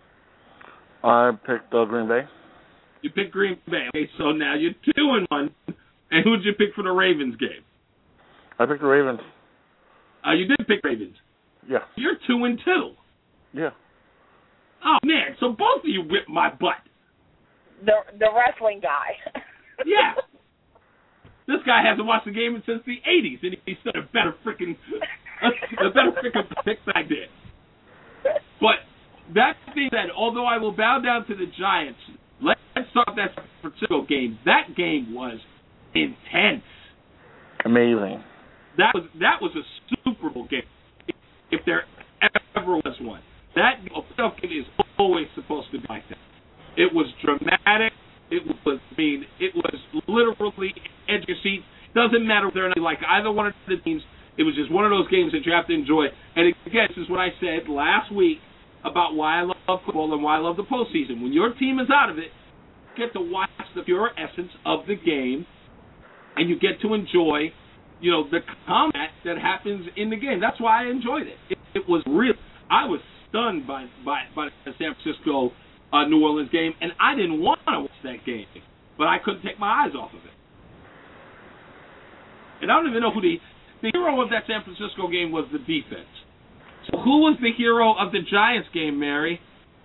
I picked uh, Green Bay. You picked Green Bay. Okay, so now you're two and one. And who'd you pick for the Ravens game? I picked the Ravens. Uh, you did pick Ravens. Yeah. You're two and two. Yeah. Oh man, so both of you whipped my butt. The the wrestling guy. Yeah. This guy hasn't watched the game since the eighties, and he's still a better freaking, a better freaking pick than I did. But that being said, although I will bow down to the Giants, let's talk that San Francisco game. That game was intense. Amazing. That was that was a Super Bowl game, if there ever was one. That playoff game is always supposed to be like that. It was dramatic. It was, I mean, it was literally edge of your seat. Doesn't matter whether or not you like either one of the teams. It was just one of those games that you have to enjoy. And again, this is what I said last week about why I love football and why I love the postseason. When your team is out of it, you get to watch the pure essence of the game, and you get to enjoy, you know, the combat that happens in the game. That's why I enjoyed it. It, it was real. I was stunned by by, by the San Francisco uh, New Orleans game, and I didn't want to watch that game, but I couldn't take my eyes off of it. And I don't even know who the the hero of that San Francisco game was. The defense. So who was the hero of the Giants game, Mary?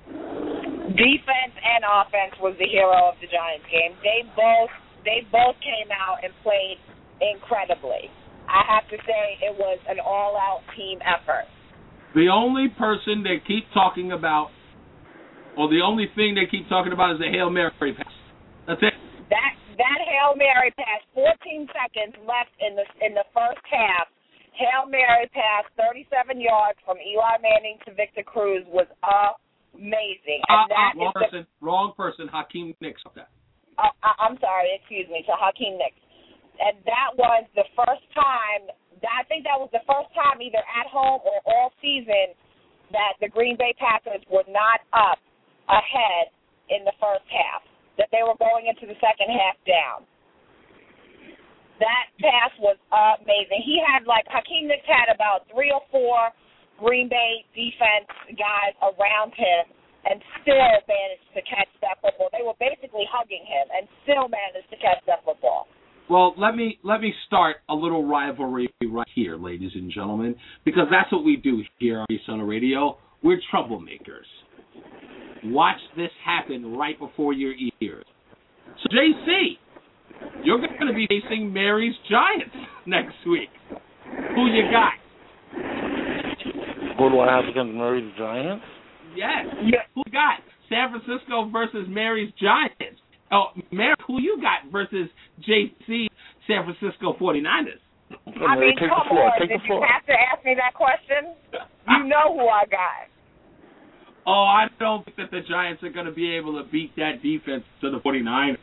Defense and offense was the hero of the Giants game. They both they both came out and played incredibly. I have to say it was an all-out team effort. The only person they keep talking about, or the only thing they keep talking about, is the Hail Mary pass. That's it. That that Hail Mary pass, fourteen seconds left in the in the first half. Hail Mary pass, thirty-seven yards from Eli Manning to Victor Cruz was amazing. And uh, that uh, wrong is person. The, wrong person. Hakeem Nicks. That. Uh, I'm sorry. Excuse me. To Hakeem Nicks. And that was the first time. I think that was the first time, either at home or all season, that the Green Bay Packers were not up ahead in the first half. That they were going into the second half down. that pass was amazing. He had, like, Hakeem Nicks had about three or four Green Bay defense guys around him and still managed to catch that football. They were basically hugging him and still managed to catch that football. Well, let me let me start a little rivalry right here, ladies and gentlemen, because that's what we do here on Arizona Radio. We're troublemakers. Watch this happen right before your ears. So, J C, you're going to be facing Mary's Giants next week. Who you got? Who do I have against Mary's Giants? Yes. Yeah. Who you got? San Francisco versus Mary's Giants. Oh, Mary, who you got versus J C San Francisco forty-niners? I mean, Take come the floor. on. Take Did the floor. you have to ask me that question? You know who I got. Oh, I don't think that the Giants are going to be able to beat that defense to the forty-niners.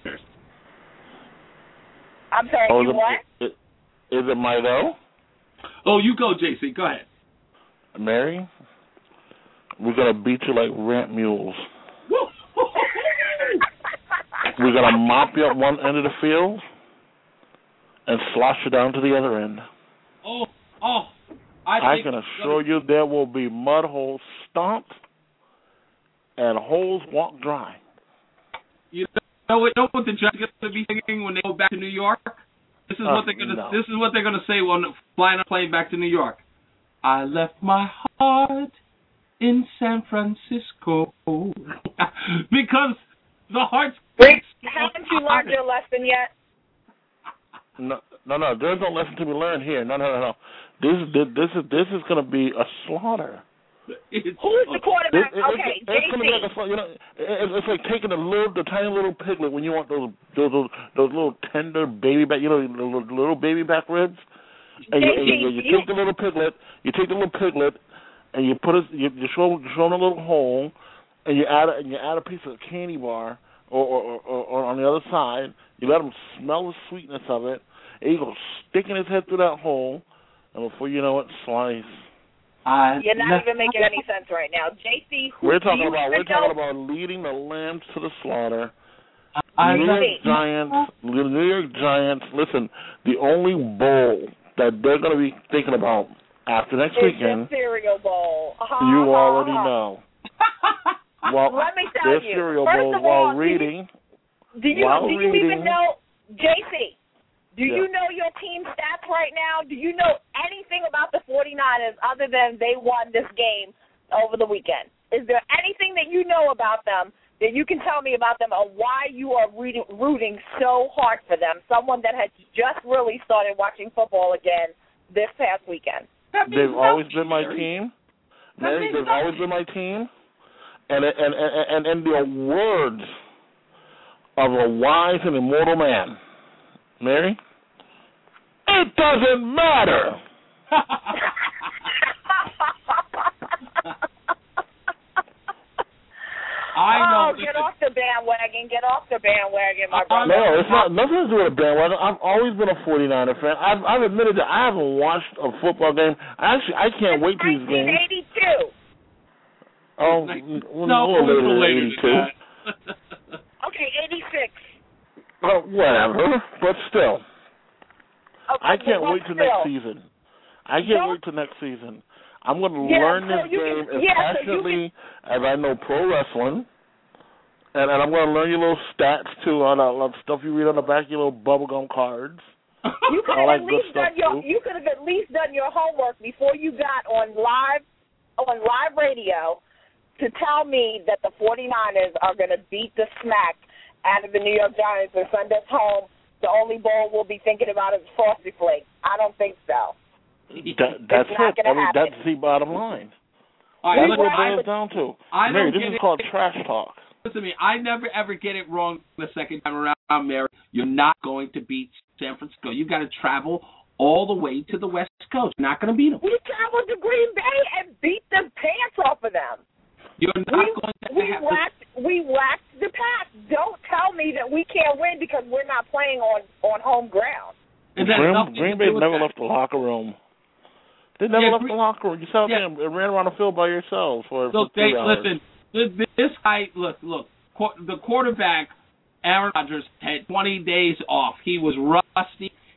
I'm sorry, oh, you is what? It, is it Mido? Oh, you go, J C. Go ahead. Mary, we're going to beat you like rent mules. We're going to mop you at one end of the field and slosh you down to the other end. Oh, oh. I, I think can assure you there will be mud holes stomped and holes walked dry. You know what, know what the Giants are going to be thinking when they go back to New York? This is uh, what they're going to. no. This is what they're going to say when flying on a plane back to New York. I left my heart in San Francisco because the heart's. Wait, haven't you learned your lesson yet? No, no, no. There's no lesson to be learned here. No, no, no, no. This, this, this is this is going to be a slaughter. Who's the quarterback? It, it, okay, it's, it's going to be like a, you know, it's, it's like taking a little, the tiny little piglet when you want those those those, those little tender baby back, you know, little, little baby back ribs. And you, you, you, you take the little piglet, you take the little piglet, and you put it, you, you show you show them a little hole, and you add a, and you add a piece of candy bar, or or, or or on the other side, you let them smell the sweetness of it, and you go sticking his head through that hole, and before you know it, slice. I You're not even making any sense right now, J C. Who, we're talking do you about we're even know? talking about leading the lambs to the slaughter. I New York Giants, the New York Giants. Listen, the only bowl that they're going to be thinking about after next It's weekend, the cereal bowl. Uh-huh, you already uh-huh. know. Well, let me tell their you. cereal First bowl of all, while reading. Do you while do you reading, even know, J C? Do yeah. you know your team stats right now? Do you know anything about the forty-niners other than they won this game over the weekend? Is there anything that you know about them that you can tell me about them or why you are reading, rooting so hard for them, someone that has just really started watching football again this past weekend? They've always been my team. Mary, they've always been my team. And, and, and, and in the words of a wise and immortal man, Mary, it doesn't matter. I know. Oh, get off the bandwagon. Get off the bandwagon, my brother. No, it's not nothing to do with a bandwagon. I've always been a forty-niner fan. I've, I've admitted that I haven't watched a football game. I actually I can't wait to these games. nineteen eighty-two. Oh, no, no, a little later later than eighty-two. Okay, eighty-six. Oh, whatever, but still. Okay, I can't but wait till still. next season. I can't Don't, wait till next season. I'm going to yeah, learn so this you game can, as yeah, passionately so as I know pro wrestling. And, and I'm going to learn your little stats, too, on uh, stuff you read on the back of your little bubblegum cards. You could All have that at good least stuff, done your too. you could have at least done your homework before you got on live on live radio to tell me that the forty-niners are going to beat the smack out of the New York Giants and send us home. The only bowl we'll be thinking about is Frosty Flakes. I don't think so. That, that's it's not it. I mean, happen. that's the bottom line. All right, that's look, what it I, boils down to. I Mary, don't this get is it. called trash talk. Listen to me. I never ever get it wrong the second time around, Mary. You're not going to beat San Francisco. You've got to travel all the way to the West Coast. You're not going to beat them. We traveled to Green Bay and beat the pants off of them. You're not we, going to we have whacked we whacked the pack. Don't tell me that we can't win because we're not playing on, on home ground. Green, Green Bay never that. left the locker room. They never yeah, left the locker room. You sat yeah. there and ran around the field by yourselves for, look, for three they, hours. Listen, this guy, look, look, the quarterback, Aaron Rodgers, had twenty days off. He was rusty.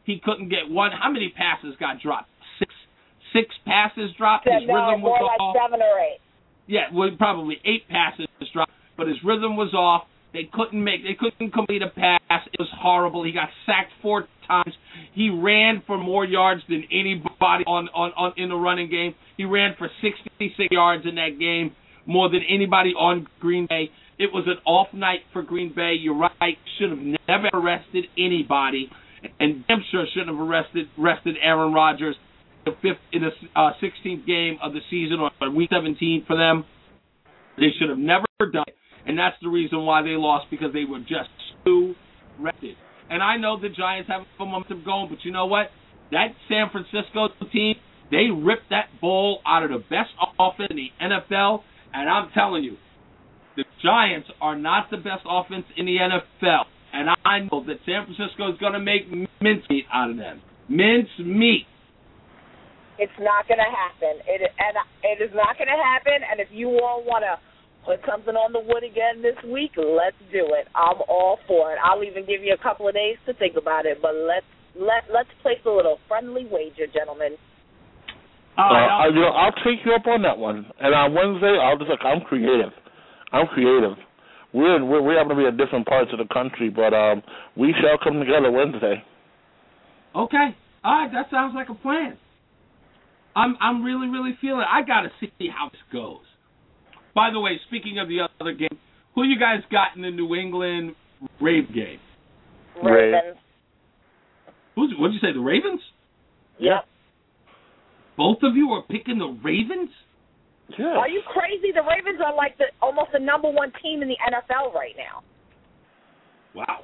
He couldn't get one. How many passes got dropped? Six. Six passes dropped. So, his no, rhythm was more like off. seven or eight. Yeah, well, probably eight passes dropped, but his rhythm was off. They couldn't make. They couldn't complete a pass. It was horrible. He got sacked four times. He ran for more yards than anybody on, on, on in the running game. He ran for sixty-six yards in that game, more than anybody on Green Bay. It was an off night for Green Bay. You're right. Should have never arrested anybody, and damn sure shouldn't have arrested arrested Aaron Rodgers the fifth in the uh, sixteenth game of the season or week seventeen for them. They should have never done it, and that's the reason why they lost, because they were just too rested. And I know the Giants have a momentum going, but you know what? That San Francisco team, they ripped that ball out of the best offense in the N F L, and I'm telling you, the Giants are not the best offense in the N F L, and I know that San Francisco is going to make mincemeat out of them. Mincemeat. It's not going to happen. It and it is not going to happen. And if you all want to put something on the wood again this week, let's do it. I'm all for it. I'll even give you a couple of days to think about it. But let's let let's place a little friendly wager, gentlemen. Uh, uh, you know, I'll take you up on that one. And on Wednesday, I'll just like I'm creative. I'm creative. We're in, we're we happen to be in different parts of the country, but um, we shall come together Wednesday. Okay. All right. That sounds like a plan. I'm I'm really, really feeling it. I got to see how this goes. By the way, speaking of the other game, who you guys got in the New England Ravens game? Ravens. Who's, what did you say, the Ravens? Yep. Both of you are picking the Ravens? Yeah. Are you crazy? The Ravens are like the almost the number one team in the N F L right now. Wow.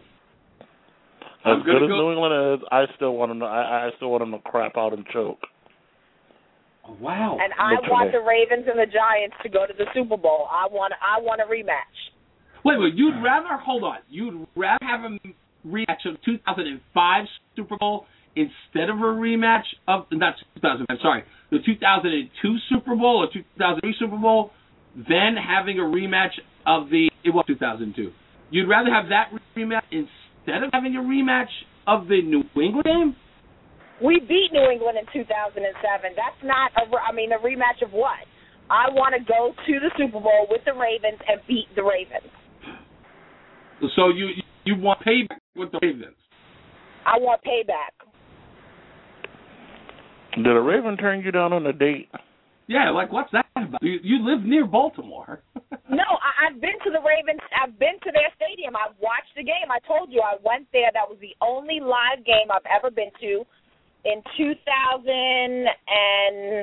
As good as go. New England is, I still want them to, I, I still want them to crap out and choke. Wow. And I Literally. want the Ravens and the Giants to go to the Super Bowl. I want I want a rematch. Wait, wait, you'd rather, hold on, you'd rather have a rematch of two thousand five Super Bowl instead of a rematch of, not two thousand five, sorry, the two thousand two Super Bowl or two thousand three Super Bowl, than having a rematch of the, it was two thousand two. You'd rather have that rematch instead of having a rematch of the New England game? We beat New England in two thousand seven. That's not a, I mean, a rematch of what? I want to go to the Super Bowl with the Ravens and beat the Ravens. So you you want payback with the Ravens? I want payback. Did a Raven turn you down on a date? Yeah, like what's that about? You, you live near Baltimore. No, I, I've been to the Ravens. I've been to their stadium. I've watched the game. I told you I went there. That was the only live game I've ever been to. In two thousand and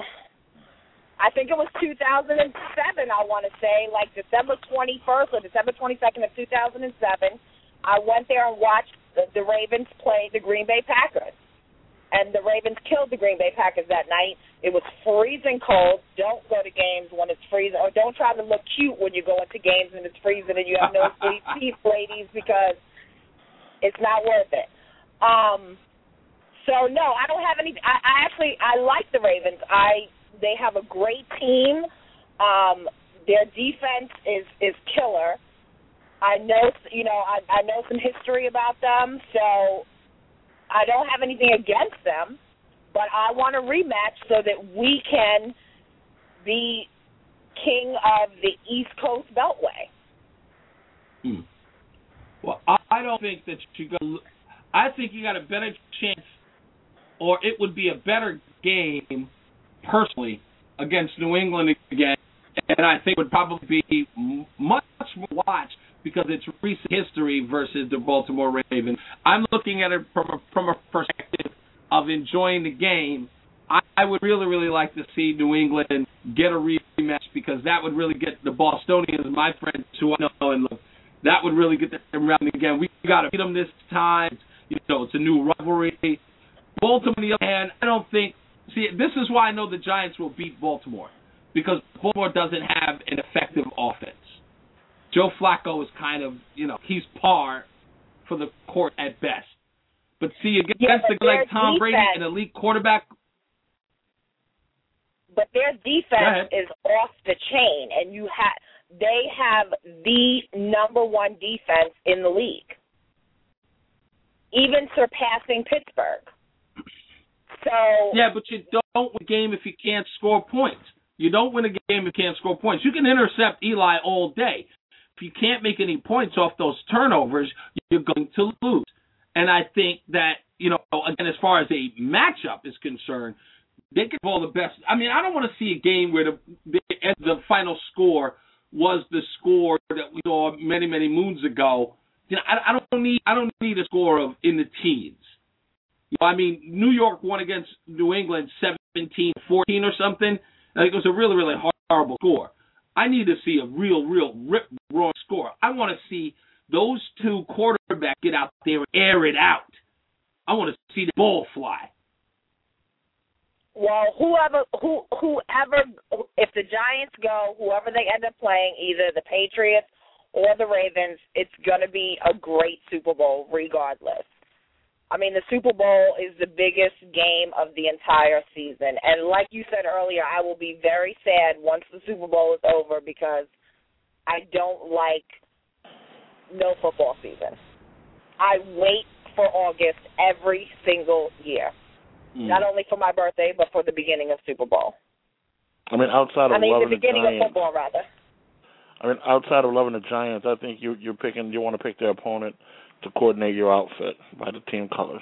I think it was two thousand seven, I want to say, like December twenty-first or December twenty-second of two thousand seven, I went there and watched the, the Ravens play the Green Bay Packers. And the Ravens killed the Green Bay Packers that night. It was freezing cold. Don't go to games when it's freezing, or don't try to look cute when you go into games when it's freezing and you have no sleep, ladies, because it's not worth it. Um... So, no, I don't have any. I, I actually, I like the Ravens. I They have a great team. Um, their defense is, is killer. I know, you know, I, I know some history about them, so I don't have anything against them, but I want a rematch so that we can be king of the East Coast Beltway. Hmm. Well, I, I don't think that you got. I think you got a better chance, or it would be a better game, personally, against New England again, and I think it would probably be much more watched because it's recent history versus the Baltimore Ravens. I'm looking at it from a, from a perspective of enjoying the game. I, I would really, really like to see New England get a rematch because that would really get the Bostonians, my friends who I know and love, that would really get them around again. We got to beat them this time. You know, it's a new rivalry. Baltimore, on the other hand, I don't think. See, this is why I know the Giants will beat Baltimore, because Baltimore doesn't have an effective offense. Joe Flacco is kind of, you know, he's par for the court at best. But see, against yeah, a guy like Tom defense, Brady, an elite quarterback. But their defense is off the chain, and you have they have the number one defense in the league, even surpassing Pittsburgh. So yeah, but you don't win a game if you can't score points. You don't win a game if you can't score points. You can intercept Eli all day. If you can't make any points off those turnovers, you're going to lose. And I think that, you know, again, as far as a matchup is concerned, they can have all the best. I mean, I don't want to see a game where the, the the final score was the score that we saw many, many moons ago. You know, I, I don't need I don't need a score of in the teens. You know, I mean, New York won against New England seventeen fourteen or something. I think it was a really, really horrible score. I need to see a real, real rip-roaring score. I want to see those two quarterbacks get out there and air it out. I want to see the ball fly. Well, whoever, who, whoever, if the Giants go, whoever they end up playing, either the Patriots or the Ravens, it's going to be a great Super Bowl regardless. I mean, the Super Bowl is the biggest game of the entire season. And like you said earlier, I will be very sad once the Super Bowl is over because I don't like no football season. I wait for August every single year. Mm. Not only for my birthday, but for the beginning of Super Bowl. I mean, outside of I mean, loving the beginning the Giants, of football, rather. I mean, outside of loving the Giants, I think you, you're picking. You want to pick their opponent to coordinate your outfit by the team colors.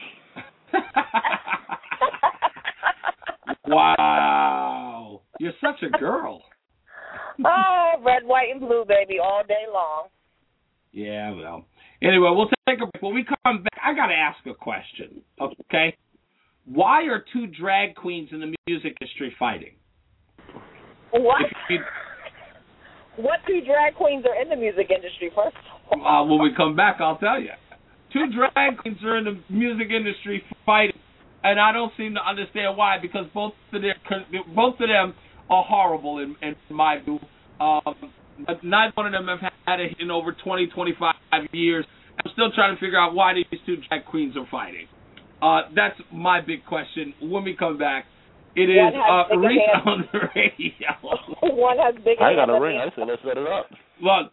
Wow, you're such a girl. Oh, red, white, and blue, baby, all day long. Yeah, well. Anyway, we'll take a break. When we come back, I got to ask a question, okay? Why are two drag queens in the music industry fighting? What? What two drag queens are in the music industry, first of all? Uh, when we come back, I'll tell you. Two drag queens are in the music industry fighting, and I don't seem to understand why, because both of them, both of them are horrible in, in my view. Um, neither one of them have had a hit in over twenty, twenty-five years. I'm still trying to figure out why these two drag queens are fighting. Uh, that's my big question. When we come back, it is uh, Reese on the radio. One has big I got a ring. I said, let's set it up. Look.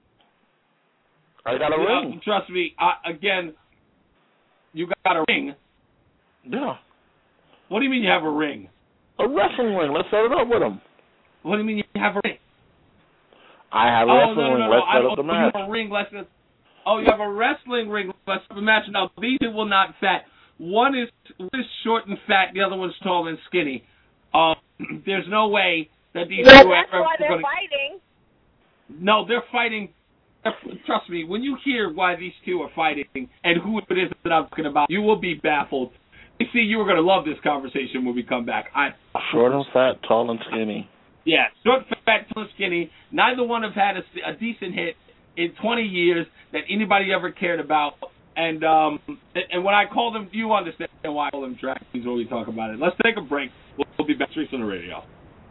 I got a you ring. Know, trust me. Uh, again, you got a ring. Yeah. What do you mean you have a ring? A wrestling ring. Let's set it up with him. What do you mean you have a ring? I have a oh, wrestling no, no, ring. No, Let's no. set I, up the oh, match. You have a ring. Let's. Oh, you have a wrestling ring. Let's have a match. Now these two will not fat. One is one is short and fat. The other one's tall and skinny. Um, there's no way that these well, two that's are why they're gonna... fighting. No, they're fighting. Trust me, when you hear why these two are fighting and who it is that I'm talking about, you will be baffled. You see, you were going to love this conversation when we come back. I Short and fat, tall and skinny. Yeah, short, fat, tall and skinny. Neither one have had a, a decent hit in twenty years that anybody ever cared about. And um, and when I call them, you understand why I call them drag queens when we talk about it. Let's take a break. We'll, we'll be back Reese on the radio.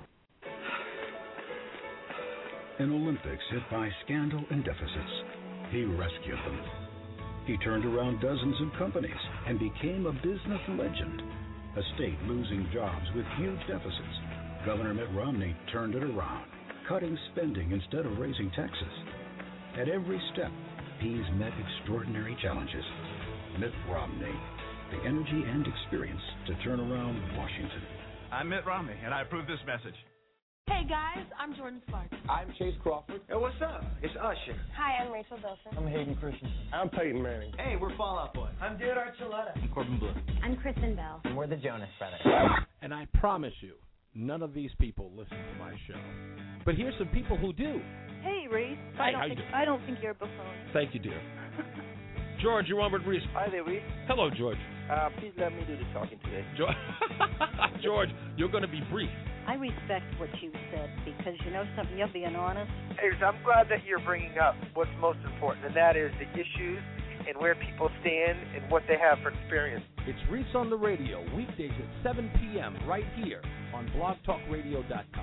An Olympics hit by scandal and deficits, he rescued them. He turned around dozens of companies and became a business legend. A state losing jobs with huge deficits. Governor Mitt Romney turned it around, cutting spending instead of raising taxes. At every step, he's met extraordinary challenges. Mitt Romney, the energy and experience to turn around Washington. I'm Mitt Romney, and I approve this message. Hey guys, I'm Jordan Sparks. I'm Chase Crawford. Hey, what's up? It's Usher. Hi, I'm Rachel Bilson. I'm Hayden Christensen. I'm Peyton Manning. Hey, we're Fall Out Boy. I'm Dude Archuleta. I'm Corbin Bleu. I'm Kristen Bell. And we're the Jonas Brothers. And I promise you, none of these people listen to my show. But here's some people who do. Hey, Reese. Hi, I don't how think you doing? I don't think you're a buffoon. Thank you, dear. George, you're on with Reese. Hi there, Reese. Hello, George. Uh, please let me do the talking today. George, George, you're going to be brief. I respect what you said because you know something, you're being honest. Hey, I'm glad that you're bringing up what's most important, and that is the issues and where people stand and what they have for experience. It's Reese on the radio, weekdays at seven p.m. right here on blog talk radio dot com.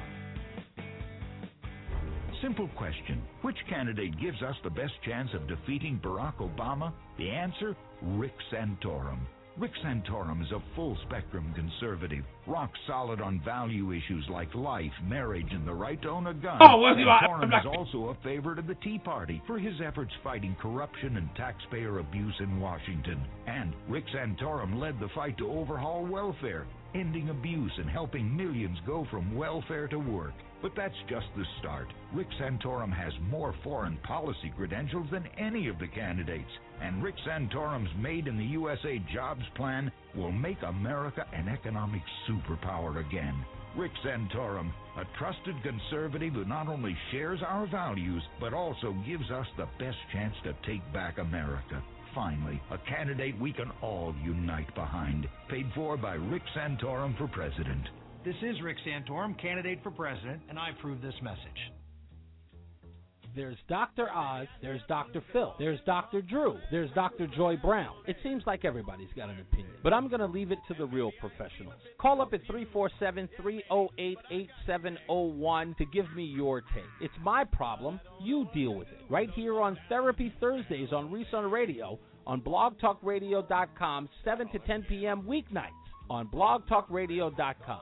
Simple question. Which candidate gives us the best chance of defeating Barack Obama? The answer, Rick Santorum. Rick Santorum is a full-spectrum conservative, rock-solid on value issues like life, marriage, and the right to own a gun. Oh, well, Santorum I, I, is also a favorite of the Tea Party for his efforts fighting corruption and taxpayer abuse in Washington. And Rick Santorum led the fight to overhaul welfare. ending abuse and helping millions go from welfare to work. But that's just the start. Rick Santorum has more foreign policy credentials than any of the candidates. And Rick Santorum's Made in the U S A jobs plan will make America an economic superpower again. Rick Santorum, a trusted conservative who not only shares our values, but also gives us the best chance to take back America. Finally, a candidate we can all unite behind. Paid for by Rick Santorum for president. This is Rick Santorum, candidate for president, and I approve this message. There's Doctor Oz, there's Doctor Phil, there's Doctor Drew, there's Doctor Joy Brown. It seems like everybody's got an opinion, but I'm going to leave it to the real professionals. Call up at three four seven, three oh eight, eight seven oh one to give me your take. It's my problem. You deal with it. Right here on Therapy Thursdays on Reson Radio on blog talk radio dot com, seven to ten p.m. weeknights on blog talk radio dot com.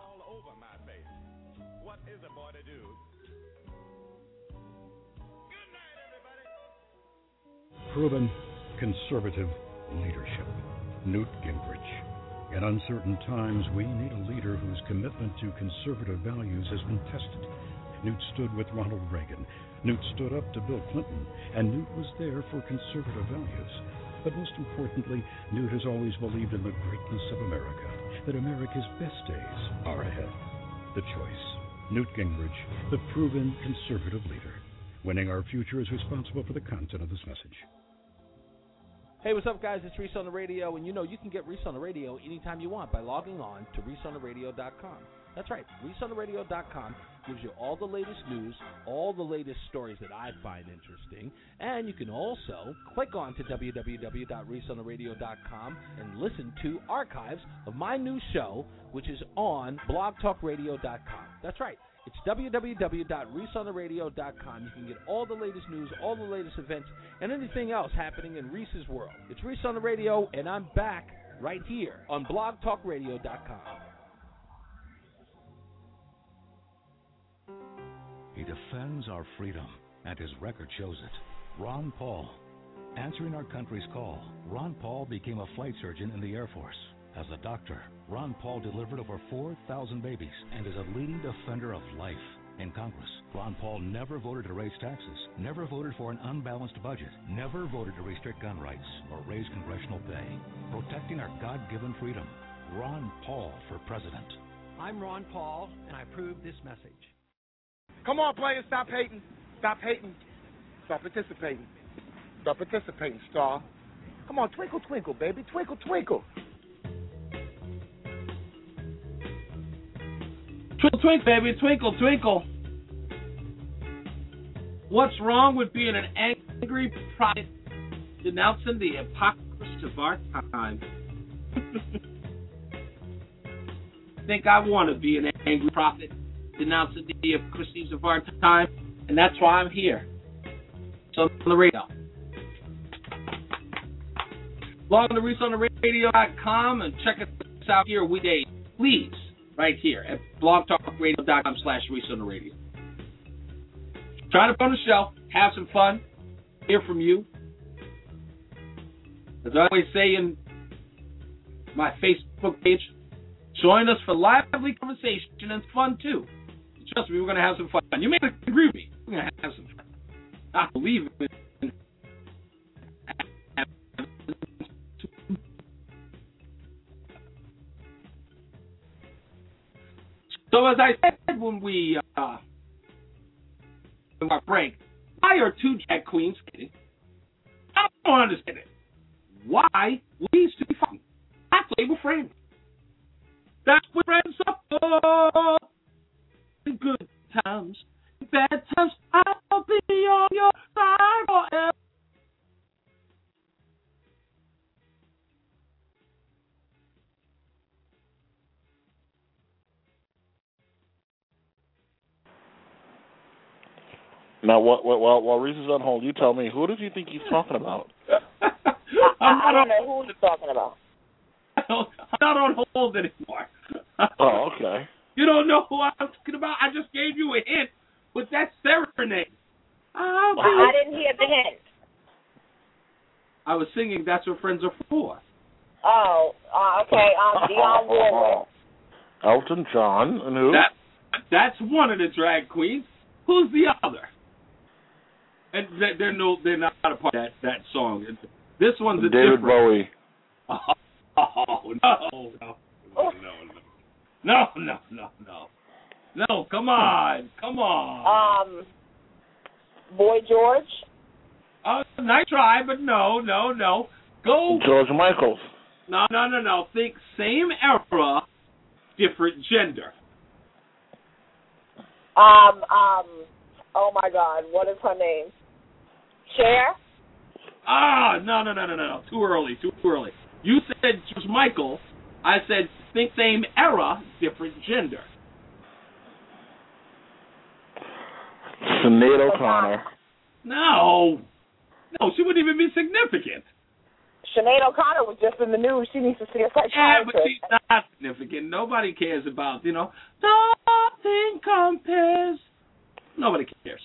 Proven conservative leadership. Newt Gingrich. In uncertain times, we need a leader whose commitment to conservative values has been tested. Newt stood with Ronald Reagan. Newt stood up to Bill Clinton. And Newt was there for conservative values. But most importantly, Newt has always believed in the greatness of America, that America's best days are ahead. The choice. Newt Gingrich, the proven conservative leader. Winning our future is responsible for the content of this message. Hey, what's up, guys? It's Reese on the Radio, and you know you can get Reese on the Radio anytime you want by logging on to reese on the radio dot com. That's right, reese on the radio dot com gives you all the latest news, all the latest stories that I find interesting, and you can also click on to w w w dot reese on the radio dot com and listen to archives of my new show, which is on blog talk radio dot com. That's right. It's w w w dot reese on the radio dot com. You can get all the latest news, all the latest events, and anything else happening in Reese's world. It's Reese on the Radio, and I'm back right here on blog talk radio dot com. He defends our freedom, and his record shows it. Ron Paul. Answering our country's call, Ron Paul became a flight surgeon in the Air Force. As a doctor, Ron Paul delivered over four thousand babies and is a leading defender of life. In Congress, Ron Paul never voted to raise taxes, never voted for an unbalanced budget, never voted to restrict gun rights or raise congressional pay. Protecting our God-given freedom. Ron Paul for president. I'm Ron Paul, and I approve this message. Come on, players, stop hating. Stop hating. Stop participating. Stop participating, star. Come on, twinkle, twinkle, baby. Twinkle, twinkle. Twinkle, twinkle, baby, twinkle, twinkle. What's wrong with being an angry prophet denouncing the hypocrisy of our time? Think I want to be an angry prophet denouncing the hypocrisies of our time, and that's why I'm here. So on the radio. Log on to reese on the radio dot com and check us out here weekdays, please. Right here at blog talk radio dot com slash Reese on the Radio. Try to be on the show, have some fun, hear from you. As I always say in my Facebook page, join us for lively conversation and fun too. Trust me, we're going to have some fun. You may not agree with me. We're going to have some fun. I believe in So as I said when we uh, when our break, why are two drag queens kidding? I don't understand it. Why we used to be fighting? I play with friends. That's what friends are for. In good times, in bad times, I'll be on your side forever. Now, what, what, while, while Reese is on hold, you tell me, who does he think he's talking about? I, I don't know who he's talking about. I'm not on hold anymore. Oh, okay. You don't know who I'm talking about? I just gave you a hint with that serenade. Oh, I didn't hear the hint. I was singing That's What Friends Are For. Oh, uh, okay. Um, Dionne Warwick. Elton John and who? That that's one of the drag queens. Who's the other? And they're no, they're not a part of that, that song. This one's a David different. Bowie. Oh, oh no, no, no, no, no, no, no, no, no! Come on, come on. Um, Boy George. Oh, nice try, but no, no, no. Go. George Michael. No, no, no, no. Think same era, different gender. Um, um. Oh my God, what is her name? Cher. Ah, no, no, no, no, no, no. Too early, too early. You said George Michael. I said think same era, different gender. Sinead O'Connor. No. No, she wouldn't even be significant. Sinead O'Connor was just in the news. She needs to see a psychiatrist. Yeah, but she's not significant. Nobody cares about, you know, nothing compares. Nobody cares.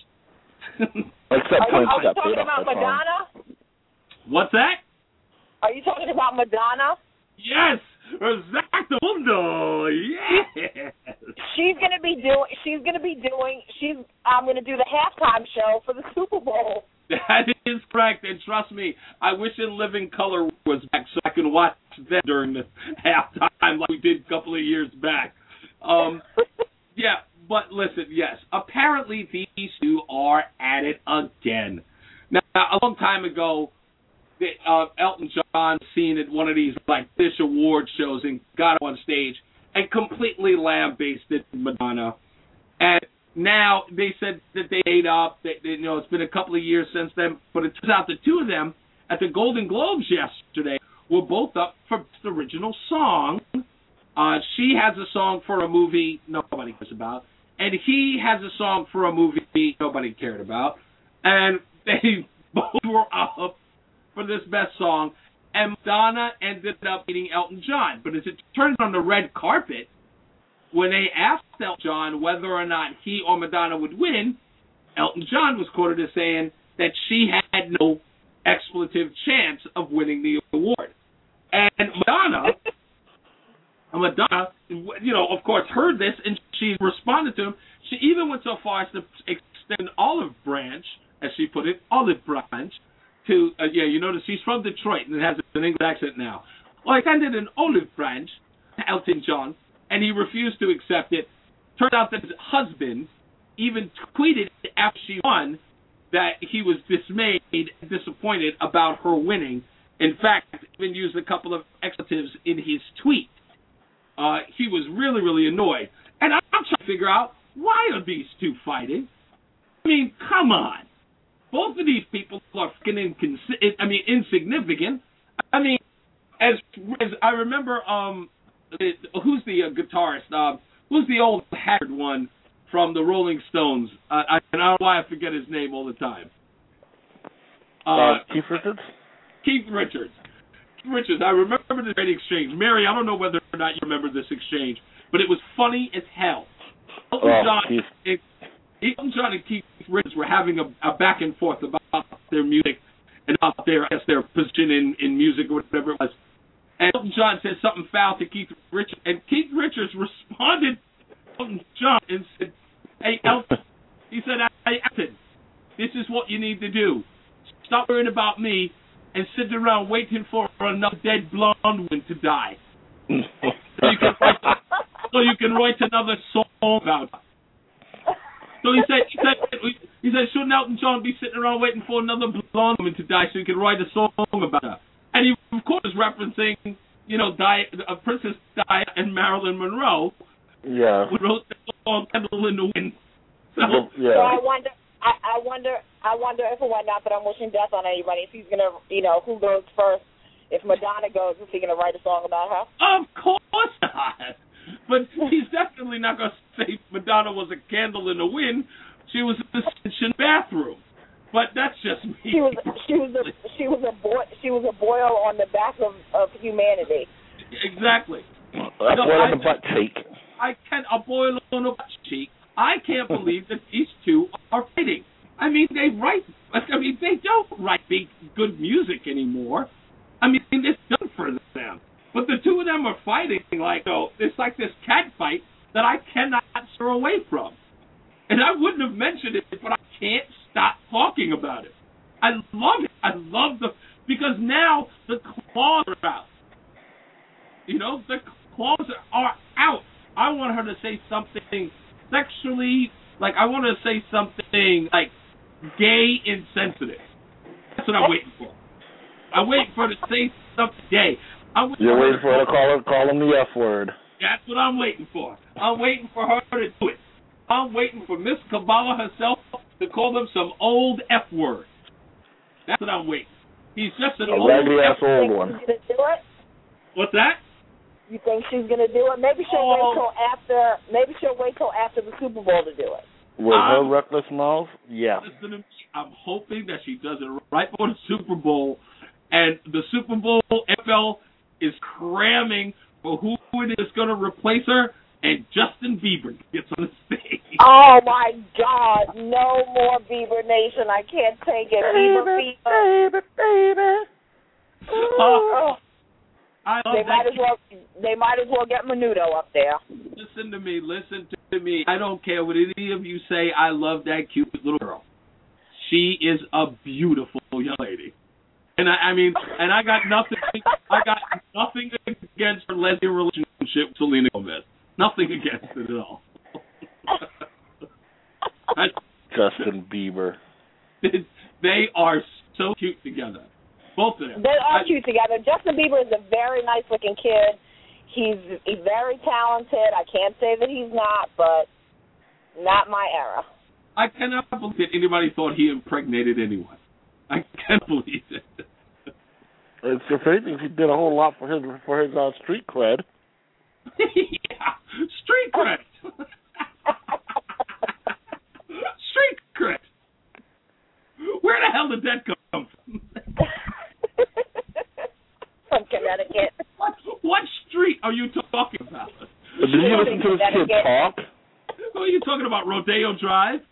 Except are you, Prince are you got talking paid about off that Madonna? What's that? Are you talking about Madonna? Yes, exactamundo. Yes. She's gonna be doing. She's gonna be doing. She's. I'm gonna do the halftime show for the Super Bowl. That is correct, and trust me, I wish In Living Color was back so I can watch them during the halftime like we did a couple of years back. Um, yeah, but listen, yes, apparently these two are at it again. Now, a long time ago, uh, Elton John seen at one of these like Fish Award shows and got up on stage and completely lambasted Madonna. And now they said that they ate up. That, you know, it's been a couple of years since then, but it turns out the two of them at the Golden Globes yesterday were both up for Best Original Song. Uh, she has a song for a movie nobody cares about, and he has a song for a movie nobody cared about, and they both were up for this best song, and Madonna ended up beating Elton John. But as it turns on the red carpet, when they asked Elton John whether or not he or Madonna would win, Elton John was quoted as saying that she had no expletive chance of winning the award. And Madonna, Madonna, you know, of course, heard this, and she responded to him. She even went so far as to extend an olive branch, as she put it, olive branch, to, uh, yeah, you notice she's from Detroit and has an English accent now. Well, I extended an olive branch to Elton John, and he refused to accept it. Turned out that his husband even tweeted after she won that he was dismayed and disappointed about her winning. In fact, even used a couple of expletives in his tweet. Uh, he was really, really annoyed. And I'm trying to figure out, why are these two fighting? I mean, come on. Both of these people are fucking incons- I mean, insignificant. I mean, as, as I remember, um, it, who's the uh, guitarist? Uh, who's the old haggard one from the Rolling Stones? Uh, I, I don't know why I forget his name all the time. Uh, uh, Keith Richards? Keith Richards. Keith Richards. I remember this great exchange. Mary, I don't know whether or not you remember this exchange, but it was funny as hell. Elton oh, John, Keith. it, Elton John and Keith Richards were having a, a back and forth about their music and about their, I guess, their position in, in music or whatever it was. And Elton John said something foul to Keith Richards, and Keith Richards responded to Elton John and said, "Hey, Elton," he said, "Hey, Elton, this is what you need to do. Stop worrying about me and sit around waiting for another dead blonde woman to die. so, you can write, so you can write another song about her." So he said, he said, he said, shouldn't Elton John be sitting around waiting for another blonde woman to die so he can write a song about her? And he, of course, is referencing, you know, Di- uh, Princess Diana and Marilyn Monroe. Yeah. Who wrote the song "Candle in the Wind." So, yeah. so I wonder, I, I wonder, I wonder if and whatnot that I'm wishing death on anybody. If he's gonna, you know, who goes first? If Madonna goes, is he gonna write a song about her? Of course not. But he's definitely not gonna say Madonna was a candle in the wind. She was in the kitchen bathroom. But that's just me. She was, she was a, she was a boy, she was a boil on the back of, of humanity. Exactly. A no, boil on I, the butt cheek. I can't a boil on the butt cheek. I can't believe that these two are fighting. I mean, they write. I mean, they don't write big, good music anymore. I mean, it's done for them. But the two of them are fighting like, oh, it's like this cat fight that I cannot steer away from. And I wouldn't have mentioned it, but I can't stop talking about it. I love it. I love the, because now the claws are out. You know, the claws are out. I want her to say something sexually, like I want her to say something like gay insensitive. That's what I'm waiting for. I'm waiting for her to say something gay. I'm waiting You're for waiting for her to call her, call him the F word. That's what I'm waiting for. I'm waiting for her to do it. I'm waiting for Miss Kabbalah herself to call them some old F word. That's what I'm waiting. He's just an a old raggedy ass F old one. She's gonna do it? What's that? You think she's gonna do it? Maybe she'll Oh. wait till after. Maybe she'll wait till after the Super Bowl to do it. With Um, her reckless mouth, yeah. Listen to me. I'm hoping that she does it right before the Super Bowl, and the Super Bowl N F L is cramming for who it is going to replace her, and Justin Bieber gets on the stage. Oh my God! No more Bieber Nation. I can't take it. Bieber, Bieber, baby, baby. Oh, I love They that might as kid. well. They might as well get Menudo up there. Listen to me. Listen to me. I don't care what any of you say. I love that cute little girl. She is a beautiful young lady. And I, I mean, and I got nothing. I got nothing against her lesbian relationship with Selena Gomez. Nothing against it at all. I, Justin Bieber. They are so cute together. Both of them. They are I, cute together. Justin Bieber is a very nice looking kid. He's, he's very talented. I can't say that he's not, but not my era. I cannot believe that anybody thought he impregnated anyone. I can't believe it. It's if anything, he did a whole lot for his for his uh, street cred. Yeah, street cred. Street cred. Where the hell did that come from? From Connecticut. What, what street are you talking about? Did you listen to this kid talk? What are you talking about, Rodeo Drive?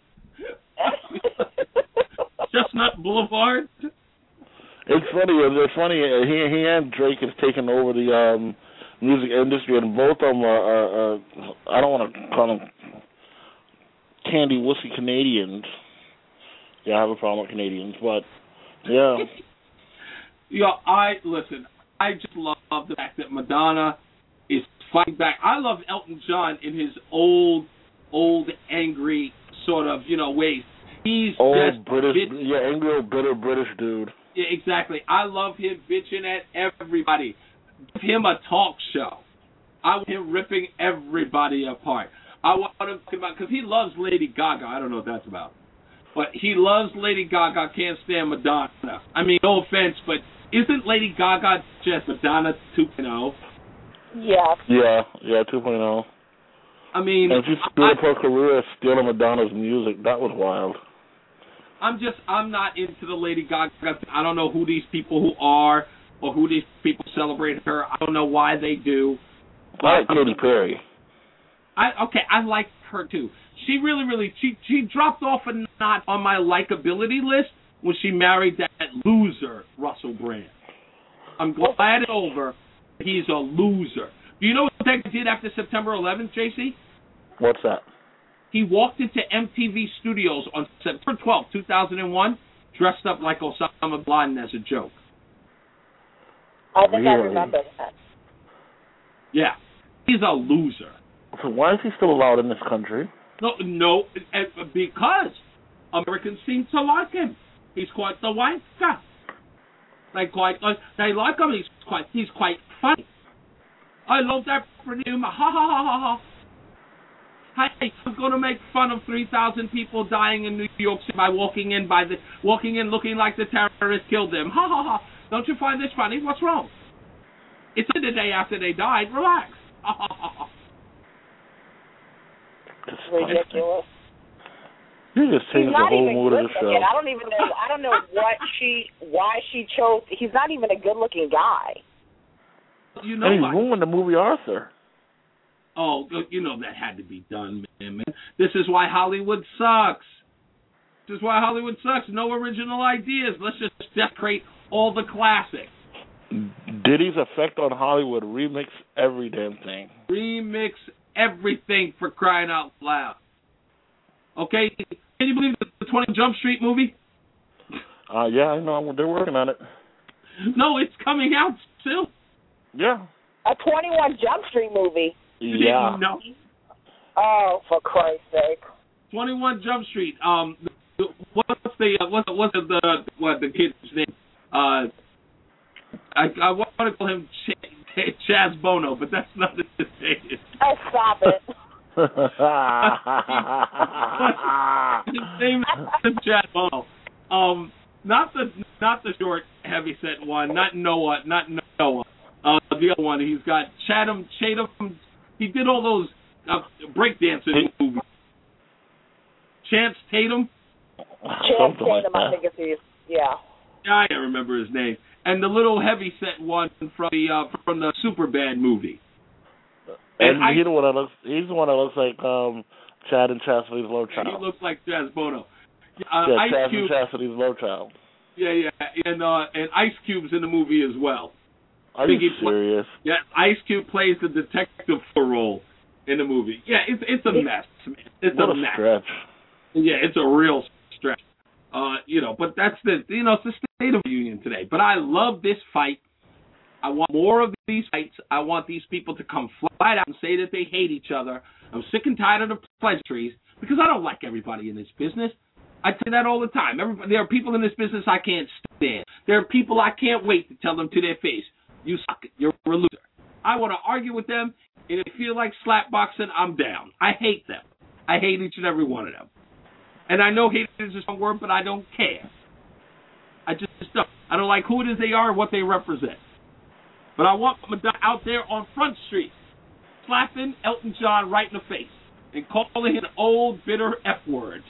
Chestnut Boulevard? It's funny. It's funny. He he and Drake has taken over the um, music industry, and both of them are. are, are I don't want to call them candy wussy Canadians. Yeah, I have a problem with Canadians, but yeah. Yeah, I listen. I just love the fact that Madonna is fighting back. I love Elton John in his old, old, angry sort of you know ways. He's old just British, bit- yeah, angry old bitter British dude. Yeah, exactly. I love him bitching at everybody. Give him a talk show. I want him ripping everybody apart. I want him to about because he loves Lady Gaga. I don't know what that's about, but he loves Lady Gaga. Can't stand Madonna. I mean, no offense, but isn't Lady Gaga just Madonna two point oh? Yeah. Yeah, yeah, two point oh. I mean, and she screwed up her career stealing Madonna's music. That was wild. I'm just, I'm not into the Lady Gaga. I don't know who these people who are or who these people celebrate her. I don't know why they do. I like Katy Perry. I okay, I like her too. She really, really, she she dropped off a notch on my likability list when she married that loser Russell Brand. I'm glad it's over. He's a loser. Do you know what that did after September eleventh, J C? What's that? He walked into M T V Studios on September twelfth, two thousand one, dressed up like Osama bin Laden as a joke. I think I Really? remember that. Yeah, he's a loser. So why is he still allowed in this country? No, no, eh, because Americans seem to like him. He's quite the white guy. They quite they like him. He's quite he's quite funny. I love that for him. Ha ha ha ha ha. Hey, I'm going to make fun of three thousand people dying in New York City by walking in by the walking in looking like the terrorists killed them. Ha ha ha. Don't you find this funny? What's wrong? It's the day after they died. Relax. Ha ha ha ha. Ridiculous. You just He's changed the not whole even mood of good the show. looking. I don't even know. I don't know what she, why she chose. He's not even a good looking guy. You know and he what? ruined the movie Arthur. Oh, you know that had to be done, man, man. This is why Hollywood sucks. This is why Hollywood sucks. No original ideas. Let's just decorate all the classics. Diddy's effect on Hollywood, remix every damn thing. Remix everything, for crying out loud. Okay, can you believe the twenty Jump Street movie? Uh, yeah, I know. They're working on it. No, it's coming out still. Yeah. A twenty-one Jump Street movie. You yeah. didn't know? Oh, for Christ's sake. twenty-one Jump Street. Um, what's the uh, what's the, what's the, the what the kid's name? Uh, I I want to call him Ch- Chaz Bono, but that's not his name. Oh, stop it. His name is Chaz Bono. Um, not the not the short, heavyset one. Not Noah. Not Noah. Uh, the other one. He's got Chatham. Chatham. He did all those uh, breakdancing movies. Chance Tatum. Chance Tatum, like I think it's his. Yeah. I can't remember his name. And the little heavyset one from the uh, from the Superbad movie. And, and I, he's the one that looks. He's the one that looks like um, Chad and Chastity's low child. He looks like Chaz Bono. Uh, yeah, Ice Chad Cube, and Chastity's low child. Yeah, yeah, and uh, and Ice Cube's in the movie as well. Are you serious? Play, yeah, Ice Cube plays the detective role in the movie. Yeah, it's it's a mess, man. It's what a, a mess. stretch. Yeah, it's a real stretch. Uh, you know, but that's the you know it's the state of the union today. But I love this fight. I want more of these fights. I want these people to come flat out and say that they hate each other. I'm sick and tired of the pleasantries because I don't like everybody in this business. I say that all the time. Everybody, there are people in this business I can't stand. There are people I can't wait to tell them to their face, you suck, you're a loser. I want to argue with them, and if I feel like slapboxing, I'm down. I hate them. I hate each and every one of them. And I know hate is a strong word, but I don't care. I just don't. I don't like who it is they are and what they represent. But I want Madonna out there on Front Street, slapping Elton John right in the face and calling him an old, bitter F word.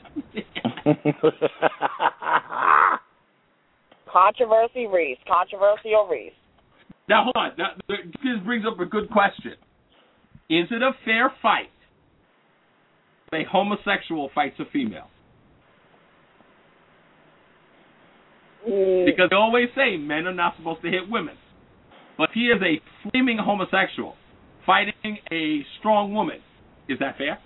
Controversy Reese. Controversial Reese. Now, hold on. Now, this brings up a good question. Is it a fair fight if a homosexual fights a female? Mm. Because they always say men are not supposed to hit women. But if he is a flaming homosexual fighting a strong woman, is that fair?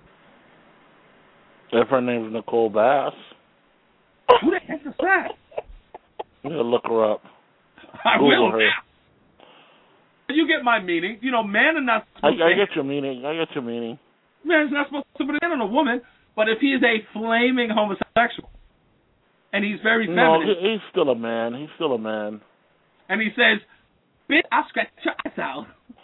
If her name's Nicole Bass. Who the heck is that? I'm going to look her up. I Google will her. now. You get my meaning. You know, man are not I, supposed I to... get your meaning. I get your meaning. Man is not supposed to put a man on a woman, but if he is a flaming homosexual, and he's very No, feminine... he, he's still a man. He's still a man. And he says, bitch, I'll scratch your ass out.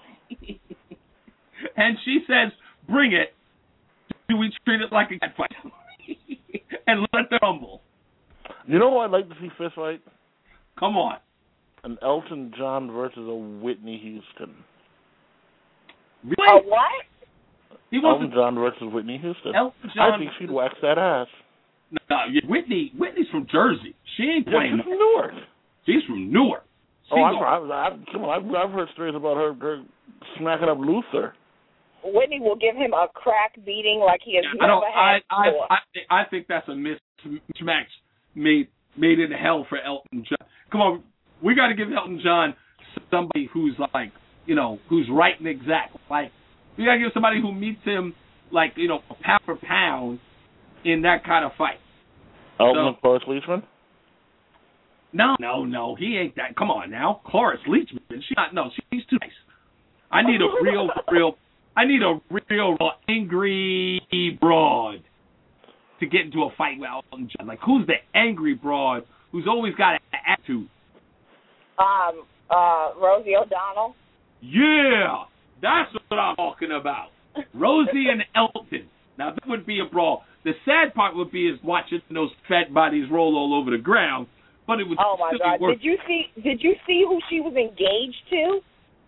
And she says, bring it. Do we treat it like a cat fight? And let them rumble. You know who I'd like to see fist fight? Come on. An Elton John versus a Whitney Houston. Really? A what? He Elton John versus Whitney Houston. Elton John I think she'd wax that ass. No, Whitney. Whitney's from Jersey. She ain't Yeah, playing. she's from Newark. She's from Newark. She Oh, I've, go- I've, I've, come on, I've, I've heard stories about her, her smacking up Luther. Whitney will give him a crack beating like he has I never don't. I had I, before. I I think that's a mismatch made made in hell for Elton John. Come on, we got to give Elton John somebody who's like, you know, who's right and exact. Like, we got to give somebody who meets him like, you know, pound for pound in that kind of fight. Elton So- Cloris Leachman? No, no, no, he ain't that. Come on now, Cloris Leachman. She not. No, she's too nice. I need a real, real. I need a real, real angry broad to get into a fight with Elton John. Like, who's the angry broad who's always got an attitude? Um, uh, Rosie O'Donnell. Yeah, that's what I'm talking about. Rosie and Elton. Now, that would be a brawl. The sad part would be is watching those fat bodies roll all over the ground. But it would Oh my still God! be worth. Did you see? Did you see who she was engaged to?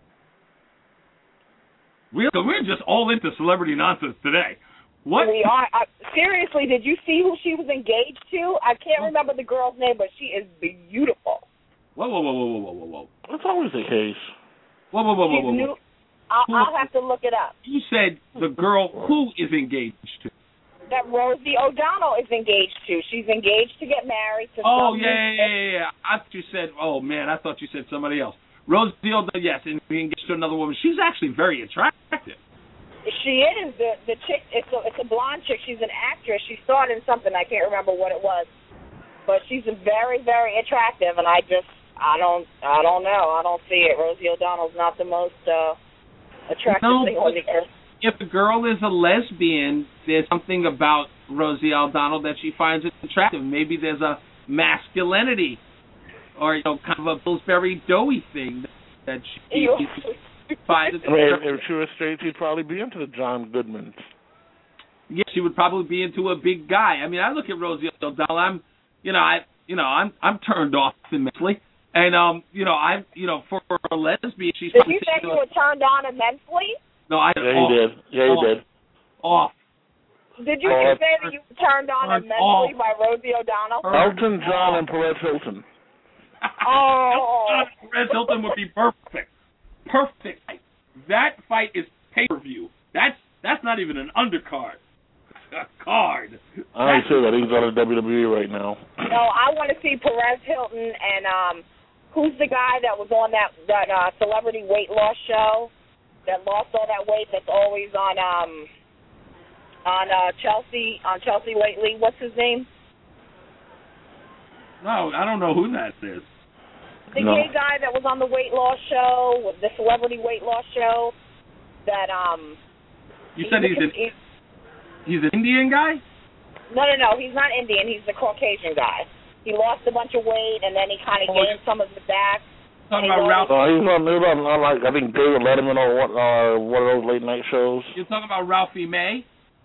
We're, we're just all into celebrity nonsense today. What? We are. I, seriously, did you see who she was engaged to? I can't remember the girl's name, but she is beautiful. Whoa, whoa, whoa, whoa, whoa, whoa, whoa, whoa. That's always the case. Whoa, whoa, whoa, whoa, She's whoa, new. whoa. I'll, Who- I'll have to look it up. You said the girl who is engaged to. That Rosie O'Donnell is engaged to. She's engaged to get married to Oh, some yeah, yeah, yeah, yeah. I thought you said, oh, man, I thought you said somebody else. Rosie O'Donnell, yes, and we engaged to another woman. She's actually very attractive. She is the the chick. It's a it's a blonde chick. She's an actress. She starred in something. I can't remember what it was, but she's very very attractive. And I just I don't I don't know. I don't see it. Rosie O'Donnell's not the most uh, attractive no, thing on the earth. If a girl is a lesbian, there's something about Rosie O'Donnell that she finds attractive. Maybe there's a masculinity, or you know, kind of a Pillsbury Doughty thing that she. I mean, if, if she was straight, she'd probably be into the John Goodmans. Yeah, she would probably be into a big guy. I mean, I look at Rosie O'Donnell. I'm, you know, I, you know, I'm, I'm turned off immensely, and um, you know, I'm, you know, for a lesbian, she's. Did you say you were turned on immensely? No, I. Yeah, off, you did. Yeah, you off, did. Off. Did you off. just say that you were turned on Off. immensely by Rosie O'Donnell? Elton John and Perez Hilton. Oh. Perez Hilton would be perfect. Perfect fight. That fight is pay-per-view. That's that's not even an undercard. A card. I ain't sure that he's on the W W E right now. No, I want to see Perez Hilton and um, who's the guy that was on that that uh, celebrity weight loss show that lost all that weight? That's always on um on uh, Chelsea on Chelsea lately. What's his name? No, I don't know who that is. The no. gay guy that was on the weight loss show, the celebrity weight loss show, that um. You said he's, he's, a, he's an Indian guy? No, no, no. He's not Indian. He's the Caucasian guy. He lost a bunch of weight and then he kind of oh, gained some of it back. Talking about Ralph? No, he's on, he was on, on like I think David Letterman or what, uh, one of those late night shows. You're talking about Ralphie May?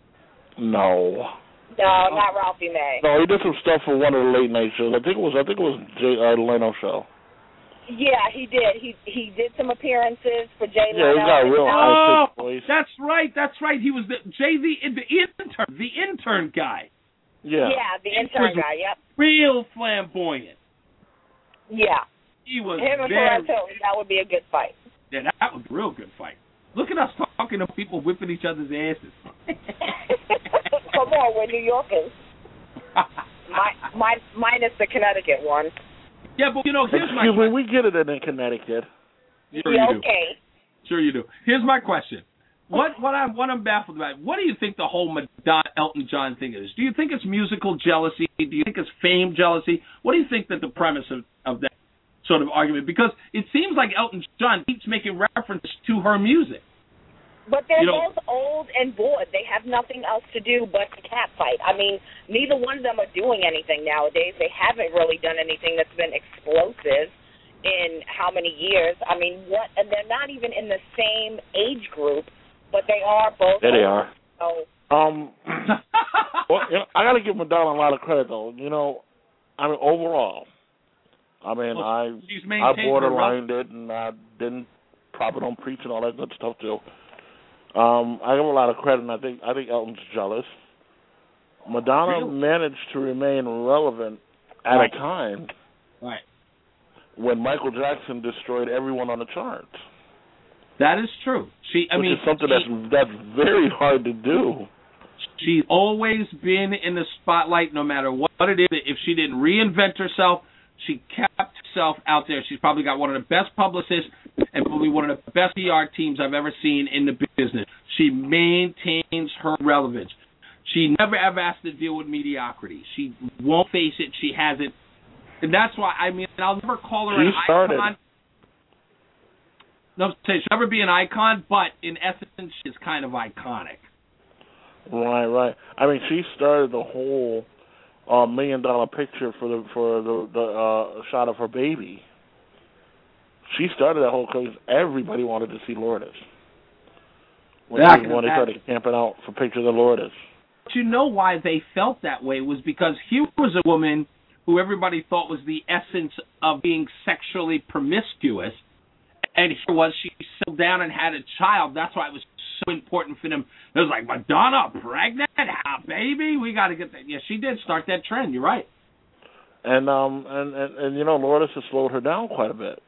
No. No, not Ralphie May. No, he did some stuff for one of the late night shows. I think it was I think it was Jay uh, Leno show. Yeah, he did. He he did some appearances for Jay Leno. Yeah, he got a real oh, high voice. That's right. That's right. He was the Jay the, the intern, the intern guy. Yeah. Yeah, the intern guy. Yep. Real flamboyant. Yeah. He was him and very. Perez Hilton. That would be a good fight. Yeah, that was a real good fight. Look at us talking to people whipping each other's asses. Come on, we're New Yorkers. my, my, minus the Connecticut one. Yeah, but you know, here's Excuse my me, we get it in Connecticut. Sure yeah, you okay. do. Sure you do. Here's my question. What what I'm what I'm baffled about, what do you think the whole Madonna Elton John thing is? Do you think it's musical jealousy? Do you think it's fame jealousy? What do you think that the premise of, of that sort of argument? Because it seems like Elton John keeps making reference to her music. But they're you know, both old and bored. They have nothing else to do but to catfight. I mean, neither one of them are doing anything nowadays. They haven't really done anything that's been explosive in how many years. I mean, what? And they're not even in the same age group, but they are both. There they old. are. So, um, well, you know, I got to give Madonna a lot of credit, though. You know, I mean, overall, I mean, well, I I borderlined it, and I didn't prop it on preach and all that good stuff too. Um, I give a lot of credit, and I think I think Elton's jealous. Madonna really? managed to remain relevant at right. a time right. when Michael Jackson destroyed everyone on the charts. That is true. She, I Which mean, is something she, that's that's very hard to do. She's always been in the spotlight, no matter what it is. If she didn't reinvent herself, she kept herself out there. She's probably got one of the best publicists and probably one of the best P R teams I've ever seen in the business. She maintains her relevance. She never ever has to deal with mediocrity. She won't face it. She hasn't. And that's why, I mean, I'll never call her she an started. icon. No, she'll never be an icon, but in essence, she's kind of iconic. Right, right. I mean, she started the whole uh, million dollar picture for the for the, the uh, shot of her baby. She started that whole because everybody wanted to see Lourdes. When yeah, everyone started camping out for pictures of Lourdes. But you know why they felt that way was because here was a woman who everybody thought was the essence of being sexually promiscuous, and here was she settled down and had a child. That's why it was so important for them. It was like, Madonna pregnant, ah, baby, we got to get that. Yeah, she did start that trend. You're right. And um and, and, and you know, Lourdes has slowed her down quite a bit.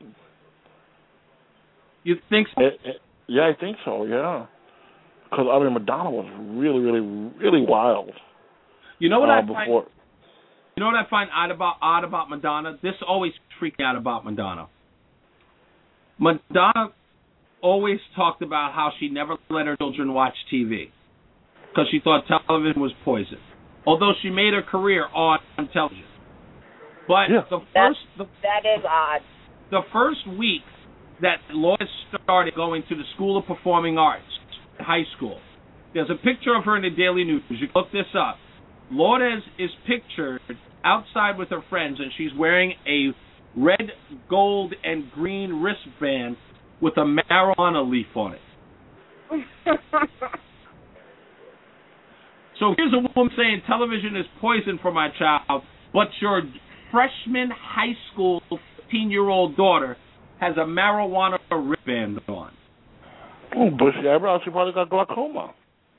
You think so? It, it, yeah, I think so. Yeah, because I mean, Madonna was really, really, really wild. You know what uh, I before. find? You know what I find odd about odd about Madonna? This always freaked me out about Madonna. Madonna always talked about how she never let her children watch T V because she thought television was poison, although she made her career on television. But yeah. the first, the, that is odd. The first week that Lourdes started going to the School of Performing Arts, high school, there's a picture of her in the Daily News. You can look this up. Lourdes is pictured outside with her friends, and she's wearing a red, gold, and green wristband with a marijuana leaf on it. So here's a woman saying television is poison for my child, but your freshman high school fifteen-year-old daughter has a marijuana wristband on. Oh, bushy eyebrows. She probably got glaucoma.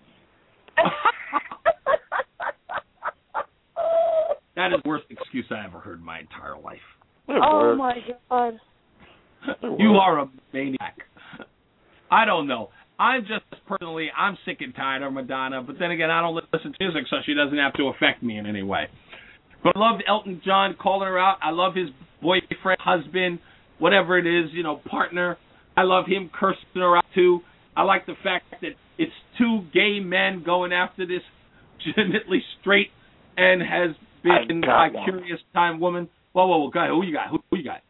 That is the worst excuse I ever heard in my entire life. Oh, my God. You are a maniac. I don't know. I'm just personally, I'm sick and tired of Madonna, but then again, I don't listen to music, so she doesn't have to affect me in any way. But I loved Elton John calling her out. I love his boyfriend, husband, whatever it is, you know, partner. I love him cursing her out, too. I like the fact that it's two gay men going after this legitimately straight and has been a curious time woman. Whoa, whoa, whoa, go ahead. Who you got? Who, who you got?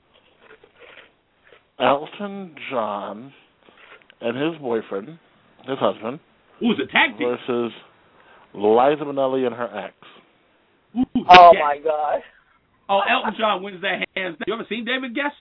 Elton John and his boyfriend, his husband. Who's a tag team? Versus Liza Minnelli and her ex. Ooh, oh, yes. my God. Oh, Elton John wins that hands down. You ever seen David Guest?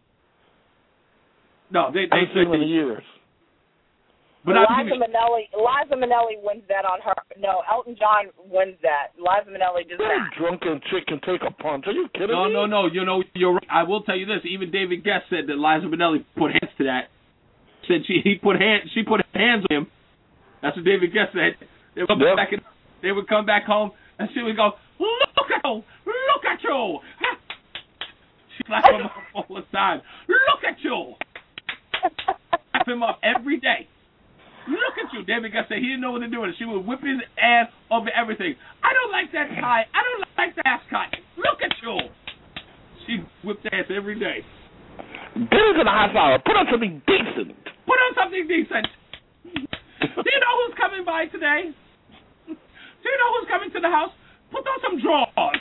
No, they they I've seen him in years. But Liza Minnelli, Liza Minnelli wins that on her. No, Elton John wins that. Liza Minnelli does that. That drunken chick can take a punch. Are you kidding no, me? No, no, no. You know, you're right. I will tell you this. Even David Guest said that Liza Minnelli put hands to that. Said she he put hand she put hands on him. That's what David Guest said. They would come yep. back and they would come back home and she would go, look at you, look at you. She slapped him up all the time. Look at you. Slap him up every day. Look at you. David Guest said he didn't know what to do with it. She would whip his ass over everything. I don't like that tie. I don't like the ass cut. Look at you. She whipped ass every day. Get into the hot hour. Put on something decent. Put on something decent. Do you know who's coming by today? Do you know who's coming to the house? Put on some drawers.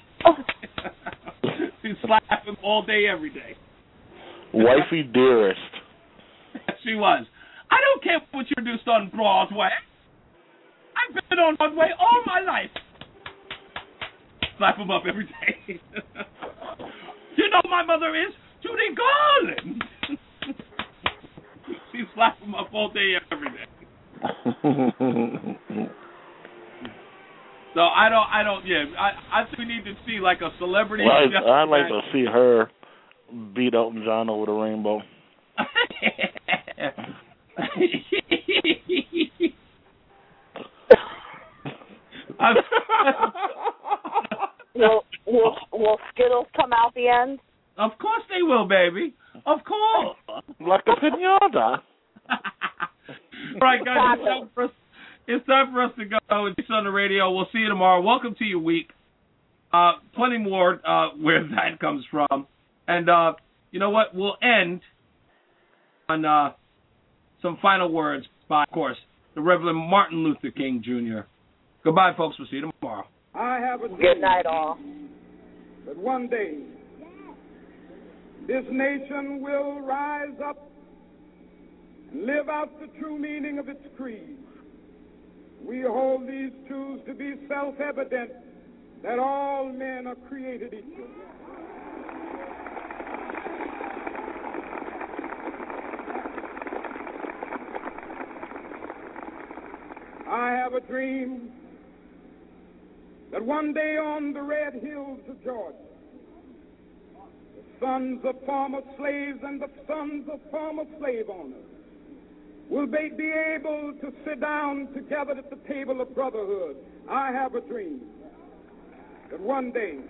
She's slapping all day, every day. Wifey dearest. She was. I don't care what you produced on Broadway. I've been on Broadway all my life. Slap him up every day. You know who my mother is? Judy Garland. She slaps him up all day, every day. So I don't, I don't, yeah. I, I think we need to see like a celebrity. Well, I, I'd like to see her beat Elton John over the rainbow. will, will, will Skittles come out the end? Of course they will, baby. Of course. Like a pinata. All right, guys, it's time, for us, it's time for us to go. It's on the radio. We'll see you tomorrow. Welcome to your week. Uh, plenty more uh, where that comes from. And uh, you know what? We'll end on uh, some final words by, of course, the Reverend Martin Luther King Junior Goodbye, folks. We'll see you tomorrow. I have a dream. Good night, all. That one day this nation will rise up and live out the true meaning of its creed. We hold these truths to be self-evident, that all men are created equal. I have a dream that one day on the red hills of Georgia, the sons of former slaves and the sons of former slave owners will be, be able to sit down together at the table of brotherhood. I have a dream that one day,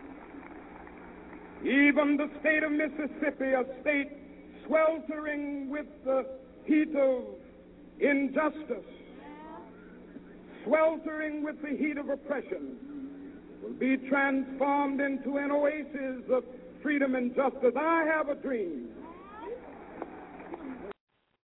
even the state of Mississippi, a state sweltering with the heat of injustice, sweltering with the heat of oppression, will be transformed into an oasis of freedom and justice. I have a dream